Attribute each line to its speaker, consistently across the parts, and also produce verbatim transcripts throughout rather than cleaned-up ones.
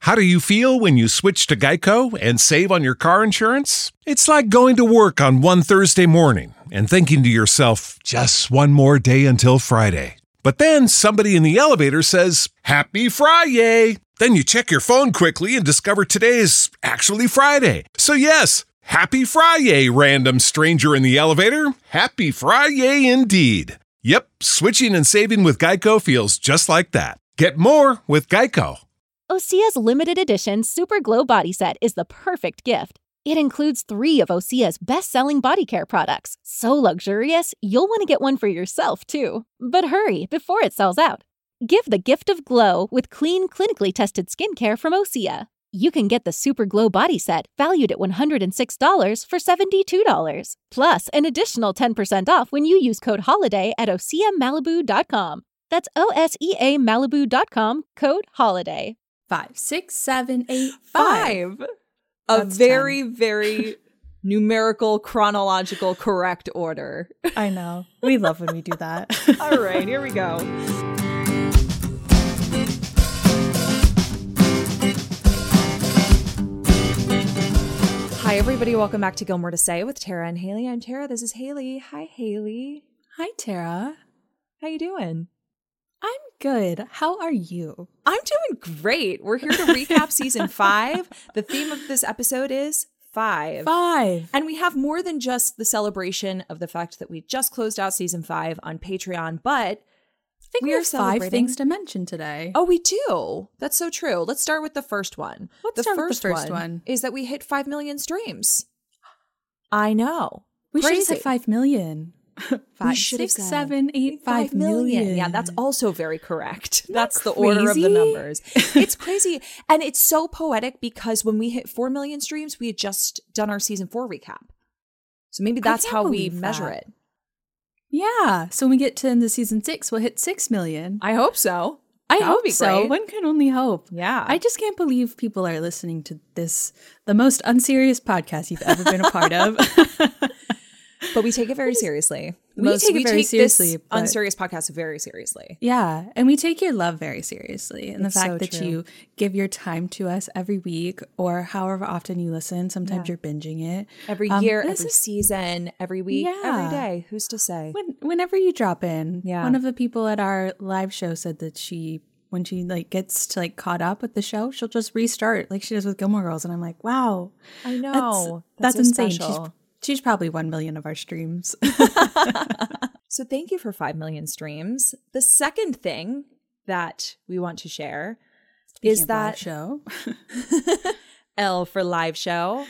Speaker 1: How do you feel when you switch to Geico and save on your car insurance? It's like going to work on one Thursday morning and thinking to yourself, just one more day until Friday. But then somebody in the elevator says, Happy Friday! Then you check your phone quickly and discover today is actually Friday. So yes, Happy Friday, random stranger in the elevator. Happy Friday indeed. Yep, switching and saving with Geico feels just like that. Get more with Geico.
Speaker 2: Osea's limited edition Super Glow Body Set is the perfect gift. It includes three of Osea's best-selling body care products. So luxurious, you'll want to get one for yourself, too. But hurry, before it sells out. Give the gift of glow with clean, clinically tested skincare from Osea. You can get the Super Glow Body Set, valued at one hundred six dollars, for seventy-two dollars. Plus, an additional ten percent off when you use code HOLIDAY at osea malibu dot com. That's O S E A Malibu dot com, code HOLIDAY.
Speaker 3: Five, six, seven, eight,
Speaker 4: Five.
Speaker 3: five.
Speaker 4: A
Speaker 3: That's
Speaker 4: very,
Speaker 3: ten.
Speaker 4: very numerical, chronological, correct order.
Speaker 3: I know. We love when we do that.
Speaker 4: All right, here we go. Hi, everybody. Welcome back to Gilmore to Say with Tara and Haley. I'm Tara. This is Haley. Hi, Haley.
Speaker 3: Hi, Tara.
Speaker 4: How you doing?
Speaker 3: I'm good. How are you?
Speaker 4: I'm doing great. We're here to recap season five. The theme of this episode is five.
Speaker 3: Five.
Speaker 4: And we have more than just the celebration of the fact that we just closed out season five on Patreon, but
Speaker 3: I think we,
Speaker 4: we are
Speaker 3: have five
Speaker 4: celebrating-
Speaker 3: things to mention today.
Speaker 4: Oh, we do. That's so true. Let's start with the first one.
Speaker 3: Let's
Speaker 4: the
Speaker 3: start with the
Speaker 4: first
Speaker 3: first
Speaker 4: one,
Speaker 3: one.
Speaker 4: is that we hit five million streams. I know.
Speaker 3: we should have
Speaker 4: Crazy.
Speaker 3: said five million. Five,
Speaker 4: should have
Speaker 3: six,
Speaker 4: said
Speaker 3: seven, eight, five million.
Speaker 4: Yeah, that's also very correct.
Speaker 3: Isn't
Speaker 4: That's
Speaker 3: that
Speaker 4: the order of the
Speaker 3: crazy?
Speaker 4: numbers. It's crazy. And it's so poetic because when we hit four million streams, we had just done our season four recap. So maybe that's
Speaker 3: can't
Speaker 4: how we
Speaker 3: believe
Speaker 4: measure
Speaker 3: that.
Speaker 4: it.
Speaker 3: Yeah. So when we get to into season six, we'll hit six million.
Speaker 4: I hope so.
Speaker 3: I
Speaker 4: That would
Speaker 3: hope
Speaker 4: be
Speaker 3: so.
Speaker 4: great.
Speaker 3: One can only hope.
Speaker 4: Yeah.
Speaker 3: I just can't believe people are listening to this, the most unserious podcast you've ever been a part of.
Speaker 4: But we take it very seriously. The
Speaker 3: We take it very seriously,
Speaker 4: This
Speaker 3: but-
Speaker 4: unserious podcast very seriously.
Speaker 3: Yeah. And we take your love very seriously. And
Speaker 4: It's
Speaker 3: the fact
Speaker 4: so
Speaker 3: that
Speaker 4: true.
Speaker 3: you give your time to us every week or however often you listen. Sometimes
Speaker 4: Yeah.
Speaker 3: you're binging it.
Speaker 4: Every
Speaker 3: Um,
Speaker 4: year,
Speaker 3: this
Speaker 4: every
Speaker 3: is-
Speaker 4: season, every week,
Speaker 3: Yeah.
Speaker 4: every day. Who's to say?
Speaker 3: When, whenever you drop in.
Speaker 4: Yeah.
Speaker 3: One of the people at our live show said that she, when she like gets to like caught up with the show, she'll just restart like she does with Gilmore Girls. And I'm like, wow.
Speaker 4: I know.
Speaker 3: That's,
Speaker 4: That's,
Speaker 3: that's
Speaker 4: so
Speaker 3: insane.
Speaker 4: special.
Speaker 3: She's, she's probably one million of our streams.
Speaker 4: So thank you for five million streams. The second thing that we want to share
Speaker 3: Speaking
Speaker 4: is
Speaker 3: of live
Speaker 4: that
Speaker 3: show.
Speaker 4: L for live show.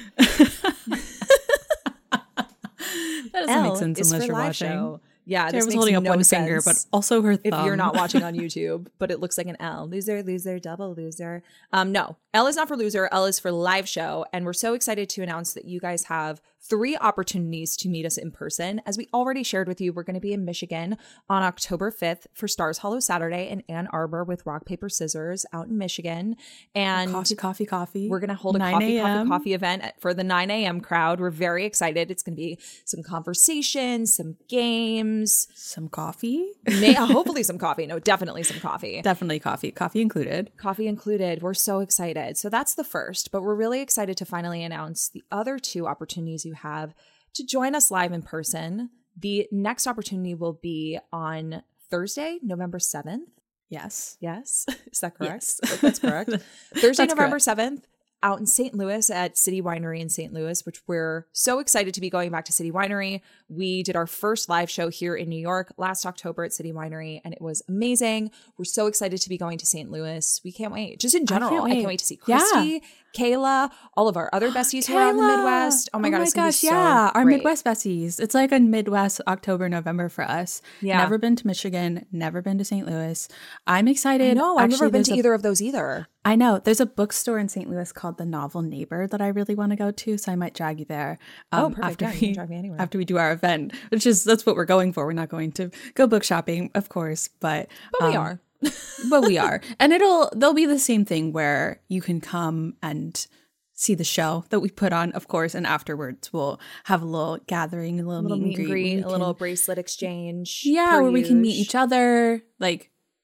Speaker 3: That doesn't
Speaker 4: L
Speaker 3: make sense
Speaker 4: is
Speaker 3: unless
Speaker 4: for
Speaker 3: you're
Speaker 4: live
Speaker 3: watching.
Speaker 4: show. Yeah,
Speaker 3: Tara
Speaker 4: this
Speaker 3: was
Speaker 4: makes
Speaker 3: holding up
Speaker 4: no
Speaker 3: one
Speaker 4: sense
Speaker 3: finger, but also her
Speaker 4: if
Speaker 3: thumb.
Speaker 4: you're not watching on YouTube, but it looks like an L. Loser, loser, double loser. Um, no, L is not for loser. L is for live show. And we're so excited to announce that you guys have three opportunities to meet us in person. As we already shared with you, we're going to be in Michigan on October fifth for Stars Hollow Saturday in Ann Arbor with Rock, Paper, Scissors out in Michigan. And
Speaker 3: coffee, coffee, coffee.
Speaker 4: we're going to hold a
Speaker 3: nine
Speaker 4: coffee,
Speaker 3: a m
Speaker 4: coffee, coffee event at- for the nine a.m. crowd. We're very excited. It's going to be some conversations, some games,
Speaker 3: Some coffee?
Speaker 4: may- hopefully some coffee. No, definitely some coffee.
Speaker 3: Definitely coffee. Coffee included.
Speaker 4: Coffee included. We're so excited. So that's the first, but we're really excited to finally announce the other two opportunities you have to join us live in person. The next opportunity will be on Thursday, November seventh.
Speaker 3: Yes.
Speaker 4: Yes. Is that correct?
Speaker 3: Yes.
Speaker 4: I hope That's correct. Thursday,
Speaker 3: That's
Speaker 4: November
Speaker 3: correct.
Speaker 4: seventh, out in Saint Louis at City Winery in Saint Louis, which we're so excited to be going back to City Winery. We did our first live show here in New York last October at City Winery, and it was amazing. We're so excited to be going to Saint Louis. We can't wait. Just in general, I can't wait,
Speaker 3: wait.
Speaker 4: to see
Speaker 3: Yeah.
Speaker 4: Christy, Kayla, all of our other besties who are out in the
Speaker 3: Kayla!
Speaker 4: Midwest. Oh my God, it's gonna
Speaker 3: gosh,
Speaker 4: be so
Speaker 3: yeah. Our
Speaker 4: great.
Speaker 3: Midwest besties. It's like a Midwest October, November for us.
Speaker 4: Yeah.
Speaker 3: Never been to Michigan, never been to Saint Louis. I'm excited.
Speaker 4: No, I've never
Speaker 3: Actually,
Speaker 4: been
Speaker 3: there's
Speaker 4: to
Speaker 3: a-
Speaker 4: either of those either.
Speaker 3: I know. There's a bookstore in Saint Louis called The Novel Neighbor that I really want to go to, so I might drag you there.
Speaker 4: Oh,
Speaker 3: um,
Speaker 4: perfect.
Speaker 3: After
Speaker 4: Yeah, you
Speaker 3: we,
Speaker 4: can drag me anywhere.
Speaker 3: After we do our event, which is that's what we're going for. We're not going to go book shopping, of course, but
Speaker 4: But we
Speaker 3: um,
Speaker 4: are.
Speaker 3: but we are, and it'll there'll be the same thing where you can come and see the show that we put on, of course, and afterwards we'll have a little gathering, a little,
Speaker 4: A little
Speaker 3: meet and greet, where we
Speaker 4: a little
Speaker 3: can-
Speaker 4: bracelet exchange.
Speaker 3: yeah,
Speaker 4: per
Speaker 3: where we can meet
Speaker 4: usual.
Speaker 3: each other. Like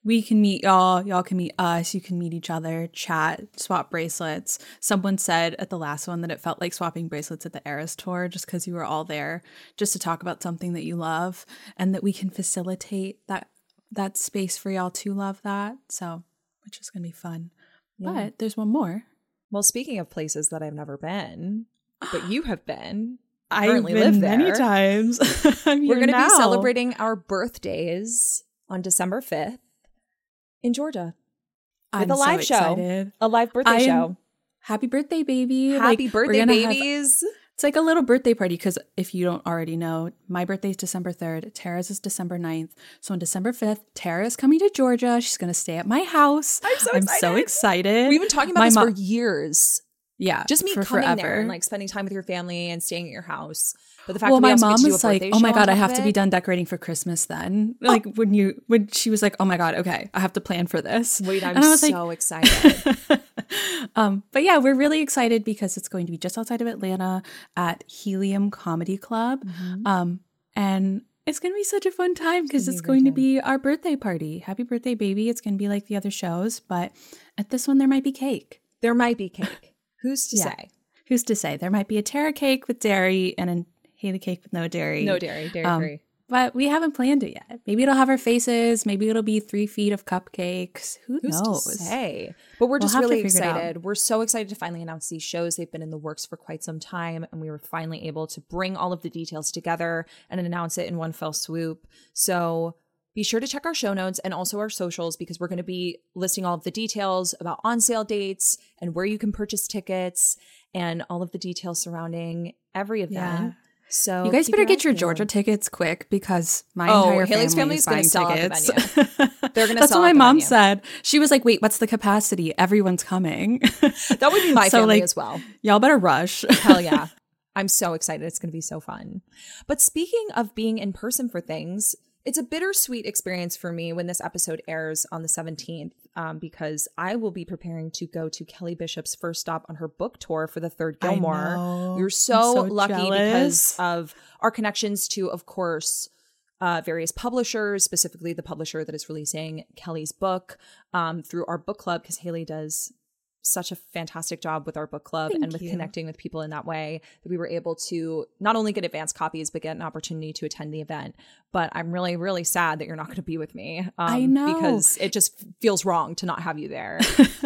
Speaker 3: We can meet y'all. Y'all can meet us. You can meet each other, chat, swap bracelets. Someone said at the last one that it felt like swapping bracelets at the Eras tour just because you were all there just to talk about something that you love, and that we can facilitate that that space for y'all to love that. So, which is going to be fun. Yeah. But there's one more.
Speaker 4: Well, speaking of places that I've never been, but you have been.
Speaker 3: I currently live there many times. I'm
Speaker 4: We're going to
Speaker 3: now.
Speaker 4: be celebrating our birthdays on December fifth. In Georgia, with
Speaker 3: I'm
Speaker 4: a live
Speaker 3: so
Speaker 4: show,
Speaker 3: excited.
Speaker 4: a live birthday
Speaker 3: I
Speaker 4: show.
Speaker 3: Am, happy birthday, baby!
Speaker 4: Happy
Speaker 3: like,
Speaker 4: birthday, babies!
Speaker 3: Have, it's like a little birthday party because if you don't already know, my birthday is December third. Tara's is December ninth. So on December fifth, Tara is coming to Georgia. She's going to stay at my house.
Speaker 4: I'm so
Speaker 3: I'm
Speaker 4: excited.
Speaker 3: so excited.
Speaker 4: We've been talking about
Speaker 3: my
Speaker 4: this
Speaker 3: mo-
Speaker 4: for years.
Speaker 3: Yeah,
Speaker 4: just me
Speaker 3: for
Speaker 4: coming
Speaker 3: forever.
Speaker 4: there and like spending time with your family and staying at your house. But the fact
Speaker 3: well,
Speaker 4: that we
Speaker 3: my
Speaker 4: also
Speaker 3: mom
Speaker 4: get to do
Speaker 3: was
Speaker 4: a
Speaker 3: like,
Speaker 4: birthday
Speaker 3: "Oh my
Speaker 4: show
Speaker 3: god,
Speaker 4: on
Speaker 3: I
Speaker 4: top
Speaker 3: have
Speaker 4: of
Speaker 3: to
Speaker 4: it."
Speaker 3: be done decorating for Christmas." Then, like when you when she was like, "Oh my god, okay, I have to plan for this."
Speaker 4: Wait, I'm
Speaker 3: and I was
Speaker 4: so
Speaker 3: like,
Speaker 4: excited.
Speaker 3: um, but yeah, we're really excited because it's going to be just outside of Atlanta at Helium Comedy Club,
Speaker 4: Mm-hmm.
Speaker 3: um, and it's going to be such a fun time because
Speaker 4: It's
Speaker 3: it's
Speaker 4: gonna
Speaker 3: going
Speaker 4: be a
Speaker 3: to
Speaker 4: great
Speaker 3: be our birthday party. Happy birthday, baby! It's going to be like the other shows, but at this one there might be cake.
Speaker 4: There might be cake. Who's to
Speaker 3: Yeah.
Speaker 4: say?
Speaker 3: Who's to say? There might be a Tara cake with dairy and a Haley cake with no dairy.
Speaker 4: No dairy, dairy
Speaker 3: Um,
Speaker 4: free.
Speaker 3: But we haven't planned it yet. Maybe it'll have our faces. Maybe it'll be three feet of cupcakes. Who
Speaker 4: Who's
Speaker 3: knows?
Speaker 4: to say? But we're
Speaker 3: We'll
Speaker 4: just
Speaker 3: have to
Speaker 4: really
Speaker 3: figure it out.
Speaker 4: excited. We're so excited to finally announce these shows. They've been in the works for quite some time, and we were finally able to bring all of the details together and announce it in one fell swoop. So be sure to check our show notes and also our socials because we're going to be listing all of the details about on-sale dates and where you can purchase tickets and all of the details surrounding every event.
Speaker 3: Yeah.
Speaker 4: So
Speaker 3: You guys
Speaker 4: keep
Speaker 3: better
Speaker 4: your
Speaker 3: get
Speaker 4: eyes
Speaker 3: your
Speaker 4: peeled.
Speaker 3: Georgia tickets quick because my
Speaker 4: Oh,
Speaker 3: entire
Speaker 4: Haley's
Speaker 3: family
Speaker 4: family's
Speaker 3: is
Speaker 4: gonna
Speaker 3: buying
Speaker 4: sell out the
Speaker 3: tickets.
Speaker 4: venue. They're gonna
Speaker 3: That's
Speaker 4: sell
Speaker 3: what
Speaker 4: out
Speaker 3: my
Speaker 4: the
Speaker 3: mom
Speaker 4: venue.
Speaker 3: said. She was like, "Wait, what's the capacity? Everyone's coming."
Speaker 4: That would be my
Speaker 3: So,
Speaker 4: family
Speaker 3: like,
Speaker 4: as well.
Speaker 3: Y'all better rush.
Speaker 4: Hell yeah. I'm so excited. It's going to be so fun. But speaking of being in person for things, it's a bittersweet experience for me when this episode airs on the seventeenth um, because I will be preparing to go to Kelly Bishop's first stop on her book tour for the third
Speaker 3: I
Speaker 4: Gilmore.
Speaker 3: know.
Speaker 4: We were
Speaker 3: I'm
Speaker 4: so,
Speaker 3: so
Speaker 4: lucky
Speaker 3: jealous.
Speaker 4: because of our connections to, of course, uh, various publishers, specifically the publisher that is releasing Kelly's book um, through our book club because Haley does such a fantastic job with our book club
Speaker 3: Thank
Speaker 4: and with
Speaker 3: you.
Speaker 4: connecting with people in that way that we were able to not only get advance copies but get an opportunity to attend the event. But I'm really really sad that you're not going to be with me. Um,
Speaker 3: I know.
Speaker 4: because it just feels wrong to not have you there.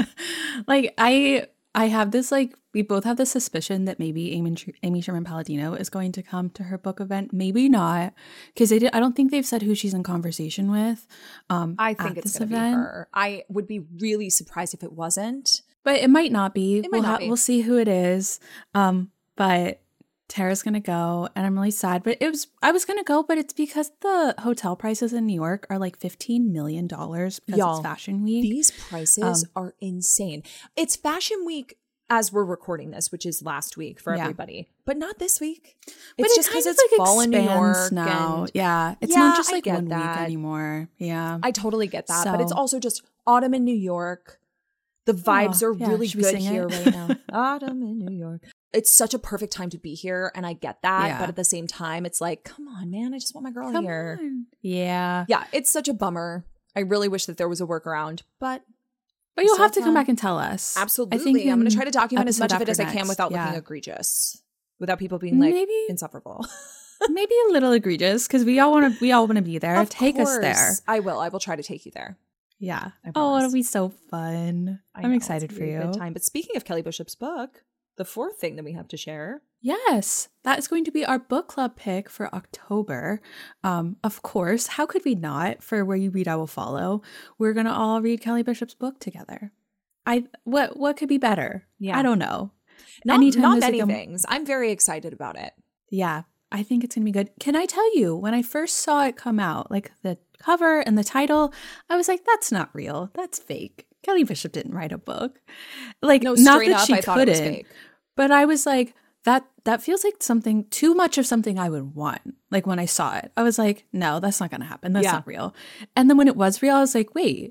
Speaker 3: Like I I have this like we both have the suspicion that maybe Amy, Amy Sherman Palladino is going to come to her book event. Maybe not because they did, I don't think they've said who she's in conversation with. Um,
Speaker 4: I think
Speaker 3: at
Speaker 4: it's
Speaker 3: this
Speaker 4: going to be
Speaker 3: event.
Speaker 4: her. I would be really surprised if it wasn't.
Speaker 3: But it might not be.
Speaker 4: It might
Speaker 3: we'll
Speaker 4: not
Speaker 3: ha-
Speaker 4: be.
Speaker 3: We'll see who it is. Um, but Tara's gonna go, and I'm really sad. But it was I was gonna go, but it's because the hotel prices in New York are like fifteen million dollars because
Speaker 4: Y'all,
Speaker 3: it's Fashion Week.
Speaker 4: These prices
Speaker 3: Um,
Speaker 4: are insane. It's Fashion Week as we're recording this, which is last week for
Speaker 3: Yeah.
Speaker 4: everybody, but not this week.
Speaker 3: but
Speaker 4: It's
Speaker 3: it
Speaker 4: just
Speaker 3: kind
Speaker 4: because
Speaker 3: of,
Speaker 4: it's
Speaker 3: like,
Speaker 4: fall in New
Speaker 3: expands
Speaker 4: York
Speaker 3: now.
Speaker 4: and
Speaker 3: Yeah, it's
Speaker 4: Yeah,
Speaker 3: not just
Speaker 4: I
Speaker 3: like
Speaker 4: get
Speaker 3: one
Speaker 4: that.
Speaker 3: week anymore. Yeah,
Speaker 4: I totally get that, but it's
Speaker 3: So-
Speaker 4: also just autumn in New York. The vibes
Speaker 3: Oh,
Speaker 4: are
Speaker 3: yeah,
Speaker 4: really
Speaker 3: should we
Speaker 4: good
Speaker 3: sing
Speaker 4: here
Speaker 3: it?
Speaker 4: right now. Autumn in New York. It's such a perfect time to be here, and I get that.
Speaker 3: Yeah.
Speaker 4: But at the same time, it's like, come on, man, I just want my girl
Speaker 3: Come
Speaker 4: here.
Speaker 3: on. Yeah,
Speaker 4: Yeah, it's such a bummer. I really wish that there was a workaround, but
Speaker 3: but you'll
Speaker 4: So
Speaker 3: have to come
Speaker 4: fun.
Speaker 3: back and tell us.
Speaker 4: absolutely,
Speaker 3: I think
Speaker 4: I'm going to
Speaker 3: in
Speaker 4: try to document as much
Speaker 3: episode
Speaker 4: of it as I
Speaker 3: after
Speaker 4: can
Speaker 3: next,
Speaker 4: without
Speaker 3: yeah.
Speaker 4: looking egregious, without people being like
Speaker 3: Maybe-
Speaker 4: insufferable.
Speaker 3: Maybe a little egregious because we all want to. We all want to be there.
Speaker 4: Of
Speaker 3: Take us
Speaker 4: course.
Speaker 3: there.
Speaker 4: I will. I will try to take you there.
Speaker 3: Yeah.
Speaker 4: I
Speaker 3: Oh,
Speaker 4: promise.
Speaker 3: it'll be so fun.
Speaker 4: I
Speaker 3: I'm
Speaker 4: know,
Speaker 3: excited
Speaker 4: it's
Speaker 3: for
Speaker 4: gonna be a
Speaker 3: you.
Speaker 4: good time. But speaking of Kelly Bishop's book, the fourth thing that we have to share.
Speaker 3: Yes, that is going to be our book club pick for October. Um, of course, how could we not? For Where You Read, I Will Follow. We're gonna all read Kelly Bishop's book together. I what what could be better?
Speaker 4: Yeah.
Speaker 3: I don't know.
Speaker 4: Not,
Speaker 3: Anytime
Speaker 4: not
Speaker 3: there's,
Speaker 4: many
Speaker 3: like, a-
Speaker 4: things. I'm very excited about it.
Speaker 3: Yeah, I think it's gonna be good. Can I tell you, when I first saw it come out, like the cover and the title, I was like, that's not real. That's fake. Kelly Bishop didn't write a book. Like,
Speaker 4: No,
Speaker 3: not
Speaker 4: straight
Speaker 3: that
Speaker 4: up,
Speaker 3: she
Speaker 4: I thought it was
Speaker 3: couldn't,
Speaker 4: fake.
Speaker 3: but I was like, that that feels like something too much of something I would want. Like when I saw it, I was like, no, that's not gonna happen. That's
Speaker 4: Yeah.
Speaker 3: not real. And then when it was real, I was like, wait,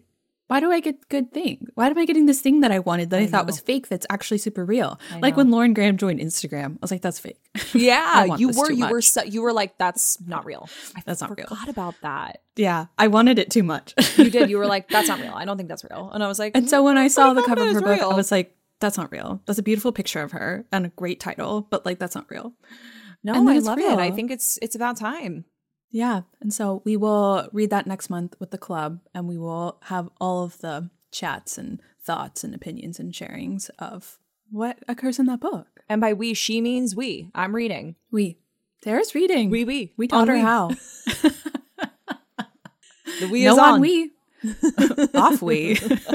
Speaker 3: why do I get good thing? Why am I getting this thing that I wanted that I, I thought was fake that's actually super real?
Speaker 4: I
Speaker 3: like
Speaker 4: know.
Speaker 3: when Lauren Graham joined Instagram, I was like, that's fake.
Speaker 4: Yeah, you were you
Speaker 3: much.
Speaker 4: were so, you were like, that's not real. I
Speaker 3: That's not real.
Speaker 4: forgot about that.
Speaker 3: Yeah, I wanted it too much.
Speaker 4: You did. You were like, that's not real. I don't think that's real. And I was like,
Speaker 3: And so when I saw the
Speaker 4: pretty
Speaker 3: cover of her
Speaker 4: confident it's
Speaker 3: book,
Speaker 4: real.
Speaker 3: I was like, that's not real. That's a beautiful picture of her and a great title, but like that's not real.
Speaker 4: no,
Speaker 3: and then
Speaker 4: I
Speaker 3: it's
Speaker 4: love
Speaker 3: real.
Speaker 4: it. I think it's it's about time.
Speaker 3: Yeah. And so we will read that next month with the club, and we will have all of the chats and thoughts and opinions and sharings of what occurs in that book.
Speaker 4: And by we, she means we. I'm reading.
Speaker 3: We. Tara's reading.
Speaker 4: We, we.
Speaker 3: We taught
Speaker 4: On
Speaker 3: her
Speaker 4: we.
Speaker 3: how.
Speaker 4: The we
Speaker 3: No
Speaker 4: is
Speaker 3: on
Speaker 4: on.
Speaker 3: we. Off we.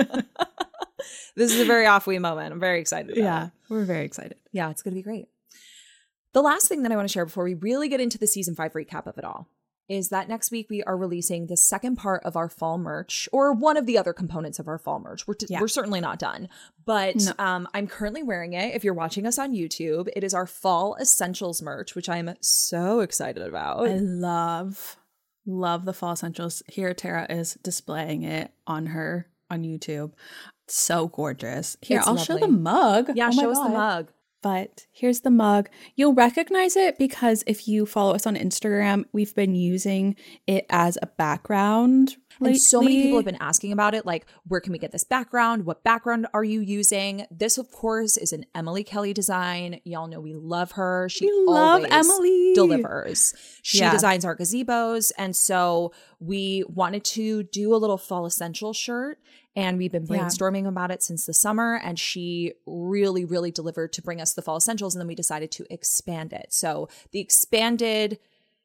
Speaker 4: This is a very off we moment. I'm very excited about
Speaker 3: Yeah.
Speaker 4: it.
Speaker 3: We're very excited.
Speaker 4: Yeah, it's going to be great. The last thing that I want to share before we really get into the season five recap of it all is that next week we are releasing the second part of our fall merch, or one of the other components of our fall merch. We're, t-
Speaker 3: Yeah.
Speaker 4: we're certainly not done, but
Speaker 3: No.
Speaker 4: um, I'm currently wearing it. If you're watching us on YouTube, it is our fall essentials merch, which I'm so excited about.
Speaker 3: I love, love the fall essentials. Here, Tara is displaying it on her on YouTube. So gorgeous. Here,
Speaker 4: It's
Speaker 3: I'll show the
Speaker 4: lovely.
Speaker 3: mug.
Speaker 4: yeah,
Speaker 3: Oh my
Speaker 4: show us the
Speaker 3: God.
Speaker 4: mug.
Speaker 3: But here's the mug. You'll recognize it because if you follow us on Instagram, we've been using it as a background.
Speaker 4: And so many people
Speaker 3: lately.
Speaker 4: have been asking about it, like, where can we get this background? What background are you using? This, of course, is an Emily Kelly design. Y'all know we love her. She
Speaker 3: We love
Speaker 4: always
Speaker 3: Emily.
Speaker 4: delivers. She
Speaker 3: Yeah.
Speaker 4: designs our gazebos. And so we wanted to do a little fall essential shirt. And we've been
Speaker 3: Yeah.
Speaker 4: brainstorming about it since the summer. And she really, really delivered to bring us the fall essentials. And then we decided to expand it. So the expanded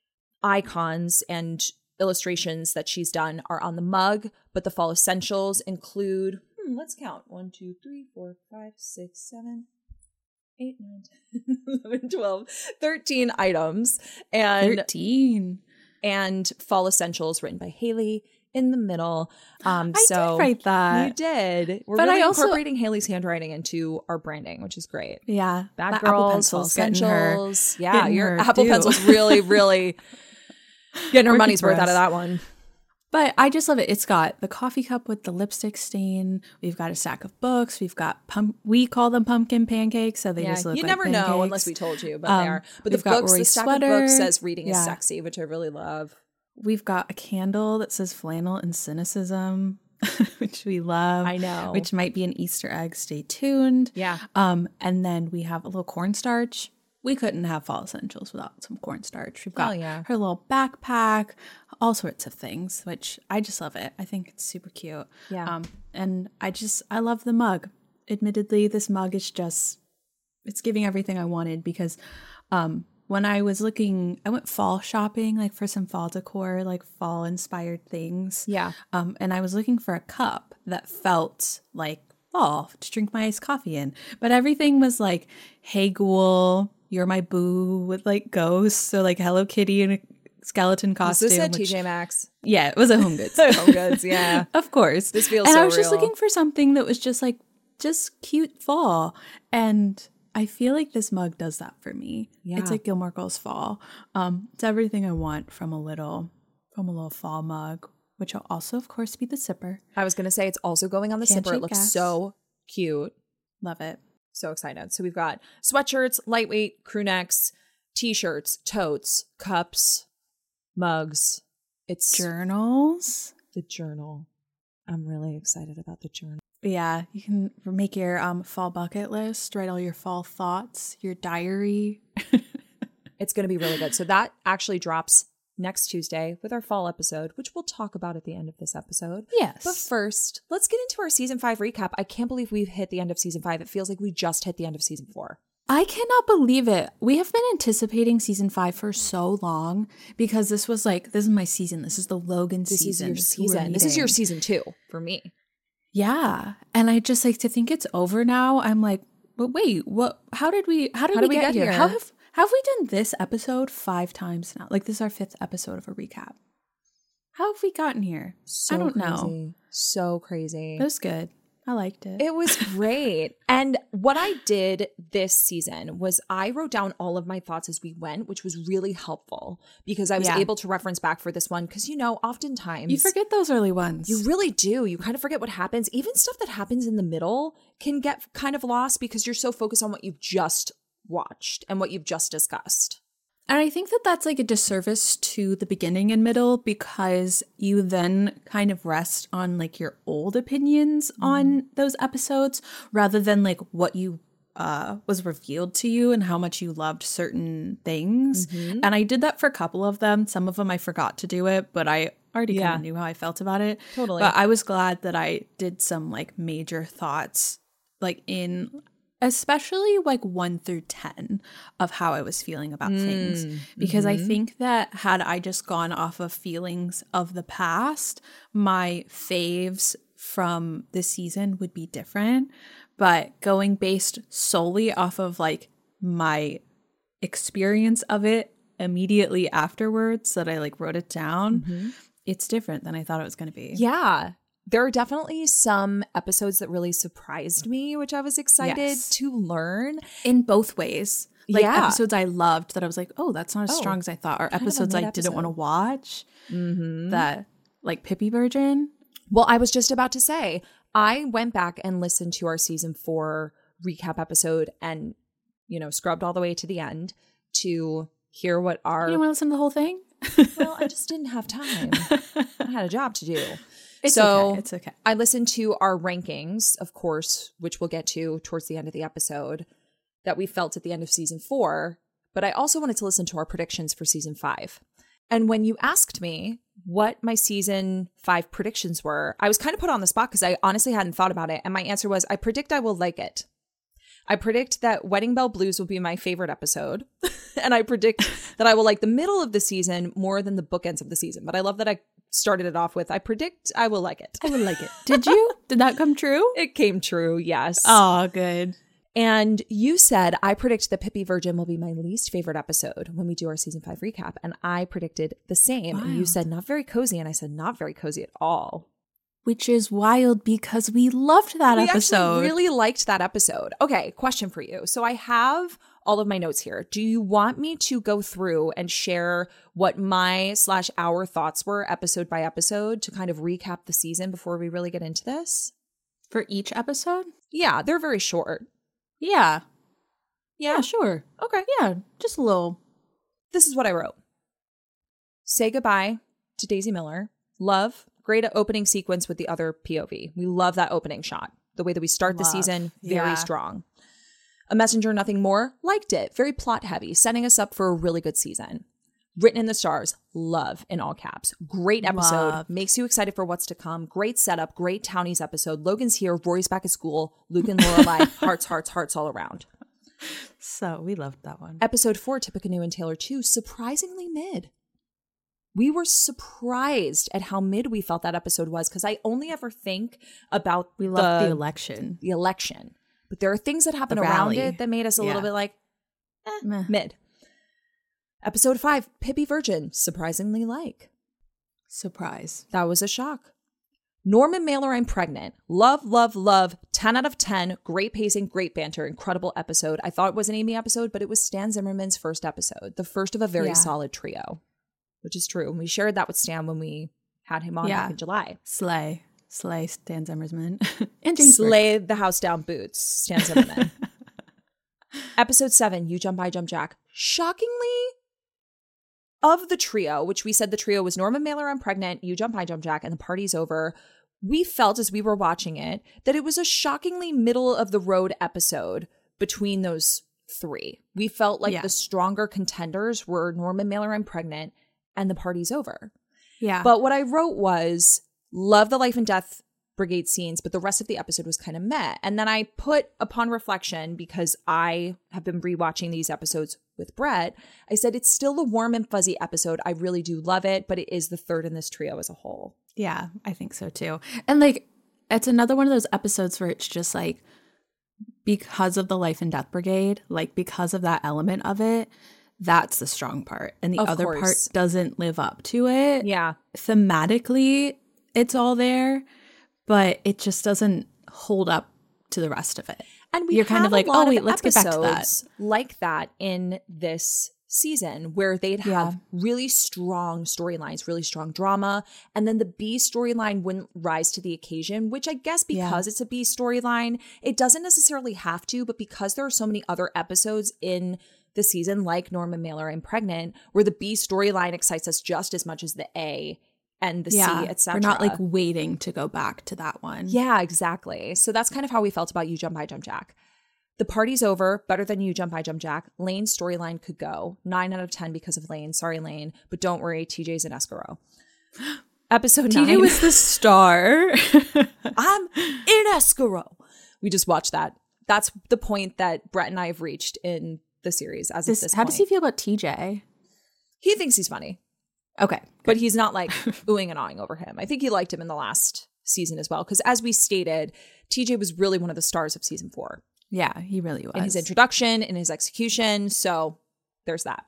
Speaker 4: icons and illustrations that she's done are on the mug, but the fall essentials include, hmm, let's count, one, two, three, four, five, six, seven, eight, nine, ten, eleven, twelve, thirteen items. And
Speaker 3: thirteen.
Speaker 4: and fall essentials written by Haley in the middle. Um,
Speaker 3: I
Speaker 4: so
Speaker 3: did write that.
Speaker 4: You did. We're
Speaker 3: But
Speaker 4: really
Speaker 3: I also-
Speaker 4: incorporating Haley's handwriting into our branding, which is great.
Speaker 3: Yeah.
Speaker 4: Bad
Speaker 3: that
Speaker 4: girls,
Speaker 3: Apple pencil's
Speaker 4: fall
Speaker 3: getting her.
Speaker 4: essentials. Yeah,
Speaker 3: getting
Speaker 4: your
Speaker 3: her
Speaker 4: Apple
Speaker 3: due.
Speaker 4: pencil's really, really getting her
Speaker 3: Working
Speaker 4: money's
Speaker 3: for
Speaker 4: worth out
Speaker 3: us.
Speaker 4: of that one.
Speaker 3: But I just love it. It's got the coffee cup with the lipstick stain. We've got a stack of books. We've got pump. We call them pumpkin pancakes, so they
Speaker 4: Yeah,
Speaker 3: just look
Speaker 4: you
Speaker 3: like
Speaker 4: never know
Speaker 3: pancakes.
Speaker 4: unless we told you, but
Speaker 3: Um,
Speaker 4: they are. But the
Speaker 3: we've got
Speaker 4: books, the
Speaker 3: Rory's
Speaker 4: stack
Speaker 3: sweater.
Speaker 4: of books says reading is
Speaker 3: Yeah.
Speaker 4: sexy, which I really love.
Speaker 3: We've got a candle that says flannel and cynicism, which we love.
Speaker 4: I know.
Speaker 3: Which might be an Easter egg. Stay tuned.
Speaker 4: Yeah.
Speaker 3: Um, and then we have a little cornstarch. We couldn't have fall essentials without some cornstarch. We've got
Speaker 4: Hell yeah.
Speaker 3: her little backpack, all sorts of things, which I just love it. I think it's super cute.
Speaker 4: Yeah.
Speaker 3: Um, and I just, I love the mug. Admittedly, this mug is just, it's giving everything I wanted because um, when I was looking, I went fall shopping, like for some fall decor, like fall inspired things.
Speaker 4: Yeah.
Speaker 3: Um, and I was looking for a cup that felt like fall to drink my iced coffee in. But everything was like, hey, ghoul, you're my boo with like ghosts. So like Hello Kitty in a skeleton costume.
Speaker 4: This is at
Speaker 3: which-
Speaker 4: T J Maxx.
Speaker 3: Yeah, it was a Home Goods.
Speaker 4: Home Goods, yeah.
Speaker 3: Of course.
Speaker 4: This feels
Speaker 3: and
Speaker 4: so
Speaker 3: I was just
Speaker 4: real.
Speaker 3: looking for something that was just like, just cute fall. And I feel like this mug does that for me.
Speaker 4: Yeah.
Speaker 3: It's like Gilmore Girls fall. Um, it's everything I want from a little, from a little fall mug, which will also, of course, be the sipper.
Speaker 4: I was going to say it's also going on the
Speaker 3: Can't
Speaker 4: zipper. It
Speaker 3: shake
Speaker 4: looks
Speaker 3: gas.
Speaker 4: so cute.
Speaker 3: Love it.
Speaker 4: So excited. So we've got sweatshirts, lightweight crew necks, t-shirts, totes, cups, mugs. It's
Speaker 3: Journals.
Speaker 4: the journal. I'm really excited about the journal.
Speaker 3: Yeah, you can make your um, fall bucket list, write all your fall thoughts, your diary.
Speaker 4: It's going to be really good. So that actually drops next Tuesday with our fall episode, which we'll talk about at the end of this episode.
Speaker 3: Yes.
Speaker 4: But first, let's get into our season five recap. I can't believe we've hit the end of season five. It feels like we just hit the end of season four.
Speaker 3: I cannot believe it. We have been anticipating season five for so long because this was like, this is my season. This is the Logan
Speaker 4: This
Speaker 3: season.
Speaker 4: is
Speaker 3: This
Speaker 4: your
Speaker 3: is who we're
Speaker 4: season. This is your
Speaker 3: meeting.
Speaker 4: season two for me.
Speaker 3: Yeah. And I just like to think it's over now. I'm like, but wait, what, how did we, how did,
Speaker 4: How
Speaker 3: we,
Speaker 4: did we
Speaker 3: get,
Speaker 4: get
Speaker 3: here?
Speaker 4: here?
Speaker 3: How have, have we done this episode five times now? Like this is our fifth episode of a recap. How have we gotten here?
Speaker 4: So
Speaker 3: I don't know.
Speaker 4: crazy. So crazy.
Speaker 3: It was good. I liked it.
Speaker 4: It was great. And what I did this season was I wrote down all of my thoughts as we went, which was really helpful because I was
Speaker 3: Yeah.
Speaker 4: able to reference back for this one. Because, you know, oftentimes
Speaker 3: You forget those early ones.
Speaker 4: You really do. You kind of forget what happens. Even stuff that happens in the middle can get kind of lost because you're so focused on what you've just watched and what you've just discussed.
Speaker 3: And I think that that's like a disservice to the beginning and middle because you then kind of rest on like your old opinions mm. on those episodes rather than like what you uh, was revealed to you and how much you loved certain things. Mm-hmm. And I did that for a couple of them. Some of them I forgot to do it, but I already yeah. kind of knew how I felt about it.
Speaker 4: Totally.
Speaker 3: But I was glad that I did some like major thoughts like in especially like one through ten of how I was feeling about mm, things. Because mm-hmm. I think that had I just gone off of feelings of the past, my faves from this season would be different. But going based solely off of like my experience of it immediately afterwards that I like wrote it down, mm-hmm. it's different than I thought it was going to be.
Speaker 4: Yeah. There are definitely some episodes that really surprised me, which I was excited
Speaker 3: yes.
Speaker 4: to learn.
Speaker 3: In both ways. Like
Speaker 4: yeah.
Speaker 3: episodes I loved that I was like, oh, that's not as oh, strong as I thought. Or episodes I didn't want to watch. Mm-hmm. That, like Pippi Virgin.
Speaker 4: Well, I was just about to say, I went back and listened to our season four recap episode and, you know, scrubbed all the way to the end to hear what our...
Speaker 3: You didn't want to listen to the whole thing?
Speaker 4: Well, I just didn't have time. I had a job to do.
Speaker 3: It's
Speaker 4: so
Speaker 3: okay. It's okay.
Speaker 4: I listened to our rankings, of course, which we'll get to towards the end of the episode, that we felt at the end of season four. But I also wanted to listen to our predictions for season five. And when you asked me what my season five predictions were, I was kind of put on the spot because I honestly hadn't thought about it. And my answer was, I predict I will like it. I predict that Wedding Bell Blues will be my favorite episode. And I predict that I will like the middle of the season more than the bookends of the season. But I love that I started it off with, I predict I will like it.
Speaker 3: I will like it. Did you? Did that come true?
Speaker 4: It came true, yes.
Speaker 3: Oh, good.
Speaker 4: And you said, I predict that Pippi Virgin will be my least favorite episode when we do our season five recap. And I predicted the same. Wild. And you said, not very cozy. And I said, not very cozy at all.
Speaker 3: Which is wild because we loved that
Speaker 4: we
Speaker 3: episode.
Speaker 4: We actually really liked that episode. Okay, question for you. So I have all of my notes here. Do you want me to go through and share what my slash our thoughts were episode by episode to kind of recap the season before we really get into this?
Speaker 3: For each episode?
Speaker 4: Yeah, they're very short.
Speaker 3: Yeah.
Speaker 4: Yeah,
Speaker 3: yeah sure.
Speaker 4: Okay.
Speaker 3: Yeah, just a little.
Speaker 4: This is what I wrote. Say goodbye to Daisy Miller. Love. Great opening sequence with the other P O V. We love that opening shot. The way that we start love. the season, very yeah. strong. A Messenger, Nothing More, liked it. Very plot heavy, setting us up for a really good season. Written in the Stars, love in all caps. Great episode. Love. Makes you excited for what's to come. Great setup. Great Townies episode. Logan's here. Rory's back at school. Luke and Lorelai. hearts, hearts, hearts all around.
Speaker 3: So we loved that one.
Speaker 4: Episode four, Tippecanoe and Taylor two, surprisingly mid. We were surprised at how mid we felt that episode was because I only ever think about
Speaker 3: we loved the, the election.
Speaker 4: The election. But there are things that happen around it that made us a yeah. little bit like, eh, mid. Episode five, Pippi Virgin, surprisingly like.
Speaker 3: Surprise.
Speaker 4: That was a shock. Norman Mailer, I'm Pregnant. Love, love, love. ten out of ten. Great pacing, great banter. Incredible episode. I thought it was an Amy episode, but it was Stan Zimmerman's first episode. The first of a very yeah. solid trio. Which is true. And we shared that with Stan when we had him on yeah. back in July.
Speaker 3: Slay. Slay Stan Zimmerman.
Speaker 4: and James Slay Burke. The house down boots, Stan Zimmerman. Episode seven, You Jump, I Jump, Jack. Shockingly, of the trio, which we said the trio was Norman Mailer, I'm Pregnant, You Jump, I Jump, Jack, and The Party's Over, we felt as we were watching it that it was a shockingly middle of the road episode between those three. We felt like yeah. the stronger contenders were Norman Mailer, I'm Pregnant, and The Party's Over.
Speaker 3: Yeah.
Speaker 4: But what I wrote was, love the life and death brigade scenes, but the rest of the episode was kind of meh. And then I put, upon reflection, because I have been rewatching these episodes with Brett, I said it's still a warm and fuzzy episode. I really do love it, but it is the third in this trio as a whole.
Speaker 3: Yeah, I think so too. And like, it's another one of those episodes where it's just like, because of the life and death brigade, like because of that element of it, that's the strong part. And the
Speaker 4: of
Speaker 3: other
Speaker 4: course.
Speaker 3: part doesn't live up to it.
Speaker 4: Yeah.
Speaker 3: Thematically, it's all there, but it just doesn't hold up to the rest of it.
Speaker 4: And we
Speaker 3: You're kind
Speaker 4: have
Speaker 3: of like,
Speaker 4: a lot
Speaker 3: oh, wait,
Speaker 4: of
Speaker 3: let's get back to that.
Speaker 4: episodes like that in this season where they'd have
Speaker 3: Yeah.
Speaker 4: really strong storylines, really strong drama, and then the B storyline wouldn't rise to the occasion, which I guess because
Speaker 3: Yeah.
Speaker 4: it's a B storyline, it doesn't necessarily have to, but because there are so many other episodes in the season like Norma Mailer and Pregnant where the B storyline excites us just as much as the A and the
Speaker 3: Yeah,
Speaker 4: C, et cetera.
Speaker 3: we're not like waiting to go back to that one.
Speaker 4: Yeah, exactly. So that's kind of how we felt about You Jump, I Jump, Jack. The party's over. Better than You Jump, I Jump, Jack. Lane's storyline could go. nine out of ten because of Lane. Sorry, Lane. But don't worry, T J's an Escaro. Episode
Speaker 3: T J
Speaker 4: nine.
Speaker 3: was the star.
Speaker 4: I'm in Escaro. We just watched that. That's the point that Brett and I have reached in the series as
Speaker 3: This-
Speaker 4: of this
Speaker 3: how
Speaker 4: point.
Speaker 3: does he feel about T J?
Speaker 4: He thinks he's funny,
Speaker 3: Okay.
Speaker 4: but he's not like oohing and awing over him. I think he liked him in the last season as well. Because as we stated, T J was really one of the stars of season four.
Speaker 3: Yeah, he really was.
Speaker 4: In his introduction, in his execution. So there's that.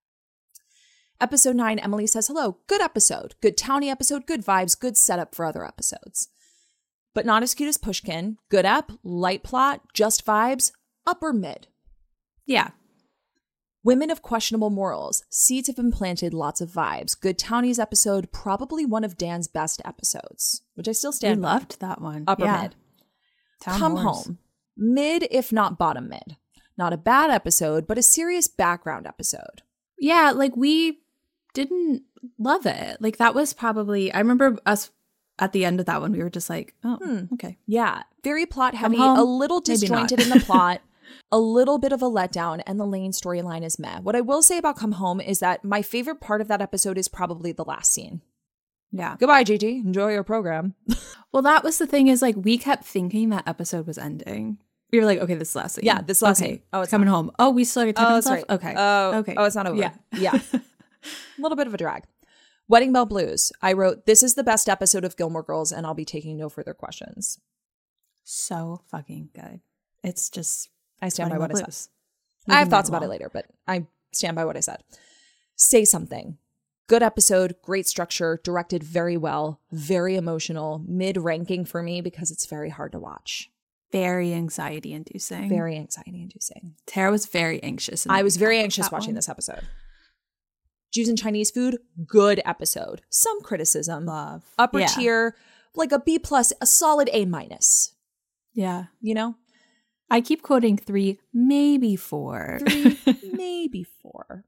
Speaker 4: Episode nine, Emily says, hello, good episode. Good towny episode, good vibes, good setup for other episodes. But not as cute as Pushkin. Good ep, light plot, just vibes, upper mid.
Speaker 3: Yeah.
Speaker 4: Women of questionable morals. Seeds have been planted, lots of vibes. Good townies episode, probably one of Dan's best episodes, which I still
Speaker 3: We
Speaker 4: stand by.
Speaker 3: loved that one.
Speaker 4: Upper
Speaker 3: Yeah.
Speaker 4: mid.
Speaker 3: Town
Speaker 4: Come
Speaker 3: Wars.
Speaker 4: home. Mid, if not bottom mid. Not a bad episode, but a serious background episode.
Speaker 3: Yeah, like we didn't love it. Like that was probably, I remember us at the end of that one, we were just like, oh,
Speaker 4: Hmm.
Speaker 3: okay.
Speaker 4: Yeah, very plot heavy,
Speaker 3: home,
Speaker 4: a little
Speaker 3: maybe not.
Speaker 4: disjointed in the plot, a little bit of a letdown, and the Lane storyline is meh. What I will say about Come Home is that my favorite part of that episode is probably the last scene.
Speaker 3: Yeah.
Speaker 4: Goodbye, Gigi. Enjoy your program.
Speaker 3: Well, that was the thing is like we kept thinking that episode was ending. We were like, okay, this is the last scene.
Speaker 4: Yeah, this is the last
Speaker 3: okay.
Speaker 4: scene. Oh, it's
Speaker 3: coming home. Oh, we still got ten
Speaker 4: Oh,
Speaker 3: minutes
Speaker 4: that's
Speaker 3: left?
Speaker 4: right.
Speaker 3: Okay.
Speaker 4: Oh,
Speaker 3: okay.
Speaker 4: oh, it's not over.
Speaker 3: Yeah.
Speaker 4: Yeah. A little bit of a drag. Wedding Bell Blues. I wrote, this is the best episode of Gilmore Girls, and I'll be taking no further questions.
Speaker 3: So fucking good. It's just
Speaker 4: I stand by
Speaker 3: Wedding
Speaker 4: what
Speaker 3: Bell
Speaker 4: I
Speaker 3: Blues.
Speaker 4: said. I have
Speaker 3: Moving
Speaker 4: thoughts
Speaker 3: right
Speaker 4: about it
Speaker 3: along.
Speaker 4: later, but I stand by what I said. Say Something. Good episode, great structure, directed very well, very emotional, mid-ranking for me because it's very hard to watch.
Speaker 3: Very anxiety inducing.
Speaker 4: Very anxiety inducing.
Speaker 3: Tara was very anxious. in the
Speaker 4: I was very
Speaker 3: recap of
Speaker 4: anxious
Speaker 3: that
Speaker 4: watching
Speaker 3: one.
Speaker 4: this episode. Jews and Chinese food, good episode. Some criticism.
Speaker 3: Love.
Speaker 4: Upper
Speaker 3: Yeah.
Speaker 4: tier, like a B plus, a solid A minus.
Speaker 3: Yeah.
Speaker 4: You know?
Speaker 3: I keep quoting three, maybe four.
Speaker 4: Three, maybe four.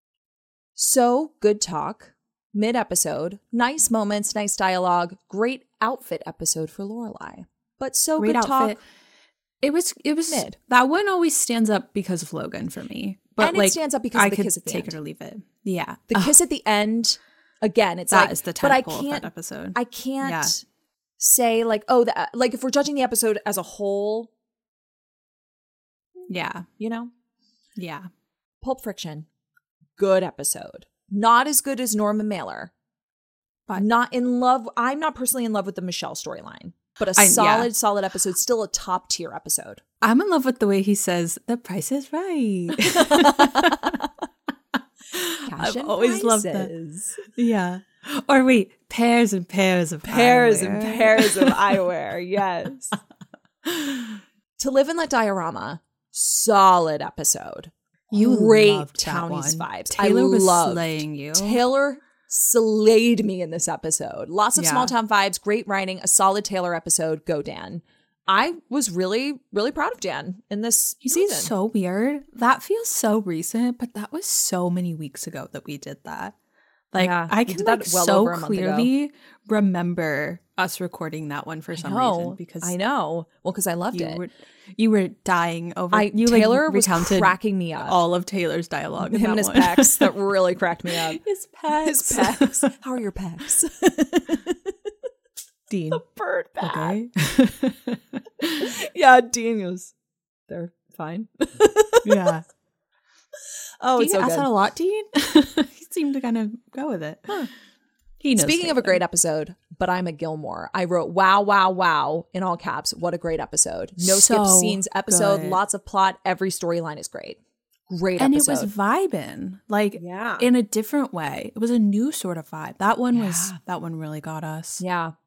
Speaker 4: So, good talk. Mid episode, nice moments, nice dialogue, great outfit episode for Lorelai. But so
Speaker 3: Great
Speaker 4: good
Speaker 3: outfit.
Speaker 4: talk.
Speaker 3: It was it was
Speaker 4: Mid.
Speaker 3: that one always stands up because of Logan for me. But
Speaker 4: And it
Speaker 3: like
Speaker 4: stands up because
Speaker 3: I
Speaker 4: of the
Speaker 3: could
Speaker 4: kiss at the
Speaker 3: take
Speaker 4: end.
Speaker 3: it or leave it. Yeah.
Speaker 4: The
Speaker 3: Ugh,
Speaker 4: kiss at the end, again, it's
Speaker 3: that
Speaker 4: like,
Speaker 3: is the
Speaker 4: but I
Speaker 3: tentpole of
Speaker 4: can't,
Speaker 3: that episode.
Speaker 4: I can't
Speaker 3: Yeah.
Speaker 4: say like, oh, the, like if we're judging the episode as a whole,
Speaker 3: yeah.
Speaker 4: you know,
Speaker 3: Yeah.
Speaker 4: Pulp Friction, good episode. Not as good as Norma Mailer.
Speaker 3: But
Speaker 4: Not in love. I'm not personally in love with the Michelle storyline, but a
Speaker 3: I- yeah.
Speaker 4: solid, solid episode. Still a top tier episode.
Speaker 3: I'm in love with the way he says the price is right.
Speaker 4: Cash
Speaker 3: I've
Speaker 4: and
Speaker 3: always loved that.
Speaker 4: prices.
Speaker 3: Yeah. Or wait, pairs and pairs of
Speaker 4: Pairs and
Speaker 3: eyewear.
Speaker 4: pairs of eyewear. Yes. To Live and Let Diorama, solid episode.
Speaker 3: You
Speaker 4: Great
Speaker 3: loved that
Speaker 4: townies
Speaker 3: one.
Speaker 4: vibes.
Speaker 3: Taylor
Speaker 4: I
Speaker 3: was
Speaker 4: loved.
Speaker 3: slaying you.
Speaker 4: Taylor slayed me in this episode. Lots of
Speaker 3: Yeah.
Speaker 4: small town vibes, great writing, a solid Taylor episode. Go, Dan. I was really, really proud of Dan in this
Speaker 3: You know
Speaker 4: season.
Speaker 3: what's so weird? That feels so recent, but that was so many weeks ago that we did that. Like
Speaker 4: Yeah,
Speaker 3: I
Speaker 4: we
Speaker 3: can
Speaker 4: did
Speaker 3: like
Speaker 4: that well
Speaker 3: so
Speaker 4: over a month ago.
Speaker 3: clearly remember us recording that one for some
Speaker 4: no,
Speaker 3: reason because
Speaker 4: I know. Well, because I loved
Speaker 3: you
Speaker 4: it.
Speaker 3: were you were dying over.
Speaker 4: I
Speaker 3: you
Speaker 4: Taylor
Speaker 3: like,
Speaker 4: was
Speaker 3: recounted
Speaker 4: cracking me up.
Speaker 3: all of Taylor's dialogue. in
Speaker 4: Him and
Speaker 3: that
Speaker 4: his
Speaker 3: one.
Speaker 4: pecs that really cracked me up.
Speaker 3: His pecs.
Speaker 4: His pecs. How are your pecs?
Speaker 3: Dean.
Speaker 4: Bird back.
Speaker 3: Okay.
Speaker 4: Yeah, Dean goes, they're fine.
Speaker 3: Yeah.
Speaker 4: Oh,
Speaker 3: Do
Speaker 4: it's
Speaker 3: you
Speaker 4: so
Speaker 3: ask
Speaker 4: good.
Speaker 3: that a lot, Dean? He seemed to kind of go with it. He knows.
Speaker 4: Speaking of a
Speaker 3: Taylor.
Speaker 4: great episode, but I'm a Gilmore. I wrote wow, wow, wow in all caps. What a great episode. No skip
Speaker 3: So
Speaker 4: scenes episode,
Speaker 3: good.
Speaker 4: lots of plot. Every storyline is great. Great
Speaker 3: and
Speaker 4: episode.
Speaker 3: it was vibing, like
Speaker 4: Yeah.
Speaker 3: in a different way. It was a new sort of vibe. That one was
Speaker 4: Yeah.
Speaker 3: that one really got us.
Speaker 4: Yeah.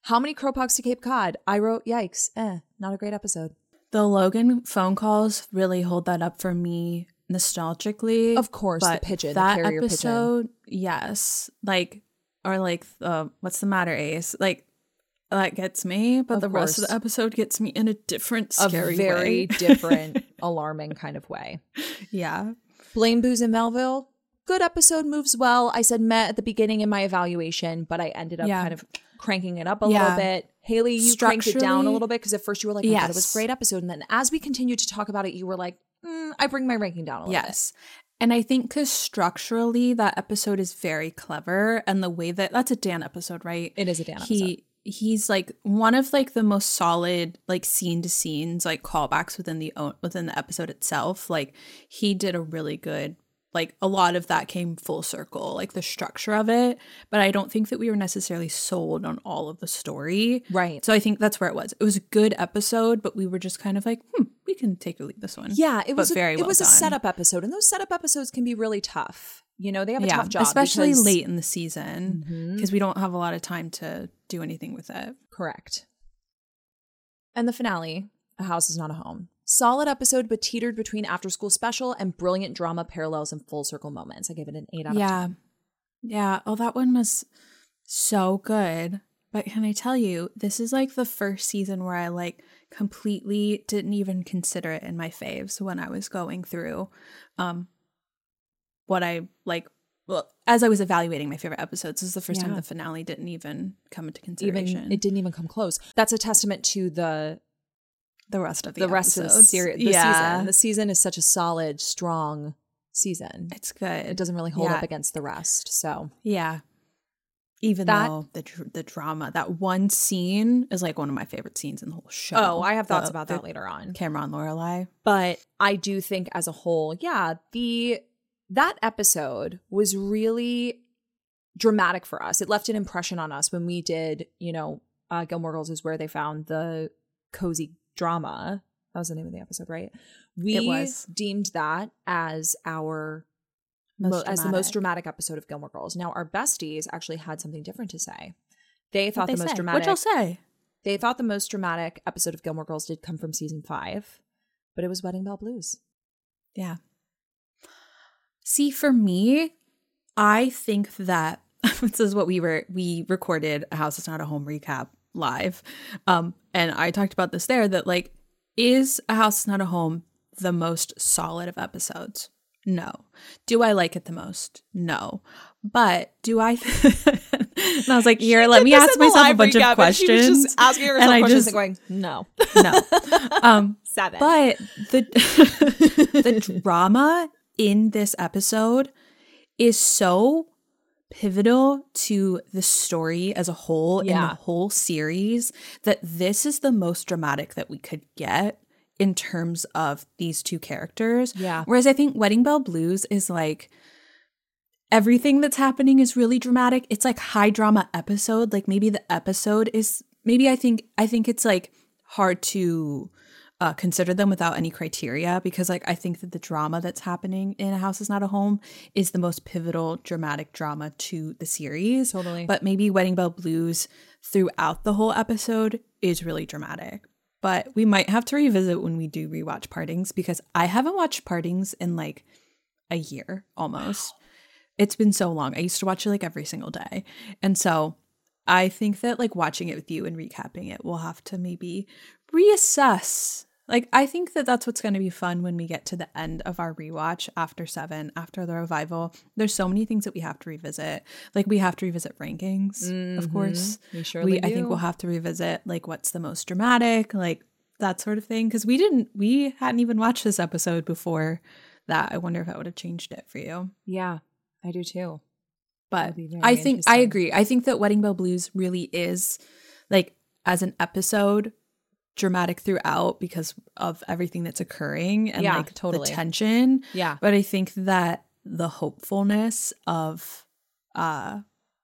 Speaker 4: How many crow pox to Cape Cod? I wrote, yikes. Eh, not a great episode.
Speaker 3: The Logan phone calls really hold that up for me nostalgically.
Speaker 4: Of course,
Speaker 3: but
Speaker 4: the pigeon,
Speaker 3: that
Speaker 4: the carrier
Speaker 3: episode, pigeon. Yes. Like, or like, uh, what's the matter, Ace? Like, that gets me, but
Speaker 4: Of
Speaker 3: the
Speaker 4: course.
Speaker 3: rest of the episode gets me in a different, scary
Speaker 4: a very
Speaker 3: way.
Speaker 4: different, alarming kind of way.
Speaker 3: Yeah.
Speaker 4: Blaine, Booze, and Melville. Good episode, moves well. I said met at the beginning in my evaluation, but I ended up
Speaker 3: Yeah.
Speaker 4: kind of cranking it up a
Speaker 3: Yeah.
Speaker 4: little bit. Haley, you cranked it down a
Speaker 3: Structurally-
Speaker 4: little bit because at first you were like, I thought it was
Speaker 3: Yes.
Speaker 4: a great episode. And then as we continued to talk about it, you were like, mm, I bring my ranking down a little
Speaker 3: Yes. And I think because structurally that episode is very clever, and the way that that's a Dan episode, right?
Speaker 4: bit. It is a Dan episode.
Speaker 3: He he's like one of like the most solid like scene to scenes like callbacks within the o- within the episode itself. Like he did a really good, like a lot of that came full circle, like the structure of it. But I don't think that we were necessarily sold on all of the story.
Speaker 4: Right.
Speaker 3: So I think that's where it was. It was a good episode, but we were just kind of like, hmm, we can take or leave this one.
Speaker 4: Yeah, it was
Speaker 3: But
Speaker 4: a,
Speaker 3: very
Speaker 4: it
Speaker 3: well
Speaker 4: was a
Speaker 3: done.
Speaker 4: setup episode, and those setup episodes can be really tough. You know, they have a
Speaker 3: Yeah,
Speaker 4: tough job,
Speaker 3: especially
Speaker 4: because-
Speaker 3: late in the season
Speaker 4: Mhm.
Speaker 3: because we don't have a lot of time to do anything with it.
Speaker 4: Correct. And the finale, A House Is Not a Home. Solid episode, but teetered between After School Special and brilliant drama parallels and full circle moments. I gave it an eight out of
Speaker 3: Yeah.
Speaker 4: ten.
Speaker 3: Yeah. Oh, that one was so good. But can I tell you, this is like the first season where I like completely didn't even consider it in my faves when I was going through um what I like. Well, as I was evaluating my favorite episodes, this is the first time
Speaker 4: Yeah.
Speaker 3: the finale didn't even come into
Speaker 4: Even
Speaker 3: consideration.
Speaker 4: it didn't even come close. That's a testament to the
Speaker 3: the rest of the,
Speaker 4: the rest of the
Speaker 3: episodes.
Speaker 4: series. The
Speaker 3: yeah.
Speaker 4: season. The season is such a solid, strong season.
Speaker 3: It's good.
Speaker 4: It doesn't really hold
Speaker 3: Yeah.
Speaker 4: up against the rest. So
Speaker 3: Yeah. Even
Speaker 4: That-
Speaker 3: though the dr- the drama, that one scene is like one of my favorite scenes in the whole show.
Speaker 4: oh, I have thoughts
Speaker 3: The-
Speaker 4: about
Speaker 3: the
Speaker 4: that later on.
Speaker 3: Cameron Lorelai.
Speaker 4: But I do think as a whole, yeah, the that episode was really dramatic for us. It left an impression on us when we did, you know, uh, Gilmore Girls is where they found the cozy drama. That was the name of the episode, right? We
Speaker 3: It was.
Speaker 4: deemed that as our
Speaker 3: Most
Speaker 4: mo- as the most
Speaker 3: dramatic.
Speaker 4: dramatic episode of Gilmore Girls. Now, our besties actually had something different to say. They thought
Speaker 3: What'd
Speaker 4: the
Speaker 3: they
Speaker 4: most
Speaker 3: say?
Speaker 4: dramatic.
Speaker 3: What'd y'all say?
Speaker 4: They thought the most dramatic episode of Gilmore Girls did come from season five, but it was Wedding Bell Blues.
Speaker 3: Yeah. See, for me, I think that this is what we were, we recorded A House Is Not a Home recap live. Um, and I talked about this there that like, is A House Is Not a Home the most solid of episodes? No. Do I like it the most? No. But do I? And I was like, here, let me ask myself a bunch of questions.
Speaker 4: She was just asking herself
Speaker 3: and I
Speaker 4: questions
Speaker 3: just-
Speaker 4: and going, no.
Speaker 3: No. Um,
Speaker 4: Seven.
Speaker 3: but the the drama in this episode is so pivotal to the story as a whole in
Speaker 4: Yeah.
Speaker 3: the whole series that this is the most dramatic that we could get in terms of these two characters.
Speaker 4: Yeah.
Speaker 3: Whereas I think Wedding Bell Blues is like everything that's happening is really dramatic. It's like high drama episode. Like maybe the episode is maybe I think I think it's like hard to uh, consider them without any criteria because like I think that the drama that's happening in A House Is Not a Home is the most pivotal dramatic drama to the series.
Speaker 4: Totally.
Speaker 3: But maybe Wedding Bell Blues throughout the whole episode is really dramatic. But we might have to revisit when we do rewatch Partings because I haven't watched Partings in like a year almost. It's been so long. I used to watch it like every single day. And so I think that like watching it with you and recapping it, we'll have to maybe reassess. Like, I think that that's what's going to be fun when we get to the end of our rewatch after seven, after the revival. There's so many things that we have to revisit. Like, we have to revisit rankings, of course.
Speaker 4: We surely
Speaker 3: we, I
Speaker 4: do.
Speaker 3: think we'll have to revisit like what's the most dramatic, like that sort of thing. Because we didn't, we hadn't even watched this episode before that. I wonder if that would have changed it for you.
Speaker 4: Yeah, I do too.
Speaker 3: But
Speaker 4: That'd be very
Speaker 3: I think I
Speaker 4: interesting.
Speaker 3: agree. I think that Wedding Bell Blues really is like as an episode dramatic throughout because of everything that's occurring and
Speaker 4: Yeah,
Speaker 3: like
Speaker 4: totally.
Speaker 3: the tension.
Speaker 4: Yeah.
Speaker 3: But I think that the hopefulness of uh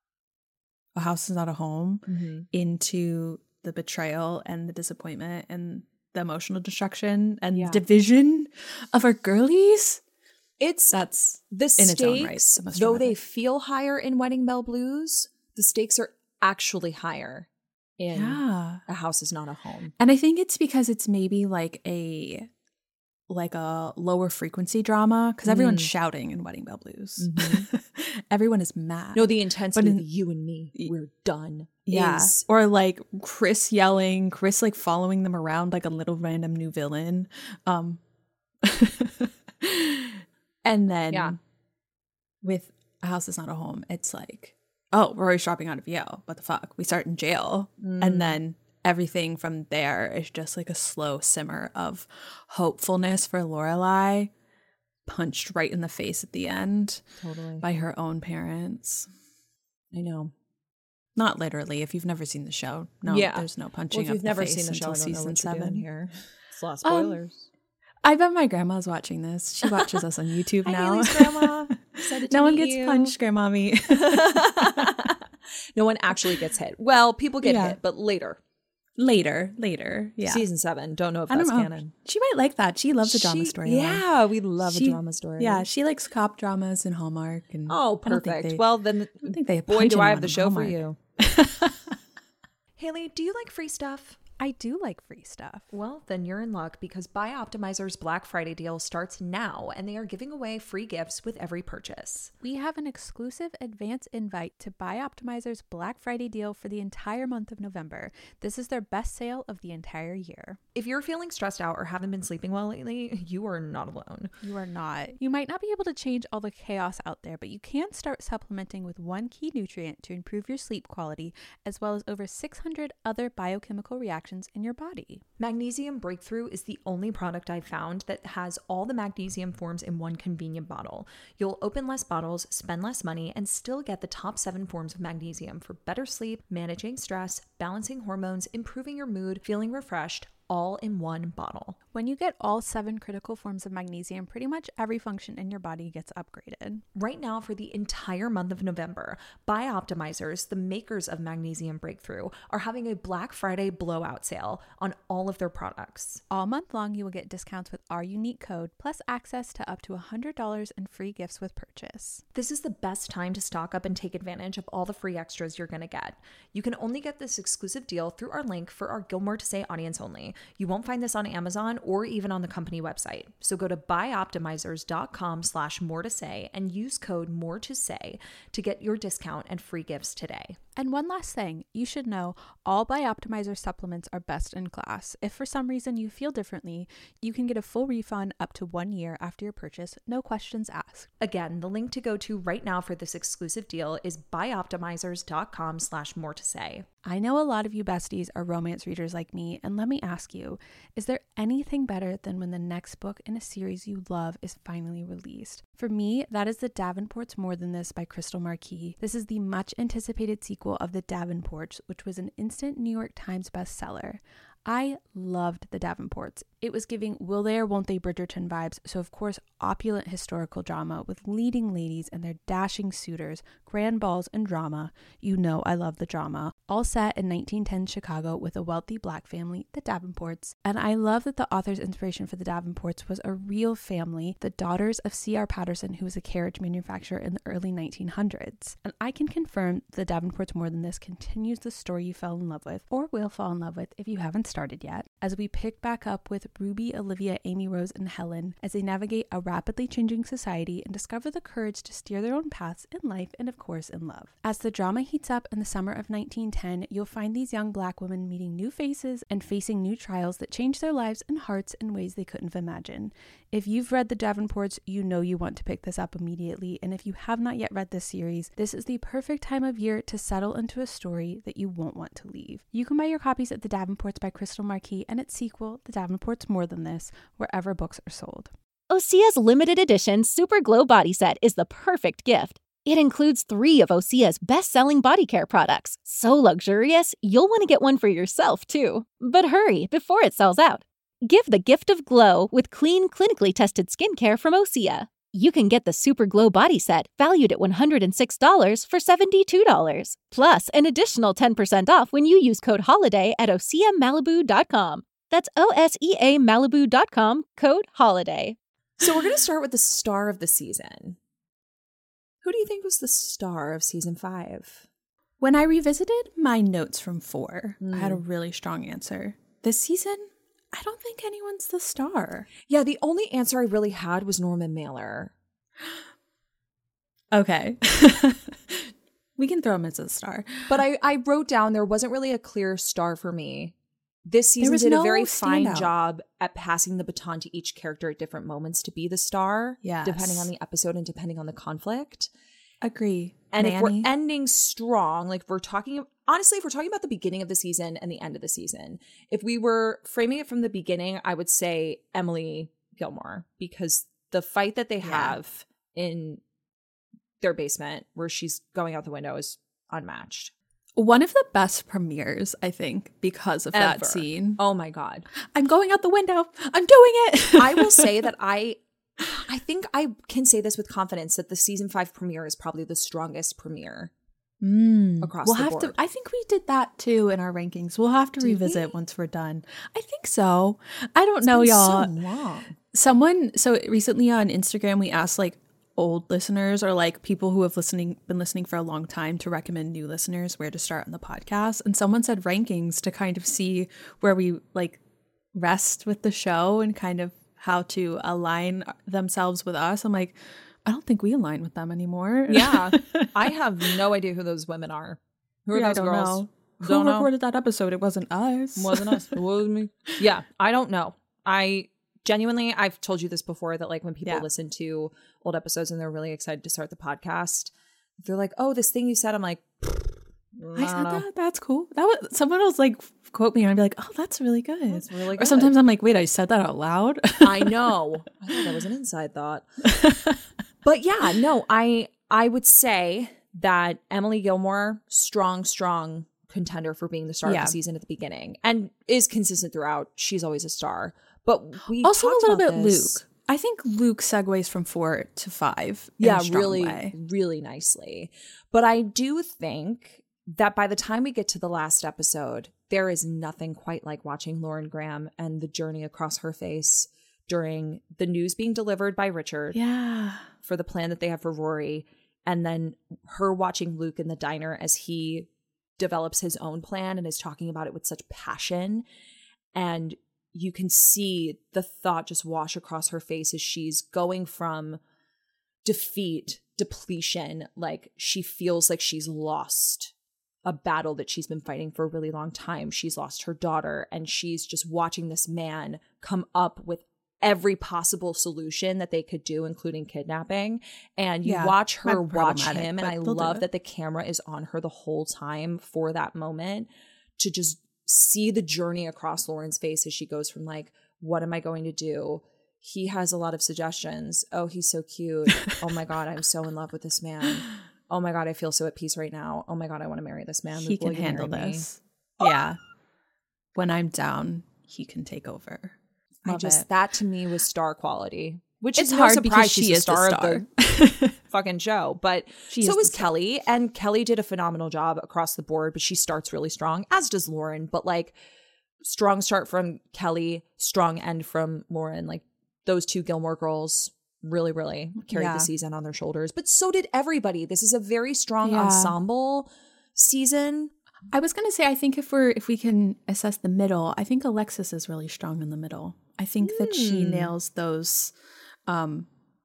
Speaker 3: A House Is Not a Home
Speaker 4: Mm-hmm.
Speaker 3: into the betrayal and the disappointment and the emotional destruction and
Speaker 4: Yeah.
Speaker 3: division of our girlies.
Speaker 4: It's
Speaker 3: That's
Speaker 4: the
Speaker 3: in
Speaker 4: stakes,
Speaker 3: its own right, the most
Speaker 4: though they
Speaker 3: dramatic.
Speaker 4: feel higher in Wedding Bell Blues, the stakes are actually higher in
Speaker 3: Yeah.
Speaker 4: A House Is Not a Home.
Speaker 3: And I think it's because it's maybe like a like a lower frequency drama because everyone's
Speaker 4: Mm.
Speaker 3: shouting in Wedding Bell Blues.
Speaker 4: Mhm.
Speaker 3: Everyone is mad.
Speaker 4: No, the intensity
Speaker 3: in-
Speaker 4: of you and me, we're done.
Speaker 3: yeah.
Speaker 4: Is,
Speaker 3: Or like Chris yelling, Chris like following them around like a little random new villain. Um and then
Speaker 4: Yeah.
Speaker 3: with A House Is Not a Home, it's like, oh, we're always dropping out of Yale. What the fuck? We start in jail.
Speaker 4: Mm.
Speaker 3: And then everything from there is just like a slow simmer of hopefulness for Lorelai, punched right in the face at the end
Speaker 4: totally.
Speaker 3: by her own parents.
Speaker 4: I know.
Speaker 3: Not literally. If you've never seen the show, no,
Speaker 4: Yeah.
Speaker 3: there's no punching
Speaker 4: Well, if
Speaker 3: up
Speaker 4: you've
Speaker 3: the
Speaker 4: never
Speaker 3: face
Speaker 4: seen the show,
Speaker 3: until
Speaker 4: I don't know
Speaker 3: season
Speaker 4: what you're doing
Speaker 3: seven.
Speaker 4: here. It's a lot of
Speaker 3: Um,
Speaker 4: spoilers.
Speaker 3: I bet my grandma's watching this. She watches us on YouTube
Speaker 4: Hi,
Speaker 3: now.
Speaker 4: Haley's grandma. Excited to
Speaker 3: No one
Speaker 4: meet
Speaker 3: gets
Speaker 4: you.
Speaker 3: punched, grandmommy.
Speaker 4: No one actually gets hit. Well, people get
Speaker 3: Yeah.
Speaker 4: hit, but later.
Speaker 3: later, later. Yeah.
Speaker 4: Season seven. Don't know if
Speaker 3: I don't
Speaker 4: that's
Speaker 3: know.
Speaker 4: canon.
Speaker 3: She might like that. She loves a drama
Speaker 4: She-
Speaker 3: story.
Speaker 4: Yeah, we love
Speaker 3: She-
Speaker 4: a drama story.
Speaker 3: Yeah, she likes cop dramas and Hallmark. And
Speaker 4: Oh,
Speaker 3: I don't think
Speaker 4: perfect.
Speaker 3: they-
Speaker 4: Well, then,
Speaker 3: I don't think they
Speaker 4: boy,
Speaker 3: punch
Speaker 4: do I
Speaker 3: anyone
Speaker 4: have the
Speaker 3: in
Speaker 4: show for
Speaker 3: Hallmark.
Speaker 4: you. Haley, do you like free stuff?
Speaker 5: I do like free stuff.
Speaker 4: Well, then you're in luck because BiOptimizer's Black Friday deal starts now, and they are giving away free gifts with every purchase.
Speaker 5: We have an exclusive advance invite to BiOptimizer's Black Friday deal for the entire month of November. This is their best sale of the entire year.
Speaker 4: If you're feeling stressed out or haven't been sleeping well lately, you are not alone.
Speaker 5: You are not. You might not be able to change all the chaos out there, but you can start supplementing with one key nutrient to improve your sleep quality, as well as over six hundred other biochemical reactions in your body.
Speaker 4: Magnesium Breakthrough is the only product I've found that has all the magnesium forms in one convenient bottle. You'll open less bottles, spend less money, and still get the top seven forms of magnesium for better sleep, managing stress, balancing hormones, improving your mood, feeling refreshed, all in one bottle.
Speaker 5: When you get all seven critical forms of magnesium, pretty much every function in your body gets upgraded.
Speaker 4: Right now, for the entire month of November, BiOptimizers, the makers of Magnesium Breakthrough, are having a Black Friday blowout sale on all of their products.
Speaker 5: All month long, you will get discounts with our unique code, plus access to up to one hundred dollars in free gifts with purchase.
Speaker 4: This is the best time to stock up and take advantage of all the free extras you're going to get. You can only get this exclusive deal through our link for our Gilmore to Say audience only. You won't find this on Amazon or even on the company website. So go to bioptimizers.com slash more to say and use code more to say to get your discount and free gifts today.
Speaker 5: And one last thing, you should know all BiOptimizer supplements are best in class. If for some reason you feel differently, you can get a full refund up to one year after your purchase, no questions asked.
Speaker 4: Again, the link to go to right now for this exclusive deal is bioptimizers.com slash more to say.
Speaker 5: I know a lot of you besties are romance readers like me, and let me ask you, is there anything better than when the next book in a series you love is finally released? For me, that is The Davenports More Than This by Crystal Marquis. This is the much anticipated sequel of The Davenports, which was an instant New York Times bestseller. I loved The Davenports. It was giving will they or won't they Bridgerton vibes, so of course opulent historical drama with leading ladies and their dashing suitors, grand balls and drama. You know I love the drama. All set in nineteen ten Chicago with a wealthy black family, the Davenports. And I love that the author's inspiration for the Davenports was a real family, the daughters of C R Patterson, who was a carriage manufacturer in the early nineteen hundreds. And I can confirm The Davenports More Than This continues the story you fell in love with, or will fall in love with if you haven't started yet, as we pick back up with Ruby, Olivia, Amy Rose, and Helen as they navigate a rapidly changing society and discover the courage to steer their own paths in life and of course in love. As the drama heats up in the summer of nineteen ten, you'll find these young black women meeting new faces and facing new trials that change their lives and hearts in ways they couldn't have imagined. If you've read The Davenports, you know you want to pick this up immediately, and if you have not yet read this series, this is the perfect time of year to settle into a story that you won't want to leave. You can buy your copies of The Davenports by Crystal Marquis and its sequel, The Davenports More Than This, wherever books are sold.
Speaker 2: Osea's limited edition Super Glow Body Set is the perfect gift. It includes three of Osea's best-selling body care products. So luxurious, you'll want to get one for yourself, too. But hurry, before it sells out. Give the gift of glow with clean, clinically tested skincare from Osea. You can get the Super Glow Body Set, valued at one hundred six dollars, for seventy-two dollars. Plus, an additional ten percent off when you use code HOLIDAY at osea malibu dot com. That's O S E A Malibu dot com, code HOLIDAY.
Speaker 4: So we're going to start with the star of the season. Who do you think was the star of season five?
Speaker 3: When I revisited my notes from four,
Speaker 4: Mm.
Speaker 3: I had a really strong answer. This season, I don't think anyone's the star.
Speaker 4: Yeah, the only answer I really had was Norman Mailer.
Speaker 3: Okay. We can throw him as a star.
Speaker 4: But I, I wrote down there wasn't really a clear star for me. This season
Speaker 3: was
Speaker 4: did a
Speaker 3: no
Speaker 4: very fine
Speaker 3: standout.
Speaker 4: job at passing the baton to each character at different moments to be the star,
Speaker 3: Yes.
Speaker 4: depending on the episode and depending on the conflict.
Speaker 3: Agree.
Speaker 4: And if
Speaker 3: Manny.
Speaker 4: we're ending strong, like if we're talking, honestly, if we're talking about the beginning of the season and the end of the season, if we were framing it from the beginning, I would say Emily Gilmore, because the fight that they
Speaker 3: Yeah.
Speaker 4: have in their basement where she's going out the window is unmatched.
Speaker 3: One of the best premieres, I think, because of
Speaker 4: Ever.
Speaker 3: that scene.
Speaker 4: Oh my God.
Speaker 3: I'm going out the window. I'm doing it.
Speaker 4: I will say that I I think I can say this with confidence that the season five premiere is probably the strongest premiere
Speaker 3: Mm.
Speaker 4: across
Speaker 3: we'll
Speaker 4: the
Speaker 3: have
Speaker 4: board.
Speaker 3: to. I think we did that too in our rankings. We'll have to
Speaker 4: Did
Speaker 3: revisit
Speaker 4: we?
Speaker 3: once we're done. I think so. I don't
Speaker 4: It's
Speaker 3: know,
Speaker 4: been
Speaker 3: y'all.
Speaker 4: so long.
Speaker 3: Someone so recently on Instagram we asked like old listeners or like people who have listening been listening for a long time to recommend new listeners where to start on the podcast, and someone said rankings to kind of see where we like rest with the show and kind of how to align themselves with us. I'm like, I don't think we align with them anymore.
Speaker 4: Yeah. I have no idea who those women are. Who are
Speaker 3: Yeah, I
Speaker 4: those
Speaker 3: don't
Speaker 4: girls?
Speaker 3: know. Who
Speaker 4: Don't know.
Speaker 3: recorded that episode? It wasn't us.
Speaker 4: Wasn't us. It was me. Yeah, I don't know. I genuinely, I've told you this before, that like when people
Speaker 3: Yeah.
Speaker 4: listen to old episodes and they're really excited to start the podcast, they're like, oh, this thing you said, I'm like, I,
Speaker 3: I
Speaker 4: don't
Speaker 3: said
Speaker 4: know.
Speaker 3: that. That's cool. That was someone else like quote me and I'd be like, oh, that's really good.
Speaker 4: That's really
Speaker 3: Or
Speaker 4: good.
Speaker 3: sometimes I'm like, wait, I said that out loud.
Speaker 4: I know. I thought that was an inside thought. But yeah, no, I I would say that Emily Gilmore, strong, strong contender for being the star
Speaker 3: Yeah.
Speaker 4: of the season at the beginning, and is consistent throughout. She's always a star. But we
Speaker 3: Also a
Speaker 4: talked
Speaker 3: little
Speaker 4: about
Speaker 3: bit
Speaker 4: this.
Speaker 3: Luke. I think Luke segues from four to five. in
Speaker 4: Yeah,
Speaker 3: a strong
Speaker 4: really,
Speaker 3: way.
Speaker 4: really nicely. But I do think that by the time we get to the last episode, there is nothing quite like watching Lauren Graham and the journey across her face during the news being delivered by Richard
Speaker 3: Yeah.
Speaker 4: for the plan that they have for Rory, and then her watching Luke in the diner as he develops his own plan and is talking about it with such passion. And you can see the thought just wash across her face as she's going from defeat, depletion, like she feels like she's lost a battle that she's been fighting for a really long time. She's lost her daughter, and she's just watching this man come up with every possible solution that they could do, including kidnapping. And you
Speaker 3: Yeah,
Speaker 4: watch her
Speaker 3: might be
Speaker 4: watch
Speaker 3: problematic,
Speaker 4: him, and
Speaker 3: but
Speaker 4: I
Speaker 3: they'll do
Speaker 4: love
Speaker 3: it.
Speaker 4: that the camera is on her the whole time for that moment, to just see the journey across Lauren's face as she goes from like, what am I going to do? He has a lot of suggestions. Oh, he's so cute. Oh my God, I'm so in love with this man. Oh my God, I feel so at peace right now. Oh my God, I want to marry this man.
Speaker 3: He
Speaker 4: Luke, will
Speaker 3: can
Speaker 4: you
Speaker 3: handle
Speaker 4: marry me?
Speaker 3: this. Yeah. When I'm down, he can take over.
Speaker 4: I
Speaker 3: Love
Speaker 4: just
Speaker 3: it.
Speaker 4: that to me was star quality, which
Speaker 3: It's
Speaker 4: is
Speaker 3: hard
Speaker 4: no
Speaker 3: because
Speaker 4: surprise.
Speaker 3: she
Speaker 4: She's
Speaker 3: is
Speaker 4: the
Speaker 3: the
Speaker 4: star,
Speaker 3: star.
Speaker 4: of the fucking show. But
Speaker 3: She
Speaker 4: so
Speaker 3: is
Speaker 4: was
Speaker 3: the
Speaker 4: Kelly, and Kelly did a phenomenal job across the board. But she starts really strong, as does Lauren. But like strong start from Kelly, strong end from Lauren. Like those two Gilmore girls really, really carried
Speaker 3: Yeah.
Speaker 4: the season on their shoulders. But so did everybody. This is a very strong
Speaker 3: Yeah.
Speaker 4: ensemble season.
Speaker 3: I was gonna say, I think if we're if we can assess the middle, I think Alexis is really strong in the middle. I think that she
Speaker 4: Hmm.
Speaker 3: nails those um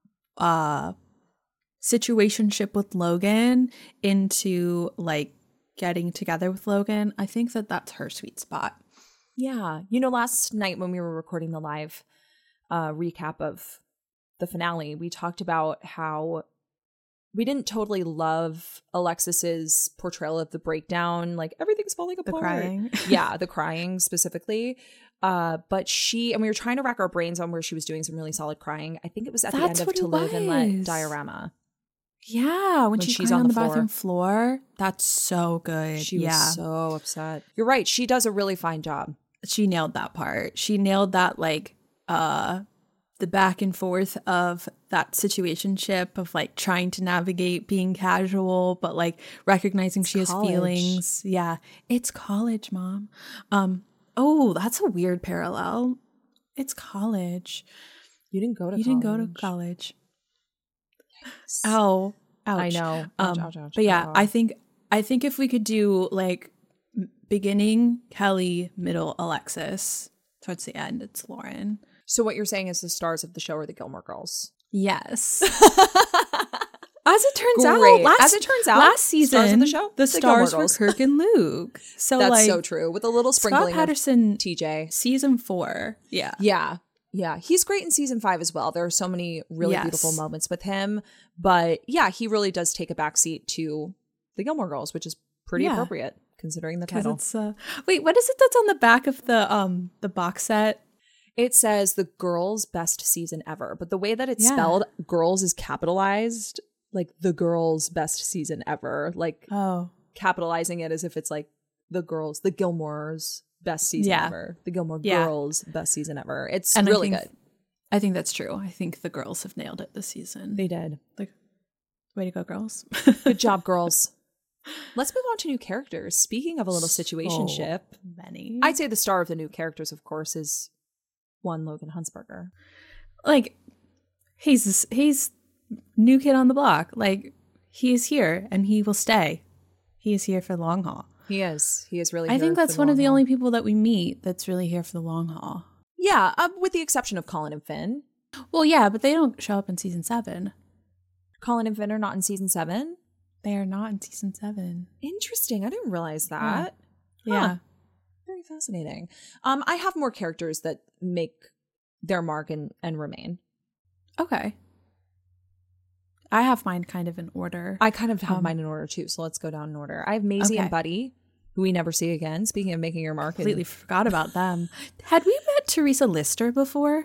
Speaker 3: uh situationship with Logan into like getting together with Logan. I think that that's her sweet spot.
Speaker 4: Yeah. You know, last night when we were recording the live uh, recap of the finale, we talked about how we didn't totally love Alexis's portrayal of the breakdown, like everything's falling
Speaker 3: The
Speaker 4: apart.
Speaker 3: crying.
Speaker 4: Yeah, the crying specifically. Uh, but she, and we were trying to rack our brains on where she was doing some really solid crying. I think it was at the
Speaker 3: That's
Speaker 4: end of
Speaker 3: what
Speaker 4: To
Speaker 3: it
Speaker 4: Live and Let
Speaker 3: was.
Speaker 4: Diorama.
Speaker 3: Yeah, when,
Speaker 4: When
Speaker 3: she's,
Speaker 4: she's
Speaker 3: crying
Speaker 4: on
Speaker 3: on
Speaker 4: the
Speaker 3: the bathroom floor, that's so good.
Speaker 4: She
Speaker 3: yeah.
Speaker 4: was so upset. You're right. She does a really fine job.
Speaker 3: She nailed that part. She nailed that like uh the back and forth of that situationship of like trying to navigate being casual but like recognizing she has
Speaker 4: college.
Speaker 3: feelings. Yeah. It's college, mom. Um oh, that's a weird parallel. It's college.
Speaker 4: You didn't go to
Speaker 3: You
Speaker 4: college.
Speaker 3: didn't go to college. Ow. Ouch.
Speaker 4: I know. Ouch,
Speaker 3: Um,
Speaker 4: ouch, ouch.
Speaker 3: but yeah,
Speaker 4: Ow.
Speaker 3: I think I think if we could do like beginning Kelly, middle Alexis, towards the end it's Lauren.
Speaker 4: So what you're saying is the stars of the show are the Gilmore Girls.
Speaker 3: Yes. As it turns
Speaker 4: Great.
Speaker 3: out, last,
Speaker 4: As it turns out,
Speaker 3: last season,
Speaker 4: stars of the show,
Speaker 3: the
Speaker 4: the Gilmore
Speaker 3: stars were
Speaker 4: Girls.
Speaker 3: Kirk and Luke. So
Speaker 4: That's
Speaker 3: like,
Speaker 4: so true. With a little
Speaker 3: Scott
Speaker 4: sprinkling
Speaker 3: Patterson,
Speaker 4: of T J.
Speaker 3: season four. Yeah.
Speaker 4: Yeah. Yeah. He's great in season five as well. There are so many really
Speaker 3: Yes.
Speaker 4: beautiful moments with him. But yeah, he really does take a backseat to the Gilmore Girls, which is pretty
Speaker 3: Yeah.
Speaker 4: appropriate considering the
Speaker 3: Because
Speaker 4: title.
Speaker 3: it's uh, wait, what is it that's on the back of the um the box set?
Speaker 4: It says the girls' best season ever. But the way that it's
Speaker 3: Yeah.
Speaker 4: spelled, girls is capitalized, like the girls' best season ever. Like
Speaker 3: Oh,
Speaker 4: capitalizing it as if it's like the girls, the Gilmore's best season
Speaker 3: Yeah.
Speaker 4: ever. The Gilmore
Speaker 3: Yeah.
Speaker 4: Girls' best season ever. It's
Speaker 3: and
Speaker 4: really
Speaker 3: I think,
Speaker 4: good.
Speaker 3: I think that's true. I think the girls have nailed it this season.
Speaker 4: They did.
Speaker 3: Like, way to go, girls!
Speaker 4: Good job, girls. Let's move on to new characters. Speaking of a little situationship,
Speaker 3: So many.
Speaker 4: I'd say the star of the new characters, of course, is one Logan Huntsberger.
Speaker 3: like he's he's new kid on the block. Like he is here and he will stay. He is here for the long haul.
Speaker 4: He is. He is really.
Speaker 3: I
Speaker 4: here
Speaker 3: think
Speaker 4: for
Speaker 3: that's one of
Speaker 4: long
Speaker 3: the
Speaker 4: haul.
Speaker 3: only people that we meet that's really here for the long haul.
Speaker 4: Yeah, uh, with the exception of Colin and Finn.
Speaker 3: Well, yeah, but they don't show up in season seven.
Speaker 4: Colin and Finn are not in season seven.
Speaker 3: They are not in season seven.
Speaker 4: Interesting. I didn't realize that.
Speaker 3: Yeah.
Speaker 4: Huh. Very fascinating. Um, I have more characters that make their mark and, and remain.
Speaker 3: Okay. I have mine kind of in order.
Speaker 4: I kind of have
Speaker 3: Um,
Speaker 4: mine in order too, so let's go down in order. I have Maisie
Speaker 3: Okay.
Speaker 4: and Buddy, who we never see again. Speaking of making your mark.
Speaker 3: completely
Speaker 4: and-
Speaker 3: forgot about them. Had we met Teresa Lister before?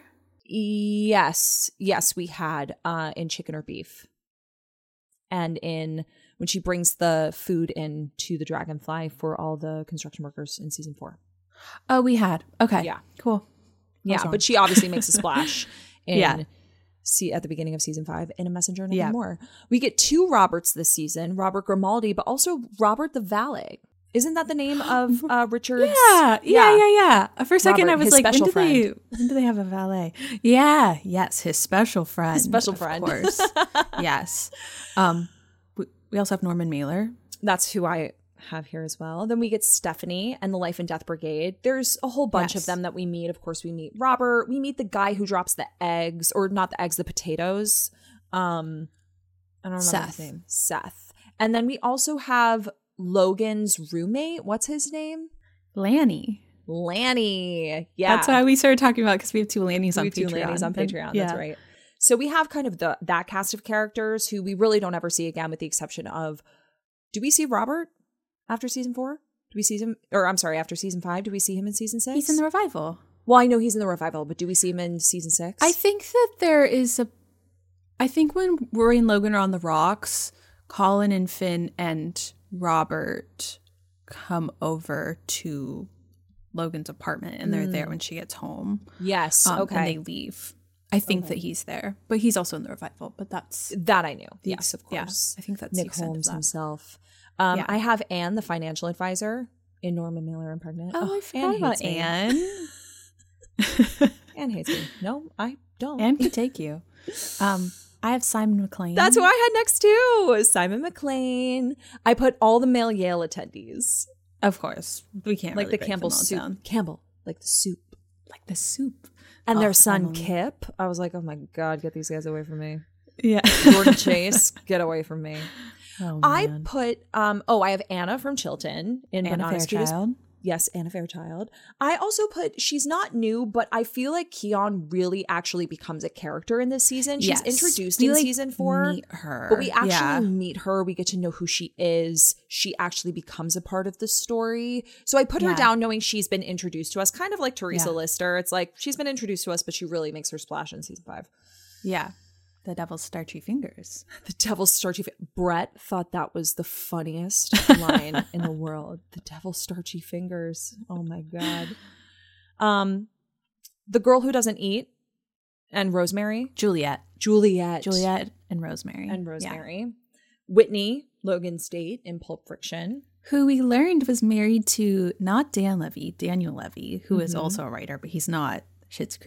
Speaker 4: Yes. Yes, we had uh, in Chicken or Beef. And in when she brings the food in to the Dragonfly for all the construction workers in season four.
Speaker 3: Oh, we had. Okay.
Speaker 4: Yeah.
Speaker 3: Cool. I was
Speaker 4: Yeah,
Speaker 3: wrong.
Speaker 4: but she obviously makes a splash in
Speaker 3: Yeah.
Speaker 4: see at the beginning of season five in A Messenger and
Speaker 3: Yeah.
Speaker 4: More. We get two Roberts this season, Robert Grimaldi, but also Robert the Valet. Isn't that the name of uh, Richard's?
Speaker 3: Yeah, yeah, yeah, yeah. For a second,
Speaker 4: Robert,
Speaker 3: I was
Speaker 4: his
Speaker 3: like, when
Speaker 4: special
Speaker 3: do they when do they have a valet? Yeah, yes, his special friend,
Speaker 4: His special
Speaker 3: of
Speaker 4: friend.
Speaker 3: course. Yes. Um, we, we also have Norman Mailer.
Speaker 4: That's who I have here as well. Then we get Stephanie and the Life and Death Brigade. There's a whole bunch
Speaker 3: Yes.
Speaker 4: of them that we meet. Of course, we meet Robert. We meet the guy who drops the eggs, or not the eggs, the potatoes. Um, I don't remember
Speaker 3: Seth.
Speaker 4: his name. Seth. And then we also have Logan's roommate. What's his name?
Speaker 3: Lanny.
Speaker 4: Lanny. Yeah.
Speaker 3: That's why we started talking about because we have two Lannys
Speaker 4: We
Speaker 3: on
Speaker 4: have two
Speaker 3: Patreon.
Speaker 4: Lannys on
Speaker 3: Then-
Speaker 4: Patreon.
Speaker 3: yeah.
Speaker 4: That's right. So we have kind of the that cast of characters who we really don't ever see again, with the exception of, do we see Robert after season four? Do we see him? Or I'm sorry, after season five? Do we see him in season six?
Speaker 3: He's in the revival.
Speaker 4: Well, I know he's in the revival, but do we see him in season six?
Speaker 3: I think that there is a. I think when Rory and Logan are on the rocks, Colin and Finn and Robert come over to Logan's apartment, and they're there when she gets home.
Speaker 4: yes.
Speaker 3: Um,
Speaker 4: okay.
Speaker 3: And they leave. I think that he's there, but he's also in the revival. But that's
Speaker 4: that I knew.
Speaker 3: the
Speaker 4: Yes,
Speaker 3: ex-
Speaker 4: of
Speaker 3: yeah,
Speaker 4: course.
Speaker 3: I think that's the
Speaker 4: Nick
Speaker 3: extent of
Speaker 4: Holmes
Speaker 3: that.
Speaker 4: himself. Um,
Speaker 3: Yeah.
Speaker 4: I have Anne, the financial advisor, in Norman Mailer and Pregnant.
Speaker 3: Oh, I forgot about
Speaker 4: hates me.
Speaker 3: Anne.
Speaker 4: Anne hates me. No, I don't.
Speaker 3: Anne could take you. Um, I have Simon McLean.
Speaker 4: That's who I had next too. Simon McLean. I put all the male Yale attendees,
Speaker 3: Of course, we can't
Speaker 4: like
Speaker 3: really
Speaker 4: the
Speaker 3: break
Speaker 4: Campbell
Speaker 3: them all
Speaker 4: soup.
Speaker 3: down.
Speaker 4: Campbell, like the soup,
Speaker 3: like the soup,
Speaker 4: and
Speaker 3: Oh,
Speaker 4: their son
Speaker 3: Emily.
Speaker 4: Kip. I was like, oh my god, get these guys away from me.
Speaker 3: Yeah.
Speaker 4: Jordan Chase, get away from me.
Speaker 3: Oh,
Speaker 4: I
Speaker 3: man.
Speaker 4: put um oh I have Anna from Chilton in
Speaker 3: Anna
Speaker 4: Bananas Street.
Speaker 3: Fairchild.
Speaker 4: Yes, Anna Fairchild. I also put, she's not new, but I feel like Keon really actually becomes a character in this season. She's
Speaker 3: Yes.
Speaker 4: introduced
Speaker 3: We,
Speaker 4: in
Speaker 3: like,
Speaker 4: season four,
Speaker 3: meet her.
Speaker 4: but we actually
Speaker 3: Yeah.
Speaker 4: meet her. We get to know who she is. She actually becomes a part of the story. So I put her
Speaker 3: Yeah.
Speaker 4: down knowing she's been introduced to us, kind of like Teresa
Speaker 3: Yeah.
Speaker 4: Lister. It's like she's been introduced to us, but she really makes her splash in season five.
Speaker 3: Yeah. The Devil's Starchy Fingers.
Speaker 4: The devil's starchy. Fi- Brett thought that was the funniest line in the world. The devil's starchy fingers. Oh my god. Um, the girl who doesn't eat, and Rosemary,
Speaker 3: Juliet.
Speaker 4: Juliet,
Speaker 3: Juliet and Rosemary.
Speaker 4: and
Speaker 3: Yeah.
Speaker 4: Rosemary, Whitney, Logan State in Pulp Friction.
Speaker 3: Who we learned was married to not Dan Levy, Daniel Levy, who is
Speaker 4: Mhm.
Speaker 3: also a writer, but he's not Schitt's Creek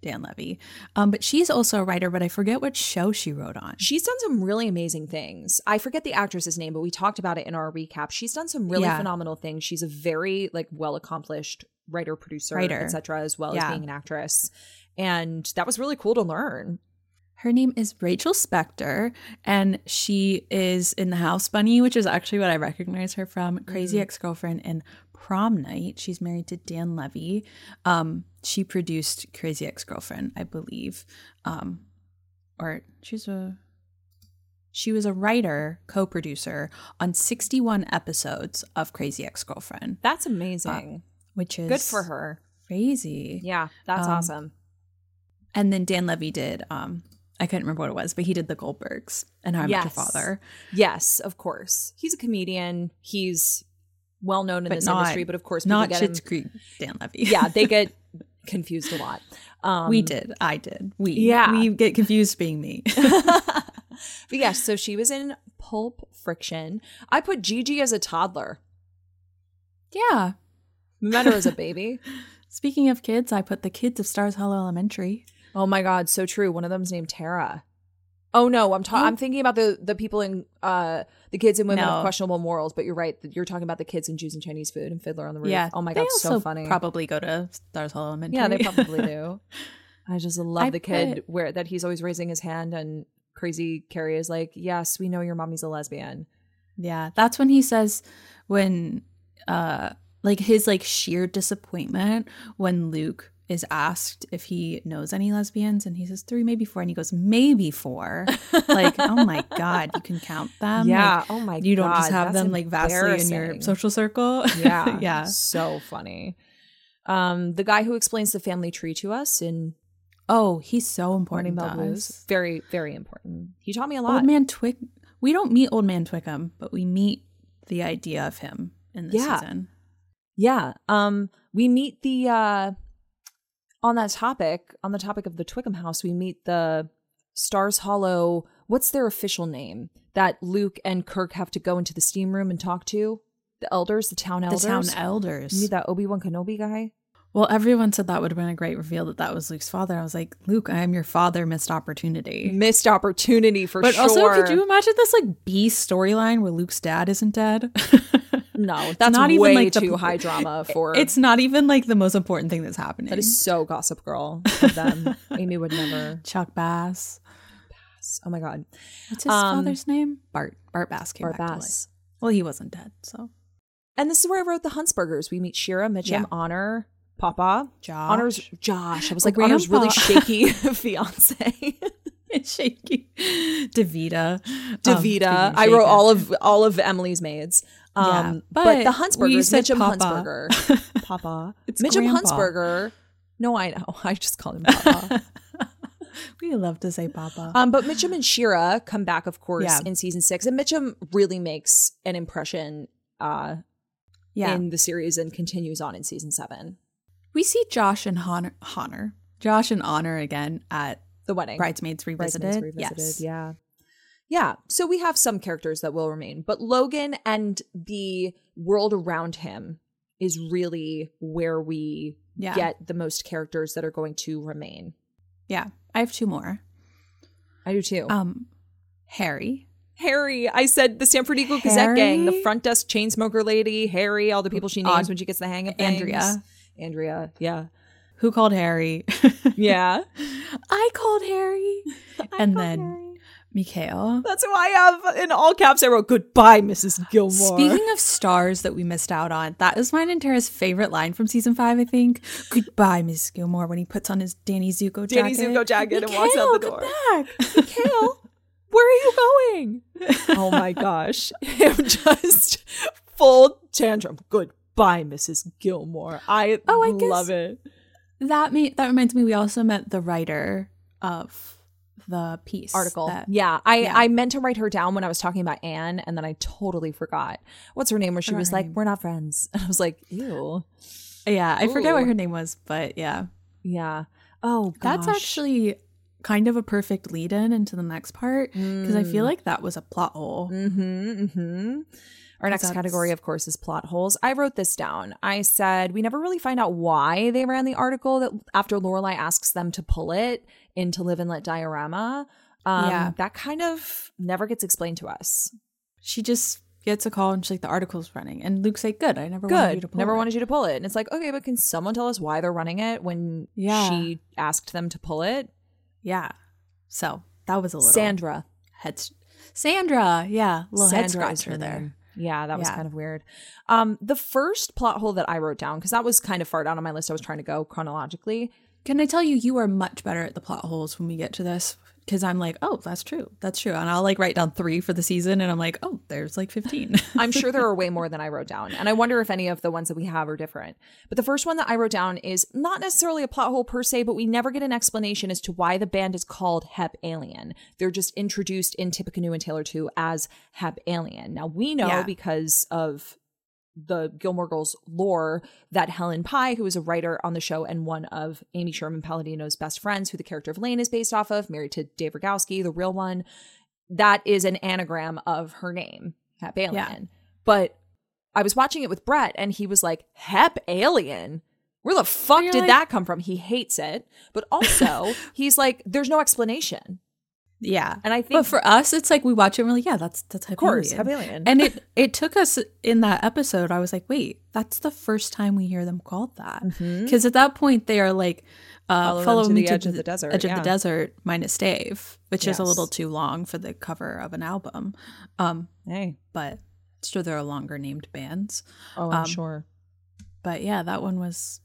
Speaker 3: Dan Levy. Um, but she's also a writer, but I forget what show she wrote on.
Speaker 4: She's done some really amazing things. I forget the actress's name, but we talked about it in our recap. She's done some really
Speaker 3: Yeah.
Speaker 4: phenomenal things. She's a very like well accomplished writer, producer,
Speaker 3: Writer.
Speaker 4: et cetera, as well
Speaker 3: Yeah.
Speaker 4: as being an actress. And that was really cool to learn.
Speaker 3: Her name is Rachel Spector, and she is in The House Bunny, which is actually what I recognize her from. Crazy Ex-Girlfriend and Prom Night. She's married to Dan Levy. Um, she produced Crazy Ex-Girlfriend, I believe. Um, or she's a she was a writer, co-producer on sixty-one episodes of Crazy Ex-Girlfriend,
Speaker 4: That's amazing.
Speaker 3: which is
Speaker 4: Good for her.
Speaker 3: crazy.
Speaker 4: Yeah, that's
Speaker 3: Um,
Speaker 4: awesome.
Speaker 3: And then Dan Levy did um I couldn't remember what it was, but he did The Goldbergs and How I Met Your
Speaker 4: Yes.
Speaker 3: Father.
Speaker 4: Yes, of course. He's a comedian. He's well known in
Speaker 3: But
Speaker 4: this
Speaker 3: not-
Speaker 4: industry, but of course people
Speaker 3: Not
Speaker 4: get
Speaker 3: Schitt's
Speaker 4: him.
Speaker 3: Creek Dan Levy.
Speaker 4: Yeah, they get confused a lot. Um,
Speaker 3: we did. I did. We.
Speaker 4: Yeah.
Speaker 3: We get confused being me.
Speaker 4: But yes, so she was in Pulp Friction. I put Gigi as a toddler.
Speaker 3: yeah.
Speaker 4: Met her as a baby.
Speaker 3: Speaking of kids, I put the kids of Stars Hollow Elementary.
Speaker 4: Oh my God, so true. One of them's named Tara. Oh no, I'm ta-
Speaker 3: Oh.
Speaker 4: I'm thinking about the the people in uh the kids and women
Speaker 3: No.
Speaker 4: of questionable morals. But you're right. You're talking about the kids in Jews and Chinese food and Fiddler on the Roof.
Speaker 3: Yeah.
Speaker 4: Oh my
Speaker 3: They
Speaker 4: God, so
Speaker 3: also
Speaker 4: funny.
Speaker 3: Probably go to Stars Hollow Elementary.
Speaker 4: Yeah, they probably do. I just love
Speaker 3: I
Speaker 4: the kid
Speaker 3: put-
Speaker 4: where that he's always raising his hand and crazy Carrie is like, yes, we know your mommy's a lesbian.
Speaker 3: Yeah, that's when he says when uh like his like sheer disappointment when Luke is asked if he knows any lesbians and he says three, maybe four, and he goes, maybe four. Like, oh my God, you can count them.
Speaker 4: yeah.
Speaker 3: Like,
Speaker 4: oh my God.
Speaker 3: you don't just have
Speaker 4: that's
Speaker 3: them like vastly in your
Speaker 4: embarrassing.
Speaker 3: social circle.
Speaker 4: Yeah.
Speaker 3: Yeah.
Speaker 4: So funny. Um, the guy who explains the family tree to us in
Speaker 3: Oh, he's so
Speaker 4: Morning
Speaker 3: important
Speaker 4: Bell
Speaker 3: to
Speaker 4: Blues.
Speaker 3: us.
Speaker 4: Very, very important. He taught me a lot.
Speaker 3: Old Man Twick. We don't meet Old Man Twickham, but we meet the idea of him in this
Speaker 4: Yeah.
Speaker 3: season.
Speaker 4: Yeah. Um, we meet the uh on that topic, on the topic of the Twickham house, we meet the Stars Hollow, what's their official name? That Luke and Kirk have to go into the steam room and talk to? The elders, the town elders.
Speaker 3: The town
Speaker 4: You
Speaker 3: elders.
Speaker 4: meet that Obi-Wan Kenobi guy?
Speaker 3: Well, everyone said that would have been a great reveal that that was Luke's father. I was like, Luke, I am your father, missed opportunity.
Speaker 4: Missed opportunity for
Speaker 3: But
Speaker 4: sure.
Speaker 3: also, could you imagine this like B storyline where Luke's dad isn't dead?
Speaker 4: No, that's
Speaker 3: not even,
Speaker 4: way
Speaker 3: like, the-
Speaker 4: too high drama for
Speaker 3: It's not even like the most important thing that's happening.
Speaker 4: that is so Gossip Girl of them. Amy would never.
Speaker 3: Chuck Bass.
Speaker 4: Oh my God.
Speaker 3: What's his
Speaker 4: Um,
Speaker 3: father's name? Bart. Bart Bass came
Speaker 4: Bart
Speaker 3: back to
Speaker 4: Bass.
Speaker 3: life. Well, he wasn't dead, so.
Speaker 4: And this is where I wrote the Huntsburgers. We meet Shira, Mitchum,
Speaker 3: Yeah.
Speaker 4: Honor, Papa.
Speaker 3: Josh.
Speaker 4: Honor's Josh. I was like, Honor's
Speaker 3: Grandpa.
Speaker 4: really shaky fiance.
Speaker 3: Shaky. Davita.
Speaker 4: Davita.
Speaker 3: Um,
Speaker 4: I wrote all of all of Emily's maids. Um,
Speaker 3: Yeah,
Speaker 4: but,
Speaker 3: but
Speaker 4: the
Speaker 3: we
Speaker 4: Huntsburgers,
Speaker 3: said
Speaker 4: Mitchum
Speaker 3: Papa.
Speaker 4: Huntsburger. Papa.
Speaker 3: It's
Speaker 4: Mitchum
Speaker 3: Grandpa.
Speaker 4: Huntsburger. No, I know. I just call him Papa.
Speaker 3: We love to say Papa.
Speaker 4: um, but Mitchum and Shira come back, of course,
Speaker 3: Yeah.
Speaker 4: in season six. And Mitchum really makes an impression uh,
Speaker 3: yeah.
Speaker 4: in the series and continues on in season seven.
Speaker 3: We see Josh and Honor, Honor. Josh and Honor again at
Speaker 4: The wedding.
Speaker 3: Bridesmaids Revisited.
Speaker 4: Bridesmaids Revisited,
Speaker 3: Yes.
Speaker 4: yeah. Yeah, so we have some characters that will remain, but Logan and the world around him is really where we
Speaker 3: Yeah.
Speaker 4: get the most characters that are going to remain.
Speaker 3: Yeah. I have two more.
Speaker 4: I do too.
Speaker 3: Um, Harry.
Speaker 4: Harry, I said the San Francisco Gazette gang, the
Speaker 3: Harry?
Speaker 4: front desk chain smoker lady, Harry, all the people she names
Speaker 3: Aud-
Speaker 4: when she gets the hang of things.
Speaker 3: Andrea.
Speaker 4: Andrea, yeah.
Speaker 3: Who called Harry?
Speaker 4: Yeah.
Speaker 3: I called Harry. and then Mikhail.
Speaker 4: That's who I have in all caps. I wrote, goodbye, Missus Gilmore.
Speaker 3: Speaking of stars that we missed out on, that is mine and Tara's favorite line from season five, I think. Goodbye, Missus Gilmore, when he puts on his Danny Zuko jacket.
Speaker 4: Danny Zuko jacket and walks
Speaker 3: Mikhail,
Speaker 4: out the door.
Speaker 3: Come back.
Speaker 4: Mikhail, where are you going? Oh my gosh. Him just full tantrum. Goodbye, Missus Gilmore. I,
Speaker 3: Oh, I guess-
Speaker 4: love it.
Speaker 3: That me that reminds me, we also met the writer of the piece
Speaker 4: Article.
Speaker 3: that-
Speaker 4: yeah. I,
Speaker 3: yeah.
Speaker 4: I meant to write her down when I was talking about Anne, and then I totally forgot. What's her name? Where she
Speaker 3: Forgot
Speaker 4: was
Speaker 3: her
Speaker 4: like,
Speaker 3: name.
Speaker 4: we're not friends. And I was like, ew.
Speaker 3: yeah, I forget what
Speaker 4: Ooh.
Speaker 3: her name was, but yeah.
Speaker 4: Yeah. Oh, gosh.
Speaker 3: That's actually kind of a perfect lead in into the next part because I feel like that was a plot hole.
Speaker 4: Mm-hmm, mm-hmm. Our next
Speaker 3: That's-
Speaker 4: category, of course, is plot holes. I wrote this down. I said we never really find out why they ran the article that after Lorelai asks them to pull it into Live and Let Diorama. Um,
Speaker 3: Yeah.
Speaker 4: That kind of never gets explained to us.
Speaker 3: She just gets a call and she's like, the article's running. And Luke's like, good, I never wanted you
Speaker 4: Good.
Speaker 3: to pull
Speaker 4: Never
Speaker 3: it.
Speaker 4: wanted you to pull it. And it's like, okay, but can someone tell us why they're running it when
Speaker 3: Yeah.
Speaker 4: she asked them to pull it?
Speaker 3: Yeah. So that was a little
Speaker 4: Sandra.
Speaker 3: head. Sandra. Yeah. Little head
Speaker 4: Sandra is
Speaker 3: scratcher
Speaker 4: her
Speaker 3: there.
Speaker 4: name. Yeah, that was
Speaker 3: Yeah.
Speaker 4: kind of weird. Um, the first plot hole that I wrote down, because that was kind of far down on my list, I was trying to go chronologically.
Speaker 3: Can I tell you, you are much better at the plot holes when we get to this? Because I'm like, oh, that's true. That's true. And I'll like write down three for the season. And I'm like, oh, there's like fifteen.
Speaker 4: I'm sure there are way more than I wrote down. And I wonder if any of the ones that we have are different. But the first one that I wrote down is not necessarily a plot hole per se, but we never get an explanation as to why the band is called Hep Alien. They're just introduced in Tippecanoe and Taylor two as Hep Alien. Now we know
Speaker 3: Yeah.
Speaker 4: because of the Gilmore Girls lore that Helen Pye, who is a writer on the show and one of Amy Sherman Palladino's best friends, who the character of Lane is based off of, married to Dave Rogowski, the real one, that is an anagram of her name, Hep Alien.
Speaker 3: Yeah.
Speaker 4: But I was watching it with Brett and he was like, Hep Alien? Where the fuck
Speaker 3: You're
Speaker 4: did
Speaker 3: like-
Speaker 4: that come from? He hates it. But also, he's like, there's no explanation.
Speaker 3: Yeah.
Speaker 4: And I think,
Speaker 3: But for us, it's like we watch it and we're like, yeah, that's that's
Speaker 4: of course,
Speaker 3: Hyperion.
Speaker 4: Hep Alien.
Speaker 3: And it it took us in that episode. I was like, wait, that's the first time we hear them called that. Because at that point, they are like, uh,
Speaker 4: Follow them
Speaker 3: follow
Speaker 4: to
Speaker 3: me
Speaker 4: the
Speaker 3: to
Speaker 4: edge of the desert,
Speaker 3: edge of
Speaker 4: yeah.
Speaker 3: the desert minus Dave, which is a
Speaker 4: Yes.
Speaker 3: little too long for the cover of an album. Um,
Speaker 4: hey.
Speaker 3: but sure, there are longer named bands.
Speaker 4: Oh, I'm
Speaker 3: Um,
Speaker 4: sure.
Speaker 3: But yeah, that one was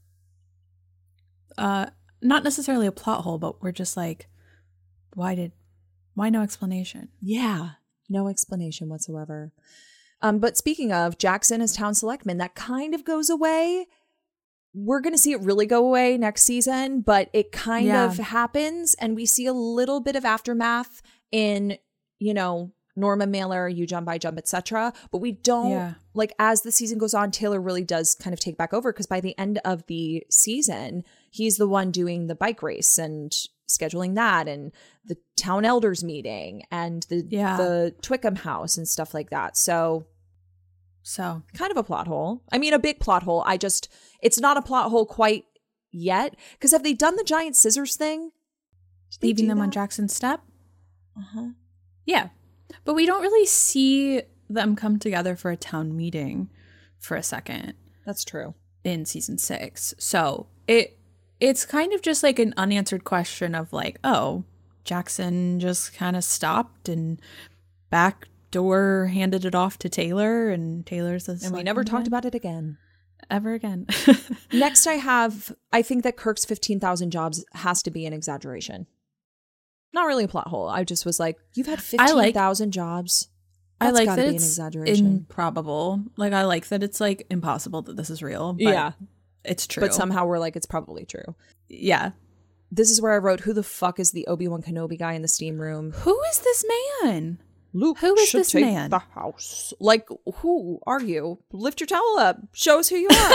Speaker 3: uh not necessarily a plot hole, but we're just like, why did why no explanation?
Speaker 4: Yeah, no explanation whatsoever. Um, but speaking of Jackson as town selectman, that kind of goes away. We're going to see it really go away next season, but it kind
Speaker 3: Yeah.
Speaker 4: of happens. And we see a little bit of aftermath in, you know, Norma Mailer, You Jump, I Jump, et cetera. But we don't,
Speaker 3: Yeah.
Speaker 4: like, as the season goes on, Taylor really does kind of take back over because by the end of the season, he's the one doing the bike race and scheduling that and the town elders meeting and the
Speaker 3: Yeah.
Speaker 4: the Twickham house and stuff like that. So
Speaker 3: So
Speaker 4: kind of a plot hole. I mean, a big plot hole. I just, it's not a plot hole quite yet. Because have they done the giant scissors thing? Did they
Speaker 3: leaving
Speaker 4: do
Speaker 3: them on
Speaker 4: that?
Speaker 3: Jackson's step.
Speaker 4: Uh-huh.
Speaker 3: Yeah. But we don't really see them come together for a town meeting for a second
Speaker 4: That's true.
Speaker 3: in season six. So it it's kind of just like an unanswered question of like, oh, Jackson just kind of stopped and backdoor handed it off to Taylor, and Taylor's the
Speaker 4: And we never talked about it again.
Speaker 3: ever again.
Speaker 4: Next, I have, I think that Kirk's fifteen thousand jobs has to be an exaggeration. Not really a plot hole. I just was like, you've had
Speaker 3: I like-
Speaker 4: fifteen thousand jobs.
Speaker 3: I
Speaker 4: That's
Speaker 3: like
Speaker 4: gotta
Speaker 3: that
Speaker 4: be an
Speaker 3: it's
Speaker 4: exaggeration.
Speaker 3: improbable. Like I like that it's like impossible that this is real. But
Speaker 4: Yeah.
Speaker 3: it's true.
Speaker 4: But somehow we're like, it's probably true.
Speaker 3: yeah.
Speaker 4: This is where I wrote, who the fuck is the Obi-Wan Kenobi guy in the steam room?
Speaker 3: Who is this man?
Speaker 4: Luke
Speaker 3: Who is
Speaker 4: should
Speaker 3: this
Speaker 4: take
Speaker 3: man?
Speaker 4: the house. Like, who are you? Lift your towel up. Show us who you are.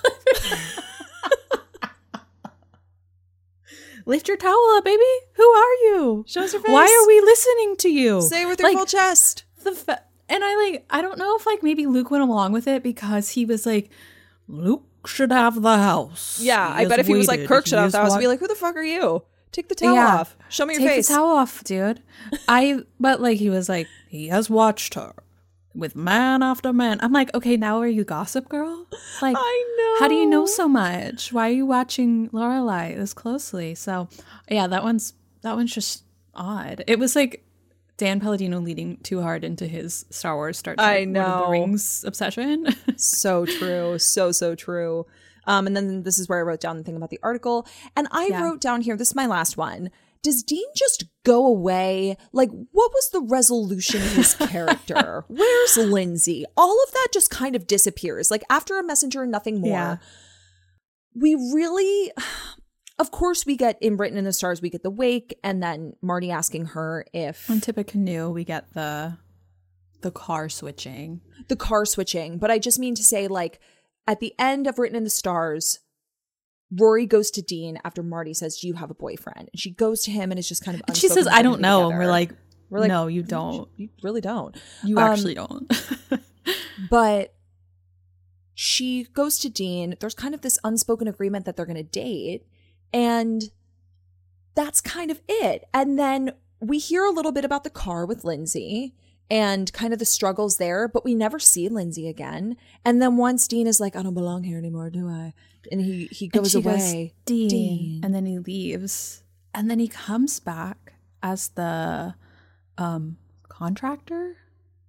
Speaker 3: Lift your towel up, baby. Who are you?
Speaker 4: Show us your face.
Speaker 3: Why are we listening to you?
Speaker 4: Say it with your
Speaker 3: Like,
Speaker 4: full chest.
Speaker 3: the fa- and I like I don't know if like maybe Luke went along with it because he was like, Luke should have the house.
Speaker 4: Yeah, I
Speaker 3: has
Speaker 4: bet if he was like,
Speaker 3: waited.
Speaker 4: Kirk should
Speaker 3: He
Speaker 4: have the
Speaker 3: has
Speaker 4: house, I'd be
Speaker 3: wa-
Speaker 4: like, who the fuck are you? Take the towel
Speaker 3: Yeah.
Speaker 4: off. Show me your
Speaker 3: Take
Speaker 4: face.
Speaker 3: the towel off, dude. I but like he was like, he has watched her with man after man. I'm like, okay, now are you Gossip Girl? Like,
Speaker 4: I know.
Speaker 3: how do you know so much? Why are you watching Lorelai this closely? So, yeah, that one's that one's just odd. It was like Dan Palladino leading too hard into his Star Wars Star Trek
Speaker 4: I
Speaker 3: Lord of
Speaker 4: know.
Speaker 3: the Rings obsession.
Speaker 4: So true. So, so true. Um, and then this is where I wrote down the thing about the article. And I
Speaker 3: Yeah.
Speaker 4: wrote down here, this is my last one. Does Dean just go away? Like, what was the resolution of his character? Where's Lindsay? All of that just kind of disappears. Like, after A Messenger and Nothing More,
Speaker 3: Yeah.
Speaker 4: we really... Of course, we get in Britain and the Stars, we get the wake, and then Marty asking her if...
Speaker 3: On Tippecanoe, we get the the car switching.
Speaker 4: the car switching. But I just mean to say, like, at the end of Written in the Stars, Rory goes to Dean after Marty says, do you have a boyfriend? And she goes to him and it's just kind of
Speaker 3: And she says,
Speaker 4: unspoken
Speaker 3: I don't
Speaker 4: something
Speaker 3: know. And
Speaker 4: together.
Speaker 3: we're like,
Speaker 4: We're like,
Speaker 3: no, you don't.
Speaker 4: You really don't.
Speaker 3: You
Speaker 4: Um,
Speaker 3: actually don't.
Speaker 4: But she goes to Dean. There's kind of this unspoken agreement that they're going to date. And that's kind of it. And then we hear a little bit about the car with Lindsay and kind of the struggles there, but we never see Lindsay again. And then once Dean is like, I don't belong here anymore, do I? And he, he goes
Speaker 5: and she
Speaker 4: away.
Speaker 5: Goes, Dean.
Speaker 4: Dean.
Speaker 5: And then he leaves. And then he comes back as the um, contractor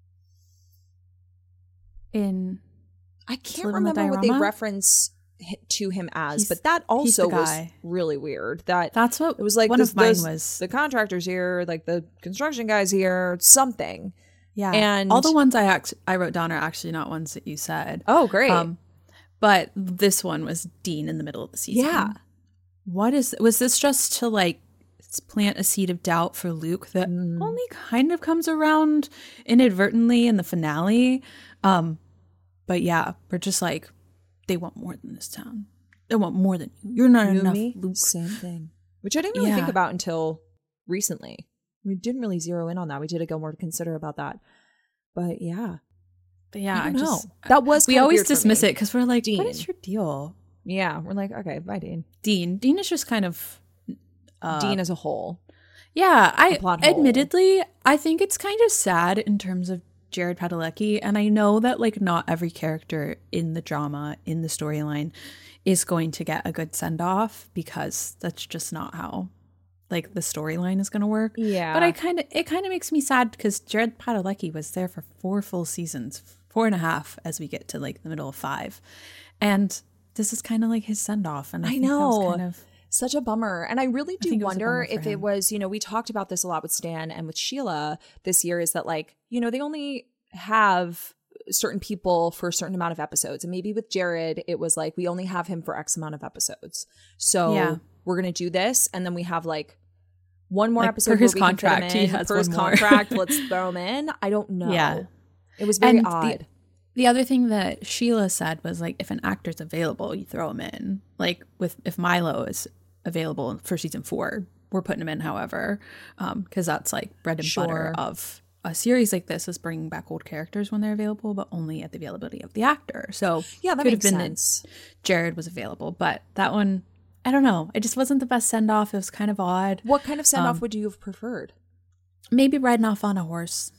Speaker 5: in...
Speaker 4: I can't remember
Speaker 5: the
Speaker 4: what they reference to him as,
Speaker 5: he's,
Speaker 4: but that also was really weird. That
Speaker 5: That's what
Speaker 4: it was like.
Speaker 5: One
Speaker 4: this,
Speaker 5: of mine
Speaker 4: this,
Speaker 5: was
Speaker 4: the contractors here, like the construction guys here, something.
Speaker 5: Yeah,
Speaker 4: and
Speaker 5: all the ones I act- I wrote down are actually not ones that you said.
Speaker 4: Oh, great!
Speaker 5: Um, but this one was Dean in the middle of the season.
Speaker 4: Yeah,
Speaker 5: what is was this just to like plant a seed of doubt for Luke that
Speaker 4: mm.
Speaker 5: only kind of comes around inadvertently in the finale? Um, but yeah, we're just like, they want more than this town. They want more than you. You're not
Speaker 4: you
Speaker 5: enough,
Speaker 4: me?
Speaker 5: Luke.
Speaker 4: Same thing. Which I didn't really
Speaker 5: yeah.
Speaker 4: think about until recently. We didn't really zero in on that. We did a Gilmore to consider about that. But yeah.
Speaker 5: But yeah,
Speaker 4: I,
Speaker 5: I
Speaker 4: don't
Speaker 5: just
Speaker 4: know. That was
Speaker 5: we
Speaker 4: kind of
Speaker 5: always
Speaker 4: weird for
Speaker 5: dismiss
Speaker 4: me.
Speaker 5: it because we're like,
Speaker 4: Dean.
Speaker 5: what is your deal?
Speaker 4: Yeah, we're like, okay, bye, Dean.
Speaker 5: Dean. Dean is just kind of uh,
Speaker 4: Dean as a whole.
Speaker 5: Yeah, I
Speaker 4: plot hole.
Speaker 5: admittedly, I think it's kind of sad in terms of Jared Padalecki, and I know that like not every character in the drama, in the storyline, is going to get a good send off because that's just not how like the storyline is going to work.
Speaker 4: Yeah,
Speaker 5: but I kind of it kind of makes me sad because Jared Padalecki was there for four full seasons, four and a half as we get to like the middle of five, and this is kind of like his send off. And I,
Speaker 4: I
Speaker 5: think that
Speaker 4: know.
Speaker 5: was kind of
Speaker 4: such a bummer. And I really do
Speaker 5: I
Speaker 4: wonder
Speaker 5: it
Speaker 4: if
Speaker 5: him.
Speaker 4: it was, you know, we talked about this a lot with Stan and with Sheila this year, is that like, you know, they only have certain people for a certain amount of episodes. And maybe with Jared, it was like, we only have him for X amount of episodes. So
Speaker 5: yeah.
Speaker 4: we're going to do this. And then we have like one more
Speaker 5: like,
Speaker 4: episode.
Speaker 5: For his
Speaker 4: where we
Speaker 5: contract,
Speaker 4: can fit him in.
Speaker 5: he has
Speaker 4: for his
Speaker 5: one more.
Speaker 4: contract. Let's throw him in. I don't know.
Speaker 5: Yeah.
Speaker 4: It was very
Speaker 5: and
Speaker 4: odd.
Speaker 5: The, the other thing that Sheila said was like, if an actor's available, you throw him in. Like with if Milo is available for season four, we're putting him in, however, because um, that's like bread and
Speaker 4: Sure.
Speaker 5: butter of a series like this is bringing back old characters when they're available, but only at the availability of the actor. So
Speaker 4: yeah, that
Speaker 5: could
Speaker 4: makes
Speaker 5: have been
Speaker 4: sense.
Speaker 5: That Jared was available, but that one, I don't know. It just wasn't the best send off. It was kind of odd.
Speaker 4: What kind of send off
Speaker 5: Um,
Speaker 4: would you have preferred?
Speaker 5: Maybe riding off on a horse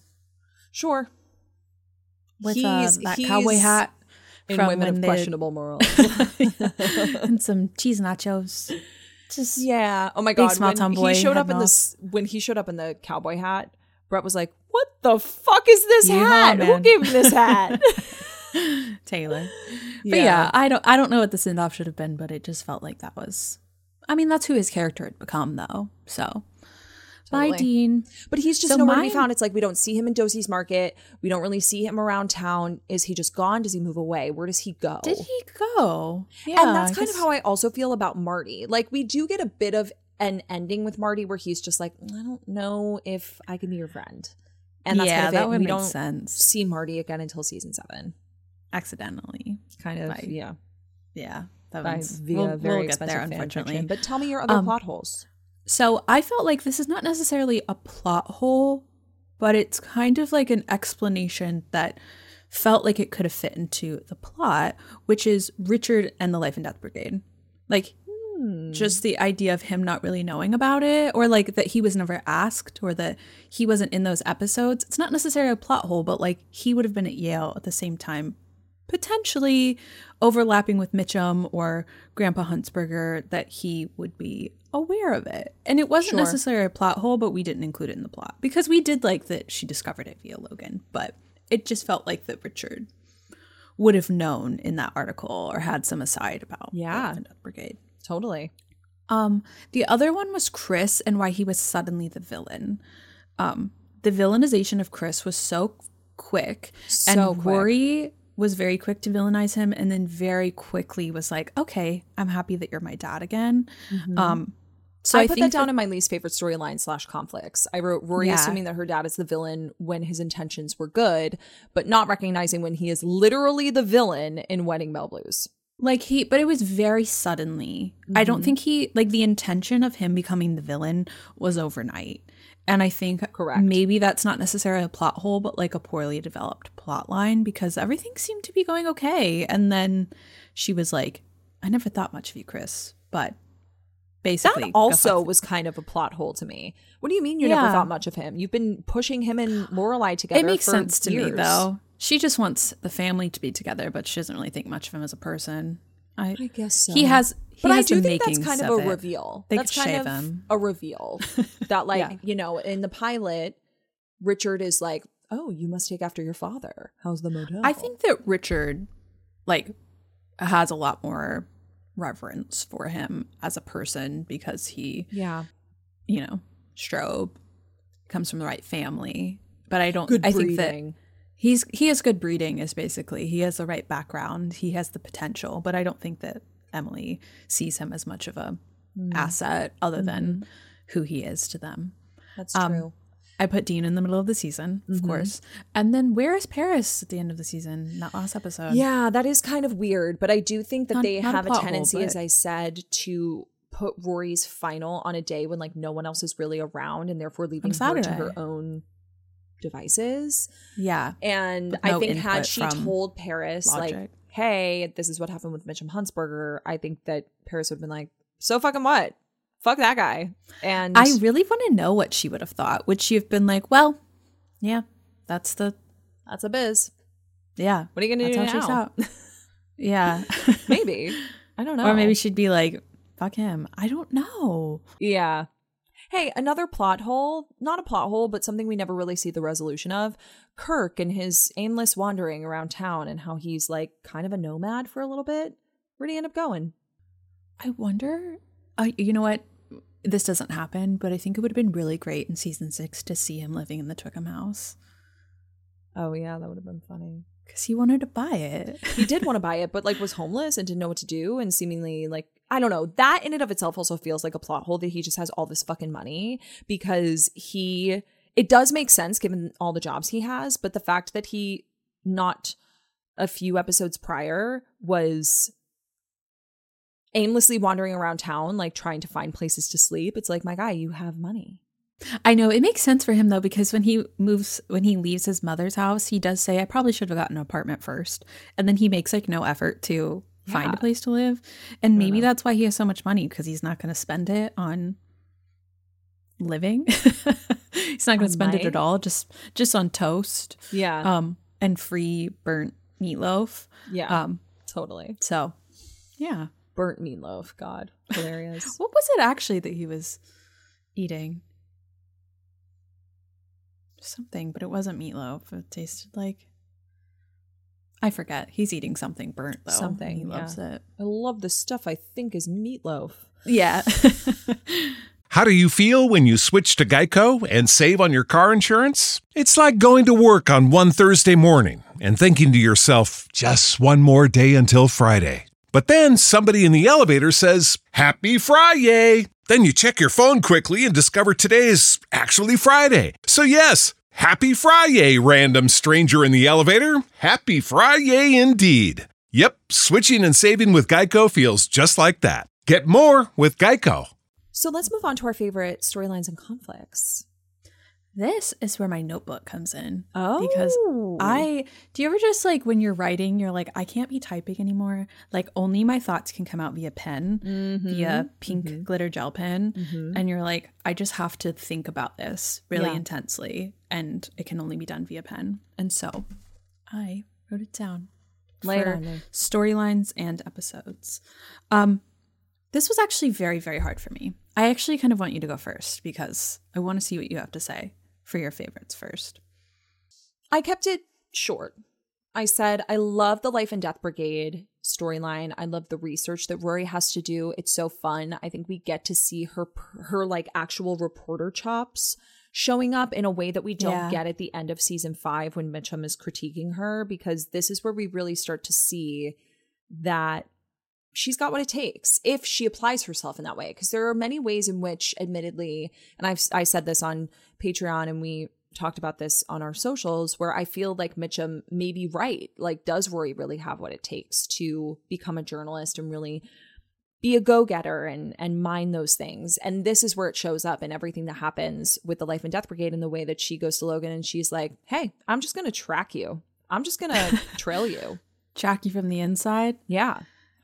Speaker 4: Sure.
Speaker 5: with
Speaker 4: He's-
Speaker 5: uh, that
Speaker 4: he's
Speaker 5: cowboy hat
Speaker 4: In
Speaker 5: from
Speaker 4: women
Speaker 5: when
Speaker 4: of
Speaker 5: they-
Speaker 4: questionable morals.
Speaker 5: and some cheese nachos. Just
Speaker 4: Yeah. Oh my
Speaker 5: Big
Speaker 4: god.
Speaker 5: small
Speaker 4: When
Speaker 5: tomboy
Speaker 4: he showed up
Speaker 5: heading
Speaker 4: in this, when he showed up in the cowboy hat, Brett was like, "What the fuck is this
Speaker 5: Yeehaw,
Speaker 4: hat? Who
Speaker 5: man."
Speaker 4: gave him this hat?"
Speaker 5: Taylor. But yeah, I don't I don't know what the send off should have been, but it just felt like that was I mean, that's who his character had become though. So
Speaker 4: Totally.
Speaker 5: bye, Dean.
Speaker 4: But he's just
Speaker 5: So
Speaker 4: nowhere to be
Speaker 5: mine-
Speaker 4: found. It's like we don't see him in Dosey's Market. We don't really see him around town. Is he just gone? Does he move away? Where does he go?
Speaker 5: Did he go? Yeah.
Speaker 4: and that's
Speaker 5: I
Speaker 4: kind
Speaker 5: guess-
Speaker 4: of how I also feel about Marty. Like we do get a bit of an ending with Marty where he's just like, I don't know if I can be your friend. And that's
Speaker 5: yeah,
Speaker 4: kind of
Speaker 5: that
Speaker 4: it.
Speaker 5: would
Speaker 4: We
Speaker 5: make
Speaker 4: don't
Speaker 5: sense.
Speaker 4: see Marty again until season seven.
Speaker 5: Accidentally.
Speaker 4: Kind of,
Speaker 5: By-
Speaker 4: yeah.
Speaker 5: Yeah. That
Speaker 4: By
Speaker 5: one's,
Speaker 4: via
Speaker 5: we'll,
Speaker 4: very
Speaker 5: we'll get
Speaker 4: expensive
Speaker 5: there,
Speaker 4: fan
Speaker 5: unfortunately.
Speaker 4: fiction. But tell me your other
Speaker 5: Um,
Speaker 4: plot holes.
Speaker 5: So I felt like this is not necessarily a plot hole, but it's kind of like an explanation that felt like it could have fit into the plot, which is Richard and the Life and Death Brigade. Like, just the idea of him not really knowing about it, or like that he was never asked, or that he wasn't in those episodes. It's not necessarily a plot hole, but like he would have been at Yale at the same time, potentially overlapping with Mitchum or Grandpa Huntsberger, that he would be aware of it. And it wasn't
Speaker 4: Sure.
Speaker 5: necessarily a plot hole, but we didn't include it in the plot because we did like that she discovered it via Logan, but it just felt like that Richard would have known in that article or had some aside about the
Speaker 4: Yeah.
Speaker 5: Life and Death Brigade.
Speaker 4: Totally.
Speaker 5: Um, the other one was Chris and why he was suddenly the villain. Um, the villainization of Chris was so quick,
Speaker 4: So
Speaker 5: and
Speaker 4: quick.
Speaker 5: Rory was very quick to villainize him, and then very quickly was like, "Okay, I'm happy that you're my dad again." Um, so
Speaker 4: I,
Speaker 5: I,
Speaker 4: put
Speaker 5: think
Speaker 4: that down in my least favorite storyline slash conflicts. I wrote Rory
Speaker 5: Yeah.
Speaker 4: assuming that her dad is the villain when his intentions were good, but not recognizing when he is literally the villain in Wedding Bell Blues.
Speaker 5: Like he, but it was very suddenly. I don't think he, like the intention of him becoming the villain was overnight.
Speaker 3: And I think
Speaker 4: Correct.
Speaker 3: maybe that's not necessarily a plot hole, but like a poorly developed plot line, because everything seemed to be going okay. And then she was like, I never thought much of you, Chris, but basically.
Speaker 4: That also was kind of a plot hole to me. What do you mean you
Speaker 3: Yeah.
Speaker 4: never thought much of him? You've been pushing him and Lorelai together
Speaker 3: It makes
Speaker 4: for
Speaker 3: sense to
Speaker 4: years.
Speaker 3: me, though. She just wants the family to be together, but she doesn't really think much of him as a person. I,
Speaker 4: I guess so.
Speaker 3: He has, he
Speaker 4: But I
Speaker 3: has
Speaker 4: do
Speaker 3: the
Speaker 4: think that's
Speaker 3: makings
Speaker 4: kind of a
Speaker 3: it.
Speaker 4: reveal.
Speaker 3: They
Speaker 4: That's
Speaker 3: could
Speaker 4: kind
Speaker 3: shave
Speaker 4: of
Speaker 3: him.
Speaker 4: a reveal. That like,
Speaker 3: Yeah.
Speaker 4: you know, in the pilot, Richard is like, oh, you must take after your father. How's the motel?
Speaker 3: I think that Richard, like, has a lot more reverence for him as a person because he,
Speaker 4: Yeah.
Speaker 3: you know, Strobe comes from the right family. But I don't.
Speaker 4: Good
Speaker 3: I think that
Speaker 4: breeding.
Speaker 3: he's he has good breeding. Is basically he has the right background. He has the potential. But I don't think that Emily sees him as much of a
Speaker 4: Mm.
Speaker 3: asset other than who he is to them.
Speaker 4: That's
Speaker 3: Um,
Speaker 4: true.
Speaker 3: I put Dean in the middle of the season, of
Speaker 4: Mhm.
Speaker 3: course. And then where is Paris at the end of the season? That last episode.
Speaker 4: Yeah, that is kind of weird, but I do think that
Speaker 3: Not-
Speaker 4: they
Speaker 3: not a
Speaker 4: have a,
Speaker 3: plot hole,
Speaker 4: tendency, as
Speaker 3: but-
Speaker 4: I said, to put Rory's final on a day when like no one else is really around, and therefore leaving her to
Speaker 3: Saturday.
Speaker 4: her own devices.
Speaker 3: Yeah.
Speaker 4: And
Speaker 3: With
Speaker 4: I
Speaker 3: no
Speaker 4: think had
Speaker 3: input
Speaker 4: she
Speaker 3: from
Speaker 4: told Paris like,
Speaker 3: logic.
Speaker 4: "Hey, this is what happened with Mitchum Huntsberger," I think that Paris would have been like, "So fucking what? Fuck that guy." And
Speaker 3: I really want to know what she would have thought. Would she have been like, well, yeah, that's the,
Speaker 4: that's a biz.
Speaker 3: yeah.
Speaker 4: What are you gonna
Speaker 3: That's
Speaker 4: do
Speaker 3: how
Speaker 4: now?
Speaker 3: it shakes out. Yeah.
Speaker 4: Maybe. I don't know.
Speaker 3: Or maybe she'd be like, fuck him. I don't know.
Speaker 4: Yeah. Hey, another plot hole, not a plot hole, but something we never really see the resolution of. Kirk and his aimless wandering around town and how he's like kind of a nomad for a little bit. Where'd he end up going?
Speaker 3: I wonder, uh, you know what? This doesn't happen, but I think it would have been really great in season six to see him living in the Twickham house.
Speaker 4: Oh, yeah, that would have been funny.
Speaker 3: Because he wanted to buy it.
Speaker 4: He did want to buy it, but like was homeless and didn't know what to do and seemingly like, I don't know. That in and of itself also feels like a plot hole that he just has all this fucking money because he, it does make sense given all the jobs he has, but the fact that he not a few episodes prior was aimlessly wandering around town, like trying to find places to sleep. It's like, my guy, you have money.
Speaker 3: I know it makes sense for him though, because when he moves, when he leaves his mother's house, he does say, I probably should have gotten an apartment first. And then he makes like no effort to find
Speaker 4: Yeah.
Speaker 3: a place to live. And maybe
Speaker 4: know.
Speaker 3: that's why he has so much money, because he's not going to spend it on living. He's not going
Speaker 4: On
Speaker 3: to spend it
Speaker 4: life?
Speaker 3: at all. Just, just on toast,
Speaker 4: Yeah.
Speaker 3: um, and free burnt meatloaf.
Speaker 4: yeah.
Speaker 3: Um,
Speaker 4: totally.
Speaker 3: so yeah.
Speaker 4: Burnt meatloaf. God. Hilarious.
Speaker 3: What was it actually that he was eating? Something, but it wasn't meatloaf. It tasted like, I forget. He's eating something burnt though.
Speaker 4: Something,
Speaker 3: He loves
Speaker 4: yeah.
Speaker 3: it.
Speaker 4: I love the stuff I think is meatloaf.
Speaker 3: Yeah.
Speaker 1: How do you feel when you switch to Geico and save on your car insurance? It's like going to work on one Thursday morning and thinking to yourself, just one more day until Friday. But then somebody in the elevator says, Happy Friday! Then you check your phone quickly and discover today is actually Friday. So yes, Happy Friday, random stranger in the elevator. Happy Friday indeed. Yep, switching and saving with Geico feels just like that. Get more with Geico.
Speaker 4: So let's move on to our favorite storylines and conflicts.
Speaker 3: This is where my notebook comes in.
Speaker 4: Oh.
Speaker 3: Because I, do you ever just like when you're writing, you're like, I can't be typing anymore. Like only my thoughts can come out via pen,
Speaker 4: Mm-hmm.
Speaker 3: via pink
Speaker 4: Mhm.
Speaker 3: glitter gel pen.
Speaker 4: Mhm.
Speaker 3: And you're like, I just have to think about this really
Speaker 4: Yeah.
Speaker 3: intensely. And it can only be done via pen. And so I wrote it down.
Speaker 4: Lay it
Speaker 3: for
Speaker 4: on me.
Speaker 3: storylines and episodes. Um, this was actually very, very hard for me. I actually kind of want you to go first because I want to see what you have to say for your favorites first.
Speaker 4: I kept it short. I said, I love the Life and Death Brigade storyline. I love the research that Rory has to do. It's so fun. I think we get to see her, her like actual reporter chops showing up in a way that we don't
Speaker 3: Yeah.
Speaker 4: get at the end of season five when Mitchum is critiquing her, because this is where we really start to see that she's got what it takes if she applies herself in that way. Because there are many ways in which, admittedly, and I've I said this on Patreon and we talked about this on our socials, where I feel like Mitchum may be right. Like, does Rory really have what it takes to become a journalist and really be a go-getter and and mind those things. And this is where it shows up in everything that happens with the Life and Death Brigade, in the way that she goes to Logan and she's like, hey, I'm just going to track you. I'm just going to trail you.
Speaker 3: Track you from the inside.
Speaker 4: Yeah.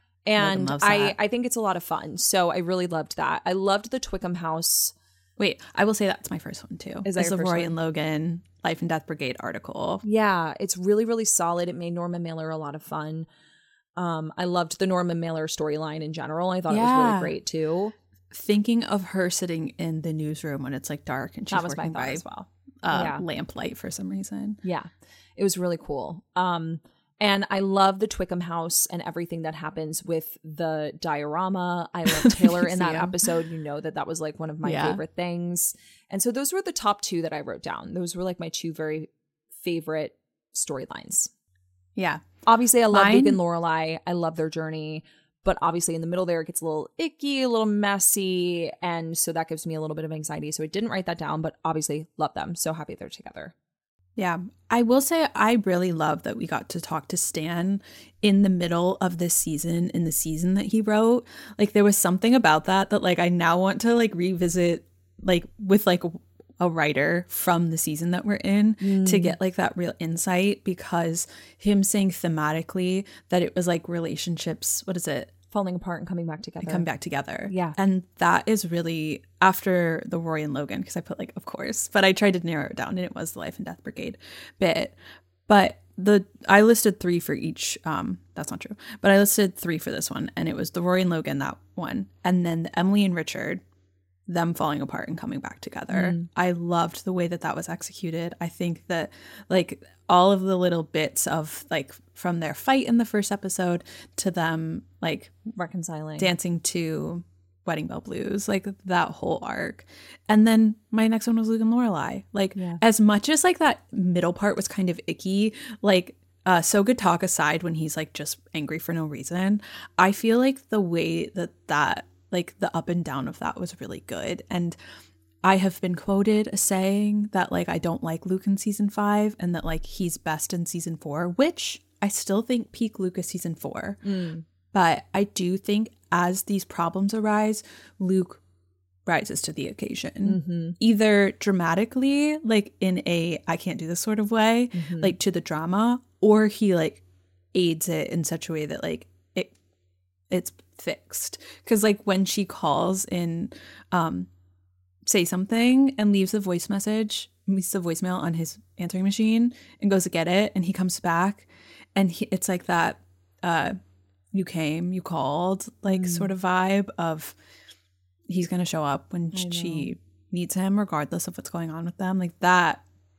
Speaker 4: And I,
Speaker 3: that.
Speaker 4: I think it's a lot of fun. So I really loved that. I loved the Twickham house.
Speaker 3: Wait, I will say that's my first one too.
Speaker 4: Is that
Speaker 3: it's
Speaker 4: your
Speaker 3: the
Speaker 4: first
Speaker 3: Rory
Speaker 4: one?
Speaker 3: and Logan Life and Death Brigade article.
Speaker 4: Yeah, it's really, really solid. It made Norma Mailer a lot of fun. Um, I loved the Norma Mailer storyline in general. I thought
Speaker 3: Yeah.
Speaker 4: it was really great too.
Speaker 3: Thinking of her sitting in the newsroom when it's like dark and she's
Speaker 4: That was my
Speaker 3: working
Speaker 4: thought
Speaker 3: by
Speaker 4: as well.
Speaker 3: uh,
Speaker 4: Yeah.
Speaker 3: lamplight for some reason.
Speaker 4: Yeah, it was really cool. Um, and I love the Twickham house and everything that happens with the diorama. I love Taylor in that
Speaker 3: Museum.
Speaker 4: episode. You know that that was like one of my
Speaker 3: Yeah.
Speaker 4: favorite things. And so those were the top two that I wrote down. Those were like my two very favorite storylines.
Speaker 3: Yeah.
Speaker 4: Obviously, I love Luke
Speaker 3: Mine-
Speaker 4: and Lorelai. I love their journey. But obviously in the middle there, it gets a little icky, a little messy. And so that gives me a little bit of anxiety. So I didn't write that down, but obviously love them. So happy they're together.
Speaker 3: Yeah. I will say I really love that we got to talk to Stan in the middle of this season, in the season that he wrote. Like there was something about that that like I now want to like revisit like with like a writer from the season that we're in
Speaker 4: Mm.
Speaker 3: to get like that real insight, because him saying thematically that it was like relationships, what is it?
Speaker 4: Falling apart and coming back together.
Speaker 3: And come back together.
Speaker 4: Yeah.
Speaker 3: And that is really after the Rory and Logan, because I put like, of course, but I tried to narrow it down and it was the Life and Death Brigade bit. But the I listed three for each. Um, that's not true. But I listed three for this one, and it was the Rory and Logan, that one. And then the Emily and Richard, them falling apart and coming back together.
Speaker 4: Mm.
Speaker 3: I loved the way that that was executed. I think that like all of the little bits of like from their fight in the first episode to them like
Speaker 4: Reconciling.
Speaker 3: dancing to Wedding Bell Blues, like that whole arc. And then my next one was Luke and Lorelai. Like
Speaker 4: Yeah.
Speaker 3: as much as like that middle part was kind of icky, like uh So Good Talk aside, when he's like just angry for no reason, I feel like the way that that like the up and down of that was really good. And I have been quoted as saying that like I don't like Luke in season five and that like he's best in season four, which I still think peak Luke is season four.
Speaker 4: Mm.
Speaker 3: But I do think as these problems arise, Luke rises to the occasion,
Speaker 4: Mm-hmm.
Speaker 3: either dramatically, like in a I can't do this sort of way,
Speaker 4: Mm-hmm.
Speaker 3: like to the drama, or he like aids it in such a way that like it it's fixed. Because like when she calls in um Say Something and leaves a voice message, leaves a voicemail on his answering machine and goes to get it, and he comes back and he, it's like that uh you came, you called, like
Speaker 4: Mm.
Speaker 3: sort of vibe of he's gonna show up when
Speaker 4: I
Speaker 3: she needs him, regardless of what's going on with them. Like that,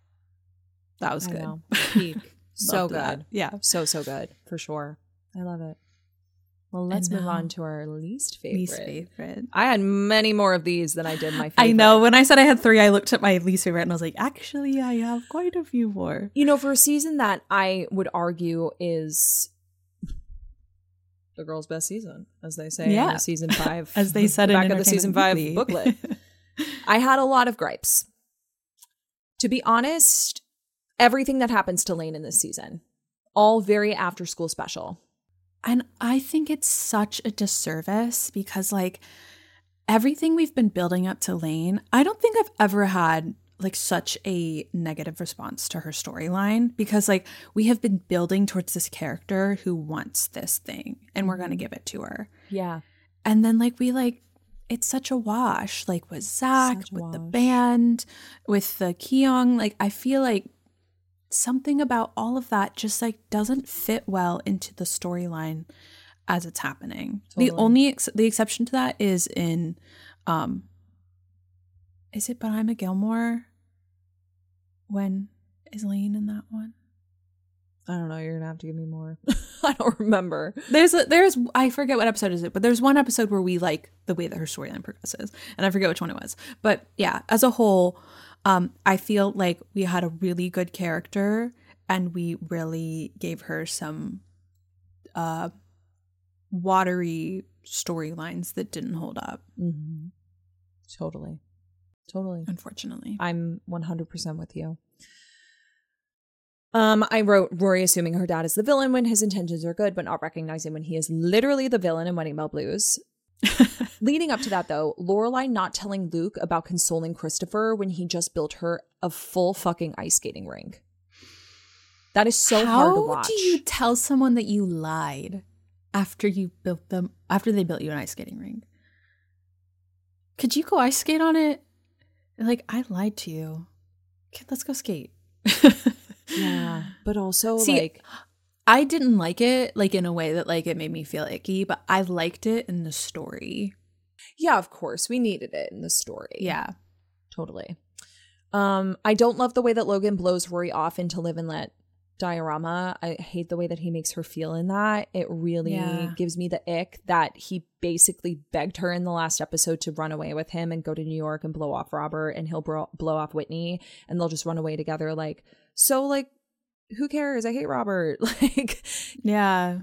Speaker 3: that was
Speaker 4: I
Speaker 3: good.
Speaker 4: know. Peak. So
Speaker 3: Loved
Speaker 4: good.
Speaker 3: that. Yeah.
Speaker 4: So, so good. For sure. I love it. Well, let's
Speaker 3: And
Speaker 4: move
Speaker 3: now-
Speaker 4: on to our least favorite.
Speaker 3: Least favorite.
Speaker 4: I had many more of these than I did my favorite.
Speaker 3: I know. When I said I had three, I looked at my least favorite and I was like, actually, I have quite a few more.
Speaker 4: You know, for a season that I would argue is the girl's best season, as they say in
Speaker 3: Yeah.
Speaker 4: the season five.
Speaker 3: As they said
Speaker 4: the
Speaker 3: in
Speaker 4: back of the season five
Speaker 3: Entertainment
Speaker 4: booklet.
Speaker 3: Weekly.
Speaker 4: I had a lot of gripes. To be honest, everything that happens to Lane in this season, all very after school special.
Speaker 3: And I think it's such a disservice because, like, everything we've been building up to Lane, I don't think I've ever had, like, such a negative response to her storyline because, like, we have been building towards this character who wants this thing and we're going to give it to her.
Speaker 4: Yeah.
Speaker 3: And then, like, we, like, it's such a wash, like, with Zach,
Speaker 4: Such a
Speaker 3: with the
Speaker 4: wash.
Speaker 3: band, with the Keong. Like, I feel like something about all of that just like doesn't fit well into the storyline as it's happening. The
Speaker 4: Totally.
Speaker 3: only ex- the exception to that is in um is it But I'm a Gilmore? When is Lane in that one?
Speaker 4: I don't know. You're going to have to give me more. I don't remember.
Speaker 3: There's a, there's I forget what episode is it, but there's one episode where we like the way that her storyline progresses, and I forget which one it was. But yeah, as a whole, um, I feel like we had a really good character, and we really gave her some uh, watery storylines that didn't hold up,
Speaker 4: Mm-hmm. Totally. Totally.
Speaker 3: unfortunately.
Speaker 4: I'm one hundred percent with you. Um, I wrote Rory assuming her dad is the villain when his intentions are good, but not recognizing when he is literally the villain in Wedding Bell Blues. Leading up to that, though, Lorelai not telling Luke about consoling Christopher when he just built her a full fucking ice skating rink. That is so
Speaker 3: How
Speaker 4: hard to watch.
Speaker 3: How do you tell someone that you lied after you built them, after they built you an ice skating rink? Could you go ice skate on it? Like, I lied to you. Okay, let's go skate.
Speaker 4: Yeah, but also
Speaker 3: See,
Speaker 4: like
Speaker 3: I didn't like it like in a way that like it made me feel icky, but I liked it in the story.
Speaker 4: Yeah, of course. We needed it in the story.
Speaker 3: Yeah.
Speaker 4: Totally. Um, I don't love the way that Logan blows Rory off into Live and Let diorama. I hate the way that he makes her feel in that. It really
Speaker 3: Yeah.
Speaker 4: gives me the ick that he basically begged her in the last episode to run away with him and go to New York and blow off Robert, and he'll bro- blow off Whitney, and they'll just run away together. Like, so like, who cares? I hate Robert. Like,
Speaker 3: Yeah.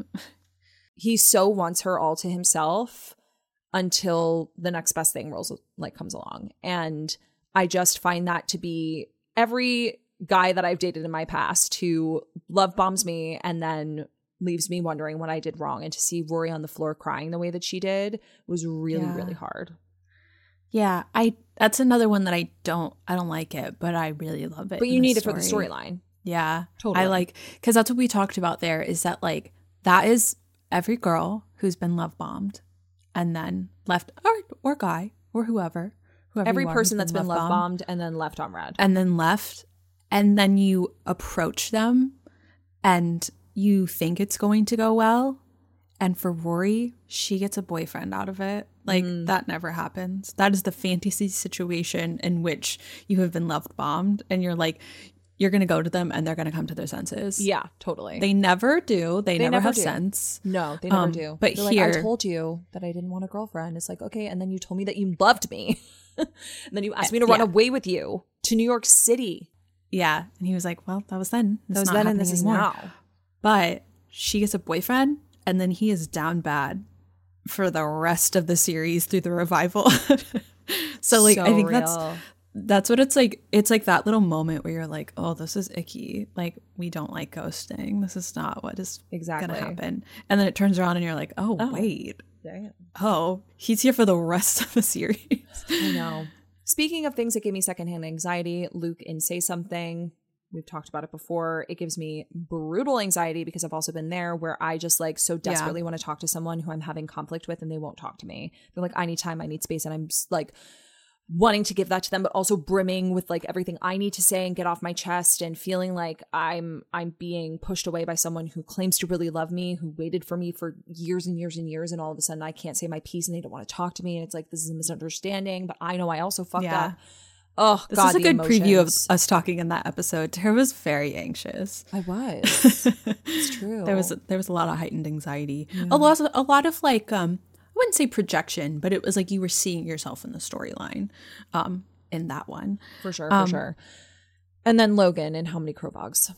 Speaker 4: he so wants her all to himself until the next best thing rolls like comes along. And I just find that to be every guy that I've dated in my past who love bombs me and then leaves me wondering what I did wrong. And to see Rory on the floor crying the way that she did was really,
Speaker 3: Yeah.
Speaker 4: really hard.
Speaker 3: Yeah, I that's another one that I don't I don't like it, but I really love it.
Speaker 4: But you
Speaker 3: in
Speaker 4: need
Speaker 3: the
Speaker 4: it for the
Speaker 3: story.
Speaker 4: storyline.
Speaker 3: Yeah.
Speaker 4: Totally.
Speaker 3: I like, because that's what we talked about there, is that like that is every girl who's been love bombed and then left, or or guy or whoever, whoever
Speaker 4: Every
Speaker 3: you are
Speaker 4: person
Speaker 3: who's
Speaker 4: that's been love bombed and then left on red.
Speaker 3: and then left, and then you approach them and you think it's going to go well. And for Rory, she gets a boyfriend out of it. Like,
Speaker 4: Mm.
Speaker 3: that never happens. That is the fantasy situation in which you have been love bombed and you're like, you're going to go to them and they're going to come to their senses.
Speaker 4: Yeah, totally.
Speaker 3: They never do. They,
Speaker 4: They
Speaker 3: never,
Speaker 4: never
Speaker 3: have
Speaker 4: do.
Speaker 3: sense.
Speaker 4: No, they never
Speaker 3: Um,
Speaker 4: do.
Speaker 3: but
Speaker 4: They're like,
Speaker 3: here-
Speaker 4: I told you that I didn't want a girlfriend. It's like, okay, and then you told me that you loved me. And then you asked me to run
Speaker 3: Yeah.
Speaker 4: away with you to New York City.
Speaker 3: Yeah. And he was like, well, that was then. It's
Speaker 4: That was
Speaker 3: not
Speaker 4: then and this
Speaker 3: happening
Speaker 4: is
Speaker 3: anymore.
Speaker 4: now.
Speaker 3: But she gets a boyfriend and then he is down bad for the rest of the series through the revival. so like I think that's
Speaker 4: real.
Speaker 3: that's what it's like. It's like that little moment where you're like, oh, this is icky. Like, we don't like ghosting. This is not what is
Speaker 4: Exactly.
Speaker 3: gonna happen. And then it turns around and you're like, oh,
Speaker 4: Oh.
Speaker 3: wait.
Speaker 4: Damn.
Speaker 3: Oh, he's here for the rest of the series.
Speaker 4: I know. Speaking of things that give me secondhand anxiety, Luke in Say Something. We've talked about it before. It gives me brutal anxiety because I've also been there where I just like so desperately want to talk to someone who I'm having conflict with and they won't talk to me. They're like, I need time, I need space. And I'm just like wanting to give that to them, but also brimming with like everything I need to say and get off my chest and feeling like I'm I'm being pushed away by someone who claims to really love me, who waited for me for years and years and years. And all of a sudden I can't say my piece and they don't want to talk to me. And it's like, this is a misunderstanding, but I know I also fucked
Speaker 3: Yeah.
Speaker 4: up. Oh,
Speaker 3: This
Speaker 4: God,
Speaker 3: is a
Speaker 4: the
Speaker 3: good preview of
Speaker 4: emotions.
Speaker 3: us talking in that episode. Tara was very anxious.
Speaker 4: I was. It's true.
Speaker 3: There was there was a lot of heightened anxiety. A lot of, a lot of like um I wouldn't say projection, but it was like you were seeing yourself in the storyline um in that one.
Speaker 4: for sure, for
Speaker 3: um,
Speaker 4: sure. And then Logan and How Many Crowbogs.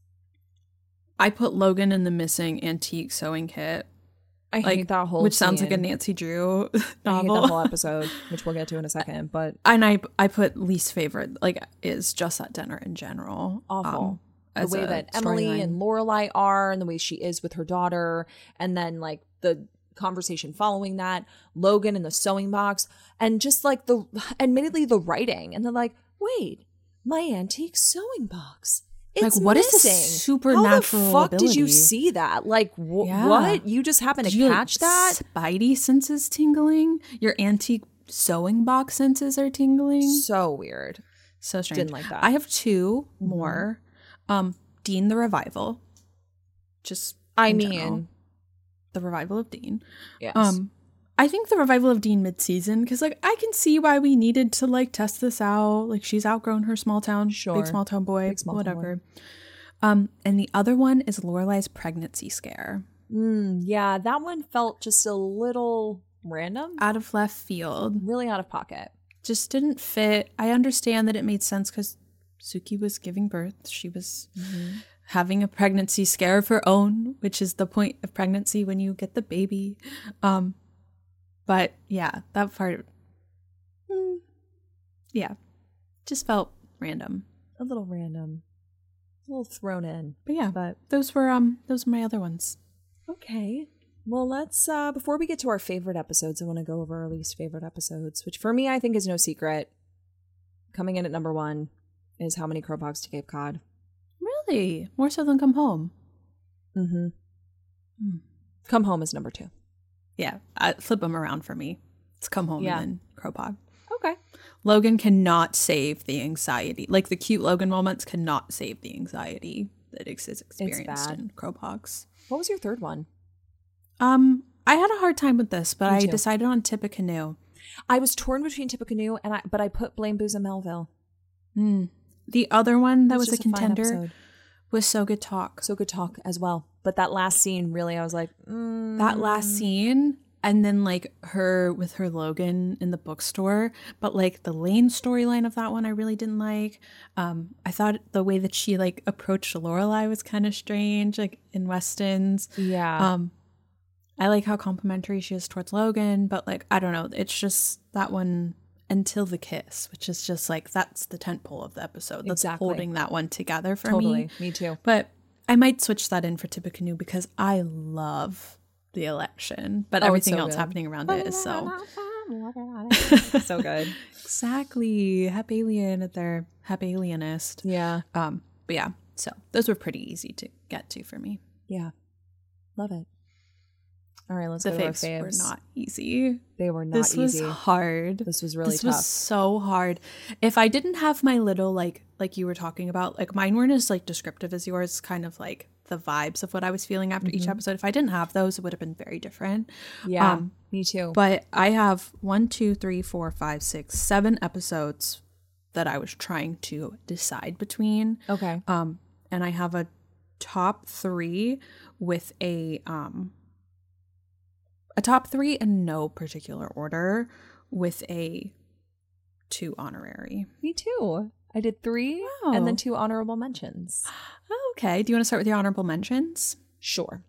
Speaker 3: I put Logan in the missing antique sewing kit,
Speaker 4: I
Speaker 3: like
Speaker 4: hate that whole
Speaker 3: which sounds like a
Speaker 4: scene.
Speaker 3: Nancy Drew
Speaker 4: I hate
Speaker 3: novel.
Speaker 4: that whole episode, which we'll get to in a second. But
Speaker 3: And I I put least favorite like is Just That Dinner in general.
Speaker 4: awful.
Speaker 3: um,
Speaker 4: the
Speaker 3: as
Speaker 4: way
Speaker 3: a
Speaker 4: that Emily
Speaker 3: storyline.
Speaker 4: and Lorelai are, and the way she is with her daughter, and then like the conversation following that, Logan in the sewing box, and just like the admittedly the writing, and they're like, wait, my antique sewing box. It's
Speaker 3: Like, what is this
Speaker 4: missing.
Speaker 3: supernatural
Speaker 4: How the fuck did you
Speaker 3: ability?
Speaker 4: see that? Like, wh-
Speaker 3: Yeah.
Speaker 4: what? You just happened to
Speaker 3: Did you, like,
Speaker 4: catch that?
Speaker 3: Spidey senses tingling. Your antique sewing box senses are tingling.
Speaker 4: So weird.
Speaker 3: So strange.
Speaker 4: Didn't like that.
Speaker 3: I have two
Speaker 4: Mhm.
Speaker 3: more. Um, Dean the Revival. Just
Speaker 4: I
Speaker 3: in
Speaker 4: mean,
Speaker 3: general. The Revival of Dean.
Speaker 4: yes.
Speaker 3: Um, I think the Revival of Dean mid-season, because like I can see why we needed to like test this out. Like, she's outgrown her small town,
Speaker 4: Sure.
Speaker 3: big small town boy,
Speaker 4: Big small town
Speaker 3: whatever. Um, and the other one is Lorelai's pregnancy scare.
Speaker 4: Mm, yeah, that one felt just a little random,
Speaker 3: Out of left field.
Speaker 4: really out of pocket.
Speaker 3: Just didn't fit. I understand that it made sense because Suki was giving birth. She was having a pregnancy scare of her own, which is the point of pregnancy when you get the baby. Um, but yeah, that part, mm, yeah, just felt random.
Speaker 4: A little random, a little thrown in.
Speaker 3: But yeah,
Speaker 4: But
Speaker 3: those were um those were my other ones.
Speaker 4: okay, Well, let's, uh, before we get to our favorite episodes, I want to go over our least favorite episodes, which for me, I think is no secret. Coming in at number one is How Many Crowpogs to Cape Cod.
Speaker 5: Really? More so than Come Home?
Speaker 4: Mm-hmm. Mm. Come Home is number two.
Speaker 5: Yeah, I flip them around for me. It's Come Home
Speaker 4: Yeah.
Speaker 5: and then Crowpog.
Speaker 4: Okay.
Speaker 5: Logan cannot save the anxiety. Like the cute Logan moments cannot save the anxiety that is experienced
Speaker 4: bad.
Speaker 5: in Crowpogs.
Speaker 4: What was your third one?
Speaker 5: Um, I had a hard time with this, but
Speaker 4: Me
Speaker 5: I
Speaker 4: too.
Speaker 5: decided on Tippecanoe.
Speaker 4: I was torn between Tippecanoe and I, but I put Blame Booze and Melville.
Speaker 5: Mm. The other one that
Speaker 4: It
Speaker 5: was,
Speaker 4: was
Speaker 5: a
Speaker 4: just a fine
Speaker 5: contender
Speaker 4: episode.
Speaker 5: was So Good Talk.
Speaker 4: So Good Talk as well. But that last scene, really, I was like, mm.
Speaker 5: That last scene, and then like her with her Logan in the bookstore, but like the Lane storyline of that one I really didn't like. um I thought the way that she like approached Lorelai was kind of strange, like in Weston's.
Speaker 4: Yeah.
Speaker 5: um I like how complimentary she is towards Logan, but like I don't know, it's just that one Until the Kiss, which is just like that's the tentpole of the episode that's
Speaker 4: Exactly.
Speaker 5: holding that one together for
Speaker 4: totally.
Speaker 5: me.
Speaker 4: Me too.
Speaker 5: But I might switch that in for Tippecanoe because I love the election, but
Speaker 4: Oh, it's
Speaker 5: everything
Speaker 4: so
Speaker 5: else
Speaker 4: good.
Speaker 5: happening around it is so
Speaker 4: So good.
Speaker 5: exactly Hepalian at their Hepalianist.
Speaker 4: Yeah.
Speaker 5: Um, but yeah, so those were pretty easy to get to for me.
Speaker 4: Yeah. Love it. All right, let's
Speaker 5: The
Speaker 4: go to our
Speaker 5: faves
Speaker 4: faves.
Speaker 5: were not easy.
Speaker 4: They were not
Speaker 5: This
Speaker 4: easy.
Speaker 5: was hard.
Speaker 4: This was really
Speaker 5: this
Speaker 4: tough.
Speaker 5: was so hard. If I didn't have my little like like you were talking about, like mine weren't as like descriptive as yours, kind of like the vibes of what I was feeling after each episode. If I didn't have those, it would have been very different.
Speaker 4: Yeah.
Speaker 5: Um,
Speaker 4: me too.
Speaker 5: But I have one, two, three, four, five, six, seven episodes that I was trying to decide between.
Speaker 4: Okay.
Speaker 5: Um, and I have a top three with a um a top three in no particular order with a two honorary.
Speaker 4: Me too. I did three
Speaker 5: Wow.
Speaker 4: and then two honorable mentions.
Speaker 5: Oh, okay. Do you want to start with your honorable mentions?
Speaker 4: Sure.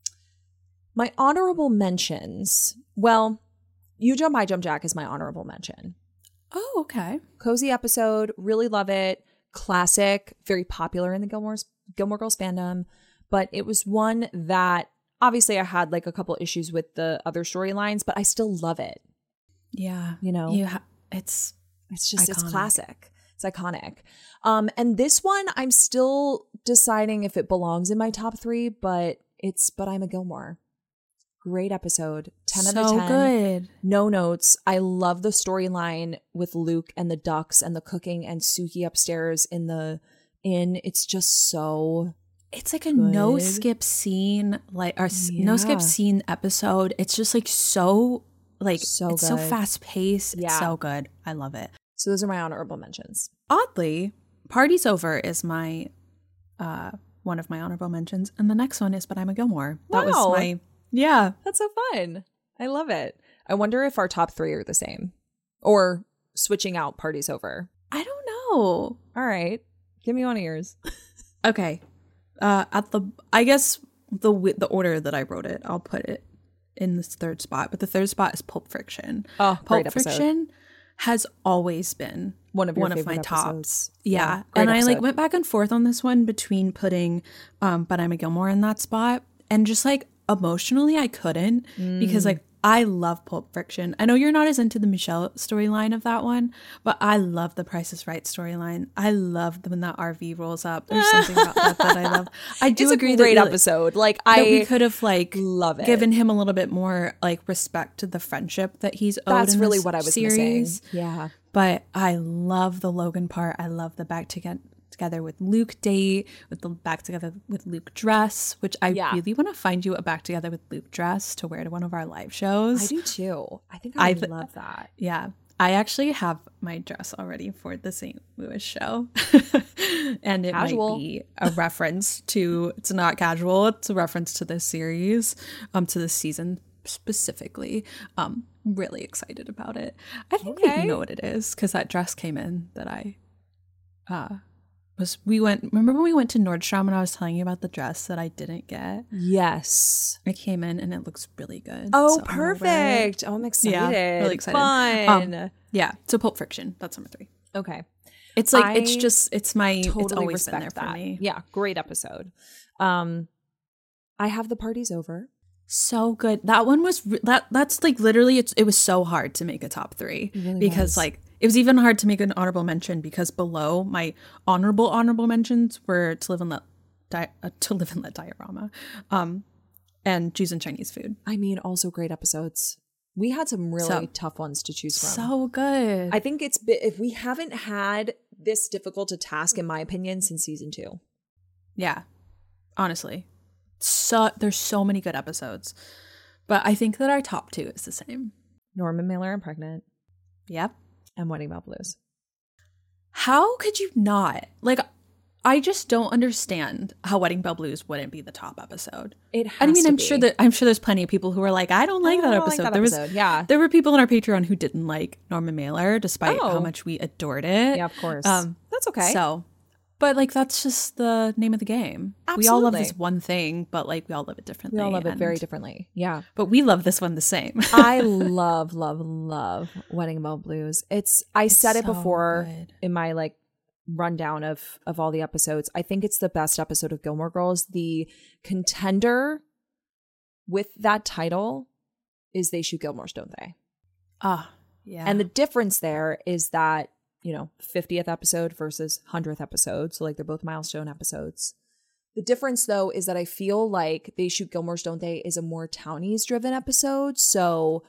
Speaker 4: My honorable mentions. Well, You Jump, I Jump, Jack is my honorable mention.
Speaker 5: Oh, okay.
Speaker 4: Cozy episode. Really love it. Classic. Very popular in the Gilmore's, Gilmore Girls fandom. But it was one that obviously I had like a couple issues with the other storylines, but I still love it.
Speaker 5: Yeah.
Speaker 4: You know?
Speaker 5: You ha- it's
Speaker 4: It's just, it's
Speaker 5: Iconic.
Speaker 4: classic. It's iconic. Um, and this one, I'm still deciding if it belongs in my top three, but it's, but I'm a Gilmore. Great episode. ten
Speaker 5: so
Speaker 4: out of ten.
Speaker 5: good.
Speaker 4: No notes. I love the storyline with Luke and the ducks and the cooking and Suki upstairs in the inn. It's just so
Speaker 5: It's like a
Speaker 4: good.
Speaker 5: no skip scene, like or s no skip
Speaker 4: Yeah.
Speaker 5: scene episode. It's just like so like
Speaker 4: So
Speaker 5: it's so
Speaker 4: good.
Speaker 5: fast paced. It's
Speaker 4: Yeah.
Speaker 5: so good. I love it.
Speaker 4: So those are my honorable mentions.
Speaker 5: Oddly, Party's Over is my uh one of my honorable mentions, and the next one is But I'm a Gilmore. That
Speaker 4: Wow.
Speaker 5: was my yeah.
Speaker 4: That's so fun. I love it. I wonder if our top three are the same or switching out Parties Over.
Speaker 5: I don't know.
Speaker 4: All right. Give me one of yours.
Speaker 5: Okay. Uh at the I guess the wi- the order that I wrote it, I'll put it in this third spot, but the third spot is Pulp Fiction.
Speaker 4: Oh,
Speaker 5: Pulp
Speaker 4: great episode.
Speaker 5: Fiction has always been
Speaker 4: One of your
Speaker 5: one of
Speaker 4: favorite
Speaker 5: my tops.
Speaker 4: episodes.
Speaker 5: Yeah.
Speaker 4: great
Speaker 5: And I like
Speaker 4: episode.
Speaker 5: went back and forth on this one between putting um But I'm a Gilmore in that spot, and just like emotionally I couldn't because like I love Pulp Fiction. I know you're not as into the Michelle storyline of that one, but I love the Price is Right storyline. I love when that R V rolls up. There's something about that that I love. I do
Speaker 4: It's
Speaker 5: agree
Speaker 4: a great
Speaker 5: that,
Speaker 4: episode. Like
Speaker 5: that we
Speaker 4: I
Speaker 5: could have like
Speaker 4: love it.
Speaker 5: given him a little bit more like respect to the friendship that he's owed
Speaker 4: That's
Speaker 5: in
Speaker 4: really
Speaker 5: this
Speaker 4: what I was
Speaker 5: series.
Speaker 4: missing. Yeah.
Speaker 5: But I love the Logan part. I love the back together together with Luke date, with the back together with Luke dress, which I
Speaker 4: Yeah.
Speaker 5: really want to find you a back together with Luke dress to wear to one of our live shows.
Speaker 4: I do too. I think I,
Speaker 5: I
Speaker 4: would
Speaker 5: th-
Speaker 4: love that.
Speaker 5: Yeah. I actually have my dress already for the Saint Louis show. And it
Speaker 4: Casual.
Speaker 5: might be a reference to, it's not casual, it's a reference to this series, um, to this season specifically. Um, really excited about it. I think
Speaker 4: Okay.
Speaker 5: you know what it is because that dress came in that I uh was we went remember when we went to Nordstrom and I was telling you about the dress that I didn't get?
Speaker 4: Yes.
Speaker 5: It came in and it looks really good.
Speaker 4: Oh,
Speaker 5: so I'm gonna wear it.
Speaker 4: perfect. Oh, I'm excited.
Speaker 5: Yeah, really excited.
Speaker 4: Fun.
Speaker 5: Um, Yeah. So Pulp Fiction. That's number three.
Speaker 4: okay.
Speaker 5: It's like it's
Speaker 4: I
Speaker 5: just it's my
Speaker 4: Totally
Speaker 5: it's always
Speaker 4: respect
Speaker 5: been there
Speaker 4: that.
Speaker 5: for me.
Speaker 4: Yeah. Great episode. Um, I have The Party's Over.
Speaker 3: So good. That one was re- that. That's like literally. It's it was so hard to make a top three
Speaker 4: really
Speaker 3: because
Speaker 4: was.
Speaker 3: like it was even hard to make an honorable mention because below my honorable honorable mentions were To Live and Let Di- uh, To Live and Let Diorama, um, and Jews and Chinese Food.
Speaker 4: I mean, also great episodes. We had some really
Speaker 3: So-
Speaker 4: tough ones to choose from.
Speaker 3: So good.
Speaker 4: I think it's bi- if we haven't had this difficult a task, in my opinion, since season two.
Speaker 3: Yeah, honestly, so there's so many good episodes, but I think that our top two is the same.
Speaker 4: Norman Mailer and Pregnant
Speaker 3: Yep.
Speaker 4: and Wedding Bell Blues.
Speaker 3: How could you not? Like, I just don't understand how Wedding Bell Blues wouldn't be the top episode.
Speaker 4: It has
Speaker 3: I mean,
Speaker 4: to
Speaker 3: I'm
Speaker 4: be.
Speaker 3: sure that I'm sure there's plenty of people who are like, I don't like
Speaker 4: I
Speaker 3: that
Speaker 4: don't like
Speaker 3: episode.
Speaker 4: that
Speaker 3: there was
Speaker 4: episode, yeah.
Speaker 3: there were people on our Patreon who didn't like Norman Mailer, despite
Speaker 4: Oh.
Speaker 3: how much we adored it.
Speaker 4: Yeah, of course.
Speaker 3: Um,
Speaker 4: That's okay.
Speaker 3: So, but like that's just the name of the game. We all love
Speaker 4: Absolutely.
Speaker 3: this one thing, but like we all love it differently.
Speaker 4: we all love it very
Speaker 3: and-
Speaker 4: differently. Yeah.
Speaker 3: But we love this one the same.
Speaker 4: I love, love, love Wedding Bell Blues. It's I said it
Speaker 3: so
Speaker 4: before
Speaker 3: good.
Speaker 4: in my like rundown of of all the episodes. I think it's the best episode of Gilmore Girls. The contender with that title is They Shoot Gilmore's, Don't They?
Speaker 3: Ah, yeah.
Speaker 4: And the difference there is that, you know, fiftieth episode versus hundredth episode. So like they're both milestone episodes. The difference though is that I feel like They Shoot Gilmore's, Don't They is a more townies driven episode. So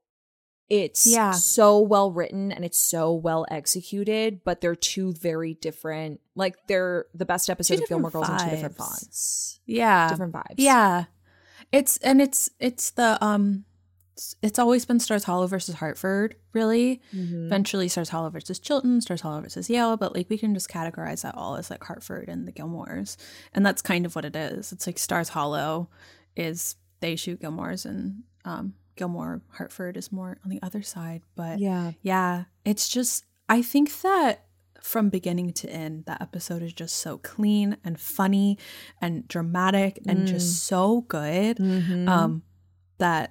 Speaker 4: it's
Speaker 3: Yeah.
Speaker 4: so well written and it's so well executed, but they're two very different, like they're the best episode of
Speaker 3: different
Speaker 4: Gilmore Girls in two different
Speaker 3: vibes.
Speaker 4: fonts.
Speaker 3: yeah.
Speaker 4: Different vibes.
Speaker 3: Yeah. It's and it's it's the um it's- it's always been Stars Hollow versus Hartford, really.
Speaker 4: Mhm.
Speaker 3: Eventually Stars Hollow versus Chilton, Stars Hollow versus Yale, but like we can just categorize that all as like Hartford and the Gilmores. And that's kind of what it is. It's like Stars Hollow is They Shoot Gilmore's and um Gilmore Hartford is more on the other side. But
Speaker 4: Yeah.
Speaker 3: yeah, it's just I think that from beginning to end, that episode is just so clean and funny and dramatic and
Speaker 4: Mm.
Speaker 3: just so good.
Speaker 4: Mhm.
Speaker 3: Um, that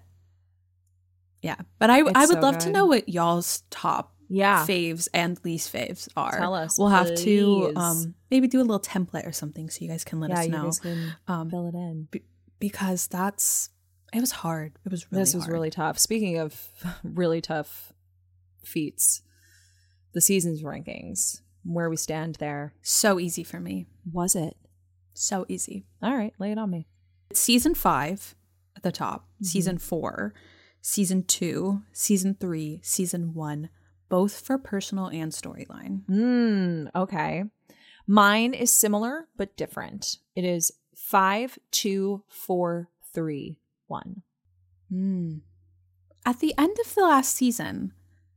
Speaker 3: yeah, but I
Speaker 4: It's
Speaker 3: I would
Speaker 4: so
Speaker 3: love to
Speaker 4: good.
Speaker 3: know what y'all's top
Speaker 4: yeah.
Speaker 3: faves and least faves are.
Speaker 4: Tell us,
Speaker 3: We'll have to
Speaker 4: please.
Speaker 3: um maybe do a little template or something so you guys can let
Speaker 4: yeah,
Speaker 3: us
Speaker 4: you
Speaker 3: know.
Speaker 4: guys can
Speaker 3: Um,
Speaker 4: fill it in.
Speaker 3: because that's it was hard. It was really
Speaker 4: This was
Speaker 3: hard.
Speaker 4: really tough. Speaking of really tough feats, the season's rankings, where we stand there.
Speaker 3: so easy for me.
Speaker 4: Was it?
Speaker 3: So easy.
Speaker 4: All right, lay it on me.
Speaker 3: Season five at the top,
Speaker 4: Mm-hmm.
Speaker 3: season four, season two, season three, season one, both for personal and storyline.
Speaker 4: Mm, okay. Mine is similar but different. It is five, two, four, three, one.
Speaker 3: Mm. At the end of the last season,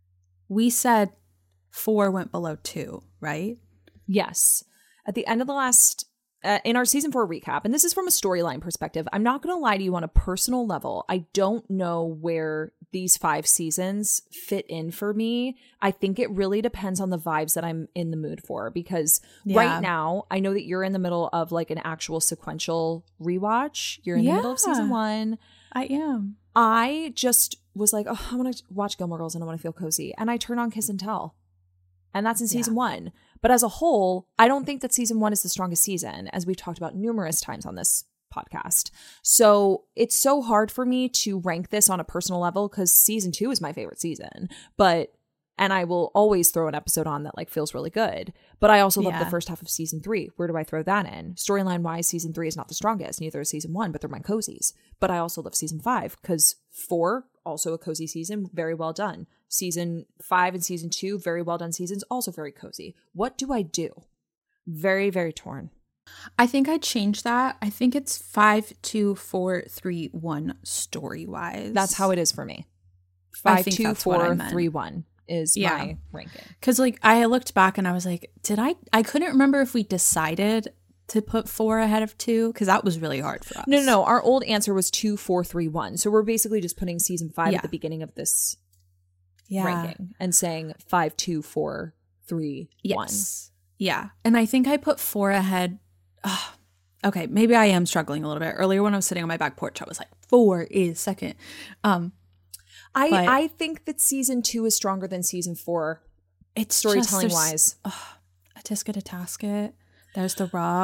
Speaker 3: we said four went below two, right?
Speaker 4: Yes. At the end of the last, uh, in our season four recap, and this is from a storyline perspective, I'm not going to lie to you on a personal level. I don't know where these five seasons fit in for me. I think it really depends on the vibes that I'm in the mood for, because
Speaker 3: Yeah.
Speaker 4: right now, I know that you're in the middle of like an actual sequential rewatch. You're in the middle of season
Speaker 3: Yeah.
Speaker 4: one.
Speaker 3: I am.
Speaker 4: I just was like, oh, I want to watch Gilmore Girls and I want to feel cozy. And I turn on Kiss and Tell. And that's in season
Speaker 3: Yeah.
Speaker 4: one. But as a whole, I don't think that season one is the strongest season, as we've talked about numerous times on this podcast. So it's so hard for me to rank this on a personal level because season two is my favorite season. But and I will always throw an episode on that like feels really good. But I also love
Speaker 3: Yeah.
Speaker 4: the first half of season three. Where do I throw that in? Storyline wise, season three is not the strongest. Neither is season one, but they're my cozies. But I also love season five because four, also a cozy season, very well done. Season five and season two, very well done seasons, also very cozy. What do I do? Very, very torn.
Speaker 3: I think I changed that. I think it's five, two, four, three, one story wise.
Speaker 4: That's how it is for me.
Speaker 3: I
Speaker 4: Five,
Speaker 3: think
Speaker 4: two,
Speaker 3: that's what I
Speaker 4: four,
Speaker 3: meant.
Speaker 4: three, one is
Speaker 3: Yeah.
Speaker 4: my ranking.
Speaker 3: Because like I looked back and I was like, did I? I couldn't remember if we decided to put four ahead of two because that was really hard for us.
Speaker 4: No, no, no. Our old answer was two, four, three, one. So we're basically just putting season five
Speaker 3: Yeah.
Speaker 4: at the beginning of this
Speaker 3: Yeah.
Speaker 4: ranking and saying five, two, four, three, one.
Speaker 3: Yes. Yeah. And I think I put four ahead. Ugh. Okay, maybe I am struggling a little bit. Earlier when I was sitting on my back porch, I was like, four is second. Um,
Speaker 4: I,
Speaker 3: But-
Speaker 4: I think that season two is stronger than season four,
Speaker 3: it's
Speaker 4: storytelling
Speaker 3: just,
Speaker 4: wise.
Speaker 3: there's- ugh, a tisket, a tasket. There's the Rob.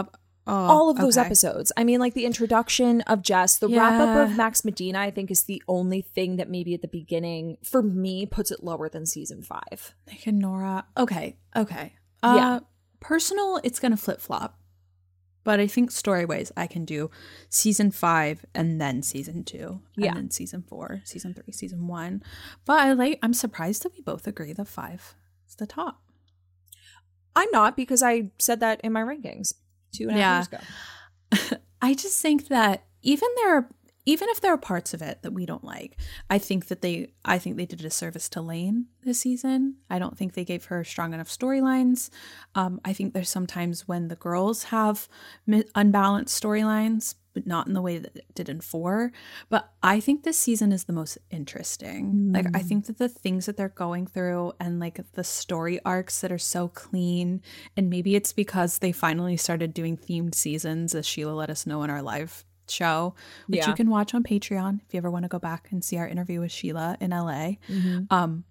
Speaker 3: Oh,
Speaker 4: all of those
Speaker 3: okay.
Speaker 4: episodes. I mean, like the introduction of Jess, the
Speaker 3: Yeah.
Speaker 4: wrap up of Max Medina, I think is the only thing that maybe at the beginning, for me, puts it lower than season five.
Speaker 3: Nick and Nora. Okay. Okay. Uh,
Speaker 4: Yeah.
Speaker 3: Personal, it's going to flip flop. But I think story ways I can do season five and then season two. And
Speaker 4: Yeah.
Speaker 3: then season four, season three, season one. But I like I'm surprised that we both agree that five is the top.
Speaker 4: I'm not, because I said that in my rankings two and a half
Speaker 3: Yeah.
Speaker 4: years ago.
Speaker 3: I just think that even there, even if there are parts of it that we don't like, I think that they, I think they did a disservice to Lane this season. I don't think they gave her strong enough storylines. Um, I think there's sometimes when the girls have mi- unbalanced storylines, but not in the way that it did in four. But I think this season is the most interesting. Like, I think that the things that they're going through and like the story arcs that are so clean, and maybe it's because they finally started doing themed seasons, as Sheila let us know in our live show, which
Speaker 4: Yeah.
Speaker 3: you can watch on Patreon if you ever want to go back and see our interview with Sheila in L A. Um,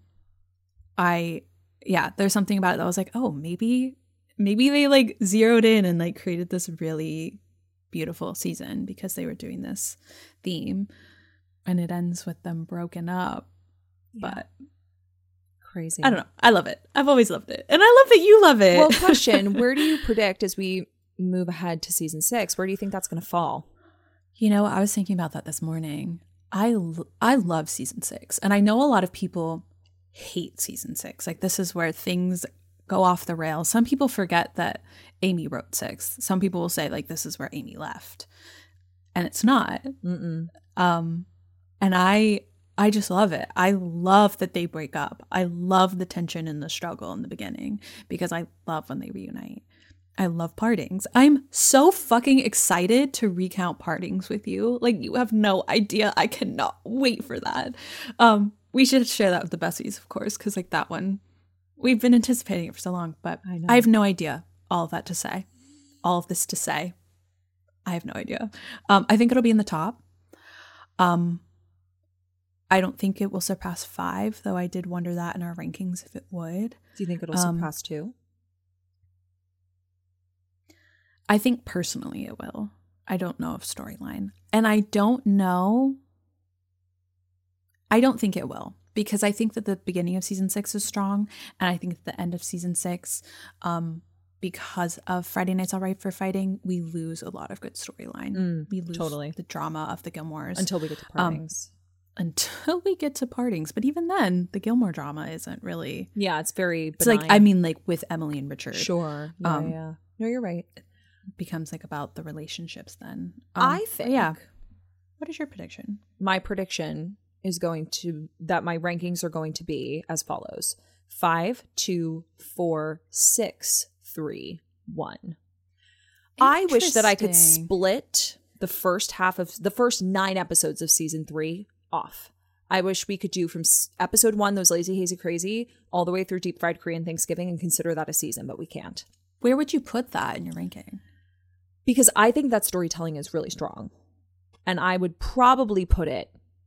Speaker 3: I, yeah, there's something about it that was like, oh, maybe, maybe they like zeroed in and like created this really beautiful season because they were doing this theme, and it ends with them broken up. But
Speaker 4: Crazy.
Speaker 3: I don't know. I love it. I've always loved it, and I love that you love it.
Speaker 4: Well, question, where do you predict as we move ahead to season six, where do you think that's going to fall?
Speaker 3: You know, I was thinking about that this morning. I l- I love season six, and I know a lot of people hate season six. Like, this is where things go off the rails. Some people forget that Amy wrote six. Some people will say like this is where Amy left, and it's not.
Speaker 4: Mm-mm.
Speaker 3: Um, and I I just love it. I love that they break up. I love the tension and the struggle in the beginning because I love when they reunite. I love partings. I'm so fucking excited to recount partings with you. Like, you have no idea. I cannot wait for that. Um, we should share that with the besties, of course, because like that one, we've been anticipating it for so long, but
Speaker 4: I know.
Speaker 3: I have no idea all of that to say. All of this to say. I have no idea. Um, I think it'll be in the top. Um, I don't think it will surpass five, though I did wonder that in our rankings if it would.
Speaker 4: Do you think it'll
Speaker 3: Um,
Speaker 4: surpass two?
Speaker 3: I think personally it will. I don't know of storyline. And I don't know. I don't think it will, because I think that the beginning of season six is strong. And I think at the end of season six, um, because of Friday Night's All Right for Fighting, we lose a lot of good storyline.
Speaker 4: Mm,
Speaker 3: we lose
Speaker 4: totally.
Speaker 3: the drama of the Gilmores.
Speaker 4: Until we get to
Speaker 3: um,
Speaker 4: partings.
Speaker 3: until we get to partings. But even then, the Gilmore drama isn't really.
Speaker 4: Yeah, it's very
Speaker 3: It's
Speaker 4: benign.
Speaker 3: like, I mean, like with Emily and Richard.
Speaker 4: Sure. Yeah,
Speaker 3: Um,
Speaker 4: yeah. No, you're right.
Speaker 3: Becomes like about the relationships then.
Speaker 4: I
Speaker 3: but
Speaker 4: think
Speaker 3: Yeah. What is your prediction?
Speaker 4: my prediction is going to, that my rankings are going to be as follows: five, two, four, six, three, one. I wish that I could
Speaker 3: Interesting.
Speaker 4: split the first half of the first nine episodes of season three off. I wish we could do from s- episode one, those lazy, hazy, crazy, all the way through Deep Fried Korean Thanksgiving and consider that a season, but we can't.
Speaker 3: Where would you put that in your ranking?
Speaker 4: Because I think that storytelling is really strong. And I would probably put it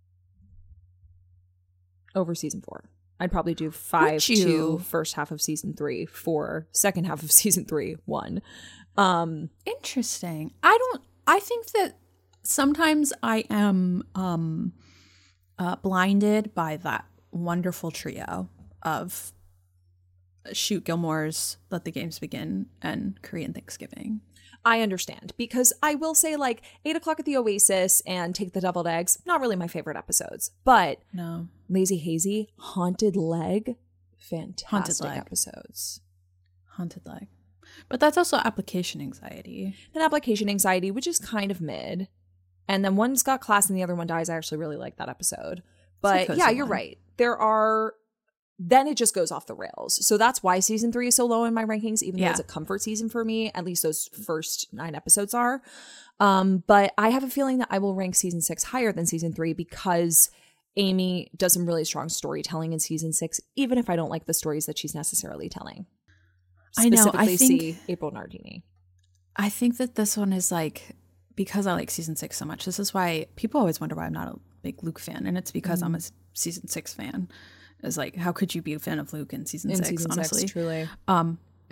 Speaker 4: over season four. I'd probably do five,
Speaker 3: Would you?
Speaker 4: two, first half of season three, four, second half of season three, one. Um,
Speaker 3: Interesting. I don't, I think that sometimes I am um, uh, blinded by that wonderful trio of Shoot Gilmore's Let the Games Begin and Korean Thanksgiving.
Speaker 4: I understand, because I will say, like, eight o'clock at the Oasis and Take the Deviled Eggs, not really my favorite episodes, but
Speaker 3: No.
Speaker 4: Lazy Hazy, Haunted Leg, fantastic
Speaker 3: Haunted Leg.
Speaker 4: episodes.
Speaker 3: Haunted Leg. But that's also application anxiety.
Speaker 4: And Application Anxiety, which is kind of mid. And then one's got class and the other one dies. I actually really like that episode. But
Speaker 3: cozy
Speaker 4: yeah, you're
Speaker 3: one.
Speaker 4: right. There are, then it just goes off the rails. So that's why season three is so low in my rankings, even though
Speaker 3: Yeah.
Speaker 4: it's a comfort season for me. At least those first nine episodes are. Um, but I have a feeling that I will rank season six higher than season three because Amy does some really strong storytelling in season six, even if I don't like the stories that she's necessarily telling.
Speaker 3: I know, I
Speaker 4: Specifically,
Speaker 3: think-
Speaker 4: see April Nardini.
Speaker 3: I think that this one is like, because I like season six so much, this is why people always wonder why I'm not a big Luke fan. And it's because I'm a s- season six fan. It's like, how could you be a fan of Luke in season
Speaker 4: In
Speaker 3: six,
Speaker 4: season
Speaker 3: honestly?
Speaker 4: six, truly.
Speaker 3: Um, if-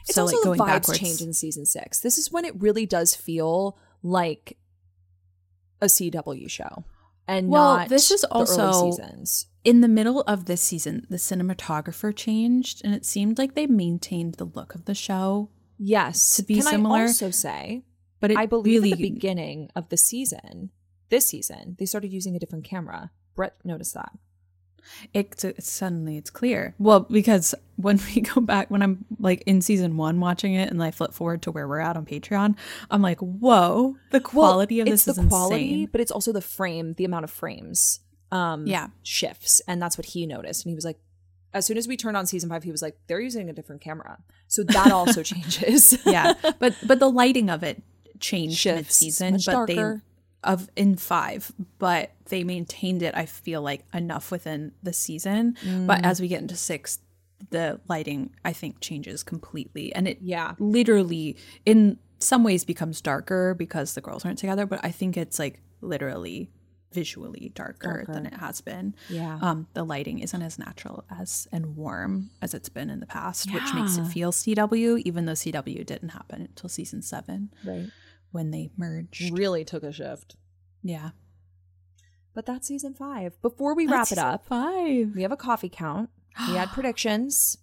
Speaker 4: It's
Speaker 3: so
Speaker 4: also
Speaker 3: like
Speaker 4: the
Speaker 3: going
Speaker 4: vibes
Speaker 3: backwards.
Speaker 4: change in season six. This is when it really does feel like a C W show, and
Speaker 3: Well,
Speaker 4: not
Speaker 3: this is
Speaker 4: the
Speaker 3: also-
Speaker 4: early seasons.
Speaker 3: In the middle of this season, the cinematographer changed, and it seemed like they maintained the look of the show,
Speaker 4: Yes,
Speaker 3: to be
Speaker 4: Can
Speaker 3: similar,
Speaker 4: I also say,
Speaker 3: but it
Speaker 4: I believe
Speaker 3: really
Speaker 4: at the beginning of the season, this season, they started using a different camera. Brett noticed that.
Speaker 3: It, it's suddenly it's clear. Well, because when we go back, when I'm like in season one watching it, and I flip forward to where we're at on Patreon, I'm like, whoa, the quality of
Speaker 4: it's
Speaker 3: this
Speaker 4: the
Speaker 3: is
Speaker 4: quality,
Speaker 3: insane.
Speaker 4: but it's also the frame, the amount of frames, um,
Speaker 3: Yeah.
Speaker 4: shifts, and that's what he noticed. And he was like, as soon as we turned on season five, he was like, they're using a different camera, so that also changes.
Speaker 3: Yeah, but but the lighting of it changed
Speaker 4: Shifts,
Speaker 3: mid-season,
Speaker 4: much
Speaker 3: but
Speaker 4: darker.
Speaker 3: they of in five, but they maintained it. I feel like enough within the season,
Speaker 4: Mm.
Speaker 3: but as we get into six, the lighting I think changes completely, and it
Speaker 4: Yeah.
Speaker 3: literally in some ways becomes darker because the girls aren't together. But I think it's like literally visually darker,
Speaker 4: Darker.
Speaker 3: than it has been.
Speaker 4: Yeah.
Speaker 3: Um, the lighting isn't as natural as and warm as it's been in the past, which makes it
Speaker 4: Yeah.
Speaker 3: feel C W, even though C W didn't happen until season seven
Speaker 4: Right.
Speaker 3: when they merged.
Speaker 4: Really took a shift.
Speaker 3: Yeah.
Speaker 4: But that's season five. Before we wrap
Speaker 3: That's
Speaker 4: it up,
Speaker 3: five.
Speaker 4: we have a coffee count. We had predictions.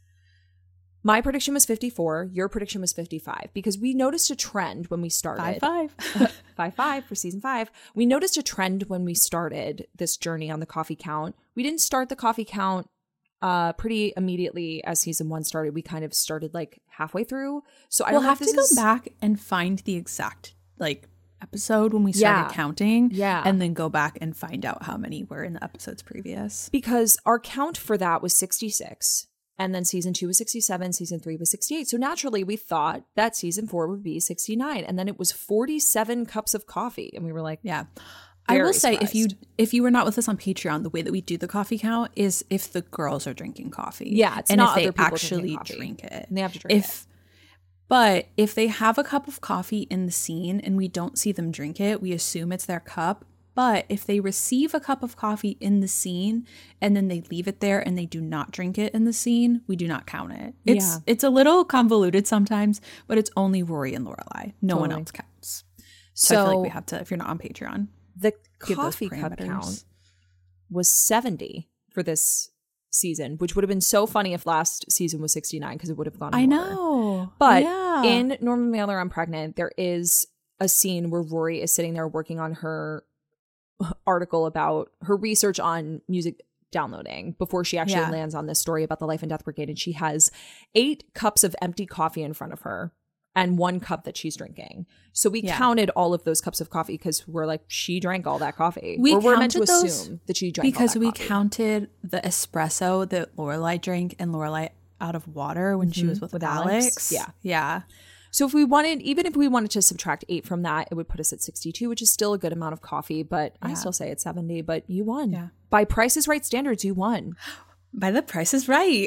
Speaker 4: My prediction was fifty-four. Your prediction was fifty-five, because we noticed a trend when we started.
Speaker 3: Five five.
Speaker 4: five five for season five. We noticed a trend when we started this journey on the coffee count. We didn't start the coffee count uh pretty immediately as season one started. We kind of started like halfway through. So I
Speaker 3: We'll
Speaker 4: don't know
Speaker 3: have
Speaker 4: if
Speaker 3: to
Speaker 4: this
Speaker 3: go
Speaker 4: is-
Speaker 3: back and find the exact like episode when we started
Speaker 4: Yeah.
Speaker 3: counting.
Speaker 4: Yeah.
Speaker 3: And then go back and find out how many were in the episodes previous.
Speaker 4: because our count for that was sixty-six. And then season two was sixty-seven, season three was sixty-eight. So naturally, we thought that season four would be sixty-nine. And then it was forty-seven cups of coffee. And we were like,
Speaker 3: Yeah. I
Speaker 4: Very
Speaker 3: will say if you
Speaker 4: surprised.
Speaker 3: if you were not with us on Patreon, the way that we do the coffee count is if the girls are drinking coffee.
Speaker 4: Yeah, it's
Speaker 3: and
Speaker 4: not
Speaker 3: if they
Speaker 4: other people
Speaker 3: actually
Speaker 4: drinking coffee.
Speaker 3: drink it.
Speaker 4: And they have to drink
Speaker 3: if, But if they have a cup of coffee in the scene and we don't see them drink it, we assume it's their cup. But if they receive a cup of coffee in the scene and then they leave it there and they do not drink it in the scene, we do not count it. It's
Speaker 4: Yeah.
Speaker 3: it's a little convoluted sometimes, but it's only Rory and Lorelai. No one
Speaker 4: Totally.
Speaker 3: else counts. So, I
Speaker 4: So
Speaker 3: feel like we have to, if you're not on Patreon.
Speaker 4: the
Speaker 3: Give those
Speaker 4: coffee cup
Speaker 3: parameters.
Speaker 4: count was seventy for this season, which would have been so funny if last season was sixty-nine, because it would have gone
Speaker 3: I
Speaker 4: lower.
Speaker 3: know.
Speaker 4: But
Speaker 3: yeah.
Speaker 4: in Norman Mailer, I'm Pregnant, there is a scene where Rory is sitting there working on her article about her research on music downloading before she actually
Speaker 3: Yeah.
Speaker 4: lands on this story about the Life and Death Brigade. And she has eight cups of empty coffee in front of her and one cup that she's drinking. So we
Speaker 3: Yeah.
Speaker 4: counted all of those cups of coffee because we're like, she drank all that coffee.
Speaker 3: We
Speaker 4: or we're meant to
Speaker 3: counted those
Speaker 4: assume that she drank
Speaker 3: because
Speaker 4: all that
Speaker 3: we
Speaker 4: coffee.
Speaker 3: counted the espresso that Lorelai drank and Lorelai out of water when she was with,
Speaker 4: With
Speaker 3: Alex.
Speaker 4: Alex. Yeah.
Speaker 3: Yeah.
Speaker 4: So if we wanted, even if we wanted to subtract eight from that, it would put us at sixty-two, which is still a good amount of coffee. But I
Speaker 3: Yeah.
Speaker 4: still say it's seventy. But you won.
Speaker 3: Yeah.
Speaker 4: By Price is Right standards, you won.
Speaker 3: By the Price is Right.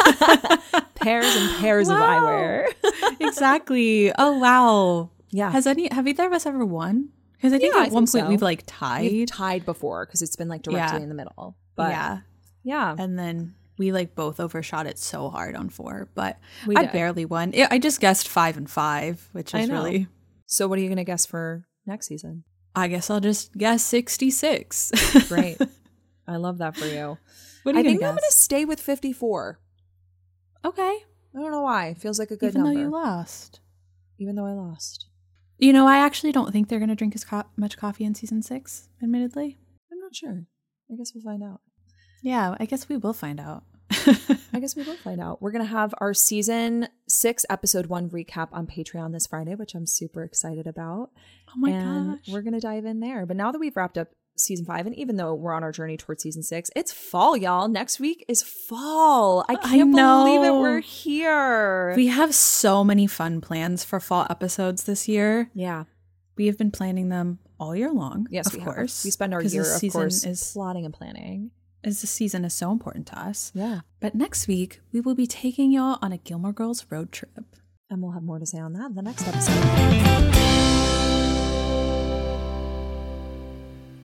Speaker 4: Pairs and pairs of
Speaker 3: Wow.
Speaker 4: eyewear.
Speaker 3: Exactly. Oh wow.
Speaker 4: Yeah.
Speaker 3: Has any have either of us ever won? Because I think
Speaker 4: Yeah,
Speaker 3: at
Speaker 4: I
Speaker 3: one
Speaker 4: think
Speaker 3: point
Speaker 4: so.
Speaker 3: we've like tied.
Speaker 4: We've tied before because it's been like directly
Speaker 3: Yeah.
Speaker 4: in the middle. But
Speaker 3: yeah.
Speaker 4: yeah.
Speaker 3: And then we like both overshot it so hard on four, but
Speaker 4: We
Speaker 3: I
Speaker 4: did.
Speaker 3: barely won. I I just guessed five and five, which
Speaker 4: I
Speaker 3: is
Speaker 4: know.
Speaker 3: really.
Speaker 4: So what are you going to guess for next season?
Speaker 3: I guess I'll just guess sixty-six.
Speaker 4: Great. I love that for you.
Speaker 3: What are
Speaker 4: I
Speaker 3: you
Speaker 4: think
Speaker 3: gonna
Speaker 4: I'm going to
Speaker 3: guess?
Speaker 4: stay with fifty-four.
Speaker 3: Okay.
Speaker 4: I don't know why. It feels like a good
Speaker 3: Even
Speaker 4: number.
Speaker 3: though you lost.
Speaker 4: Even though I lost.
Speaker 3: You know, I actually don't think they're going to drink as co- much coffee in season six, admittedly.
Speaker 4: I'm not sure. I guess we'll find out.
Speaker 3: Yeah, I guess we will find out.
Speaker 4: I guess we will find out. We're going to have our season six, episode one recap on Patreon this Friday, which I'm super excited about.
Speaker 3: Oh my
Speaker 4: and
Speaker 3: gosh.
Speaker 4: we're going to dive in there. But now that we've wrapped up season five, and even though we're on our journey towards season six, it's fall, y'all. Next week is fall. I
Speaker 3: I
Speaker 4: can't believe it.
Speaker 3: know.
Speaker 4: We're here.
Speaker 3: We have so many fun plans for fall episodes this year.
Speaker 4: yeah.
Speaker 3: We have been planning them all year long.
Speaker 4: Yes,
Speaker 3: of
Speaker 4: we
Speaker 3: course.
Speaker 4: have. We spend our
Speaker 3: 'cause
Speaker 4: year,
Speaker 3: this
Speaker 4: of
Speaker 3: season
Speaker 4: course,
Speaker 3: is
Speaker 4: plotting and planning.
Speaker 3: as the season is so important to us.
Speaker 4: Yeah.
Speaker 3: But next week we will be taking y'all on a Gilmore Girls road trip.
Speaker 4: And we'll have more to say on that in the next episode.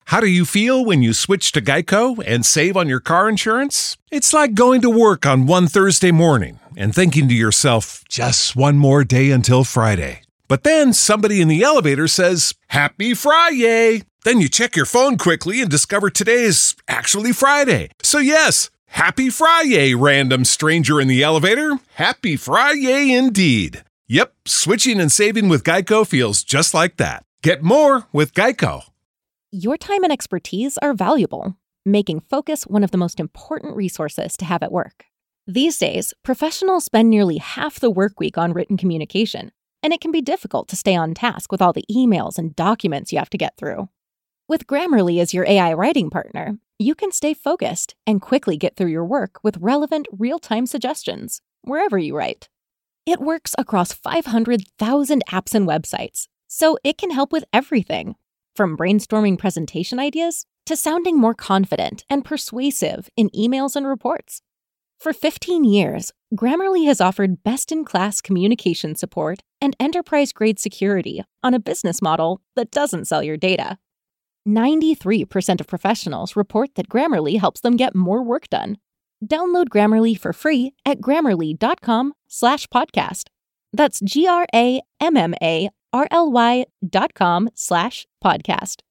Speaker 1: How do you feel when you switch to Geico and save on your car insurance? It's like going to work on one Thursday morning and thinking to yourself, just one more day until Friday. But then somebody in the elevator says, Happy Friday! Then you check your phone quickly and discover today's actually Friday. So yes, Happy Friday, random stranger in the elevator. Happy Friday indeed. Yep, switching and saving with Geico feels just like that. Get more with Geico.
Speaker 2: Your time and expertise are valuable, making focus one of the most important resources to have at work. These days, professionals spend nearly half the work week on written communication, and it can be difficult to stay on task with all the emails and documents you have to get through. With Grammarly as your A I writing partner, you can stay focused and quickly get through your work with relevant, real-time suggestions, wherever you write. It works across five hundred thousand apps and websites, so it can help with everything, from brainstorming presentation ideas to sounding more confident and persuasive in emails and reports. For fifteen years, Grammarly has offered best-in-class communication support and enterprise-grade security on a business model that doesn't sell your data. ninety-three percent of professionals report that Grammarly helps them get more work done. Download Grammarly for free at grammarly.com slash podcast. That's G-R-A-M-M-A R L Y dot com slash podcast.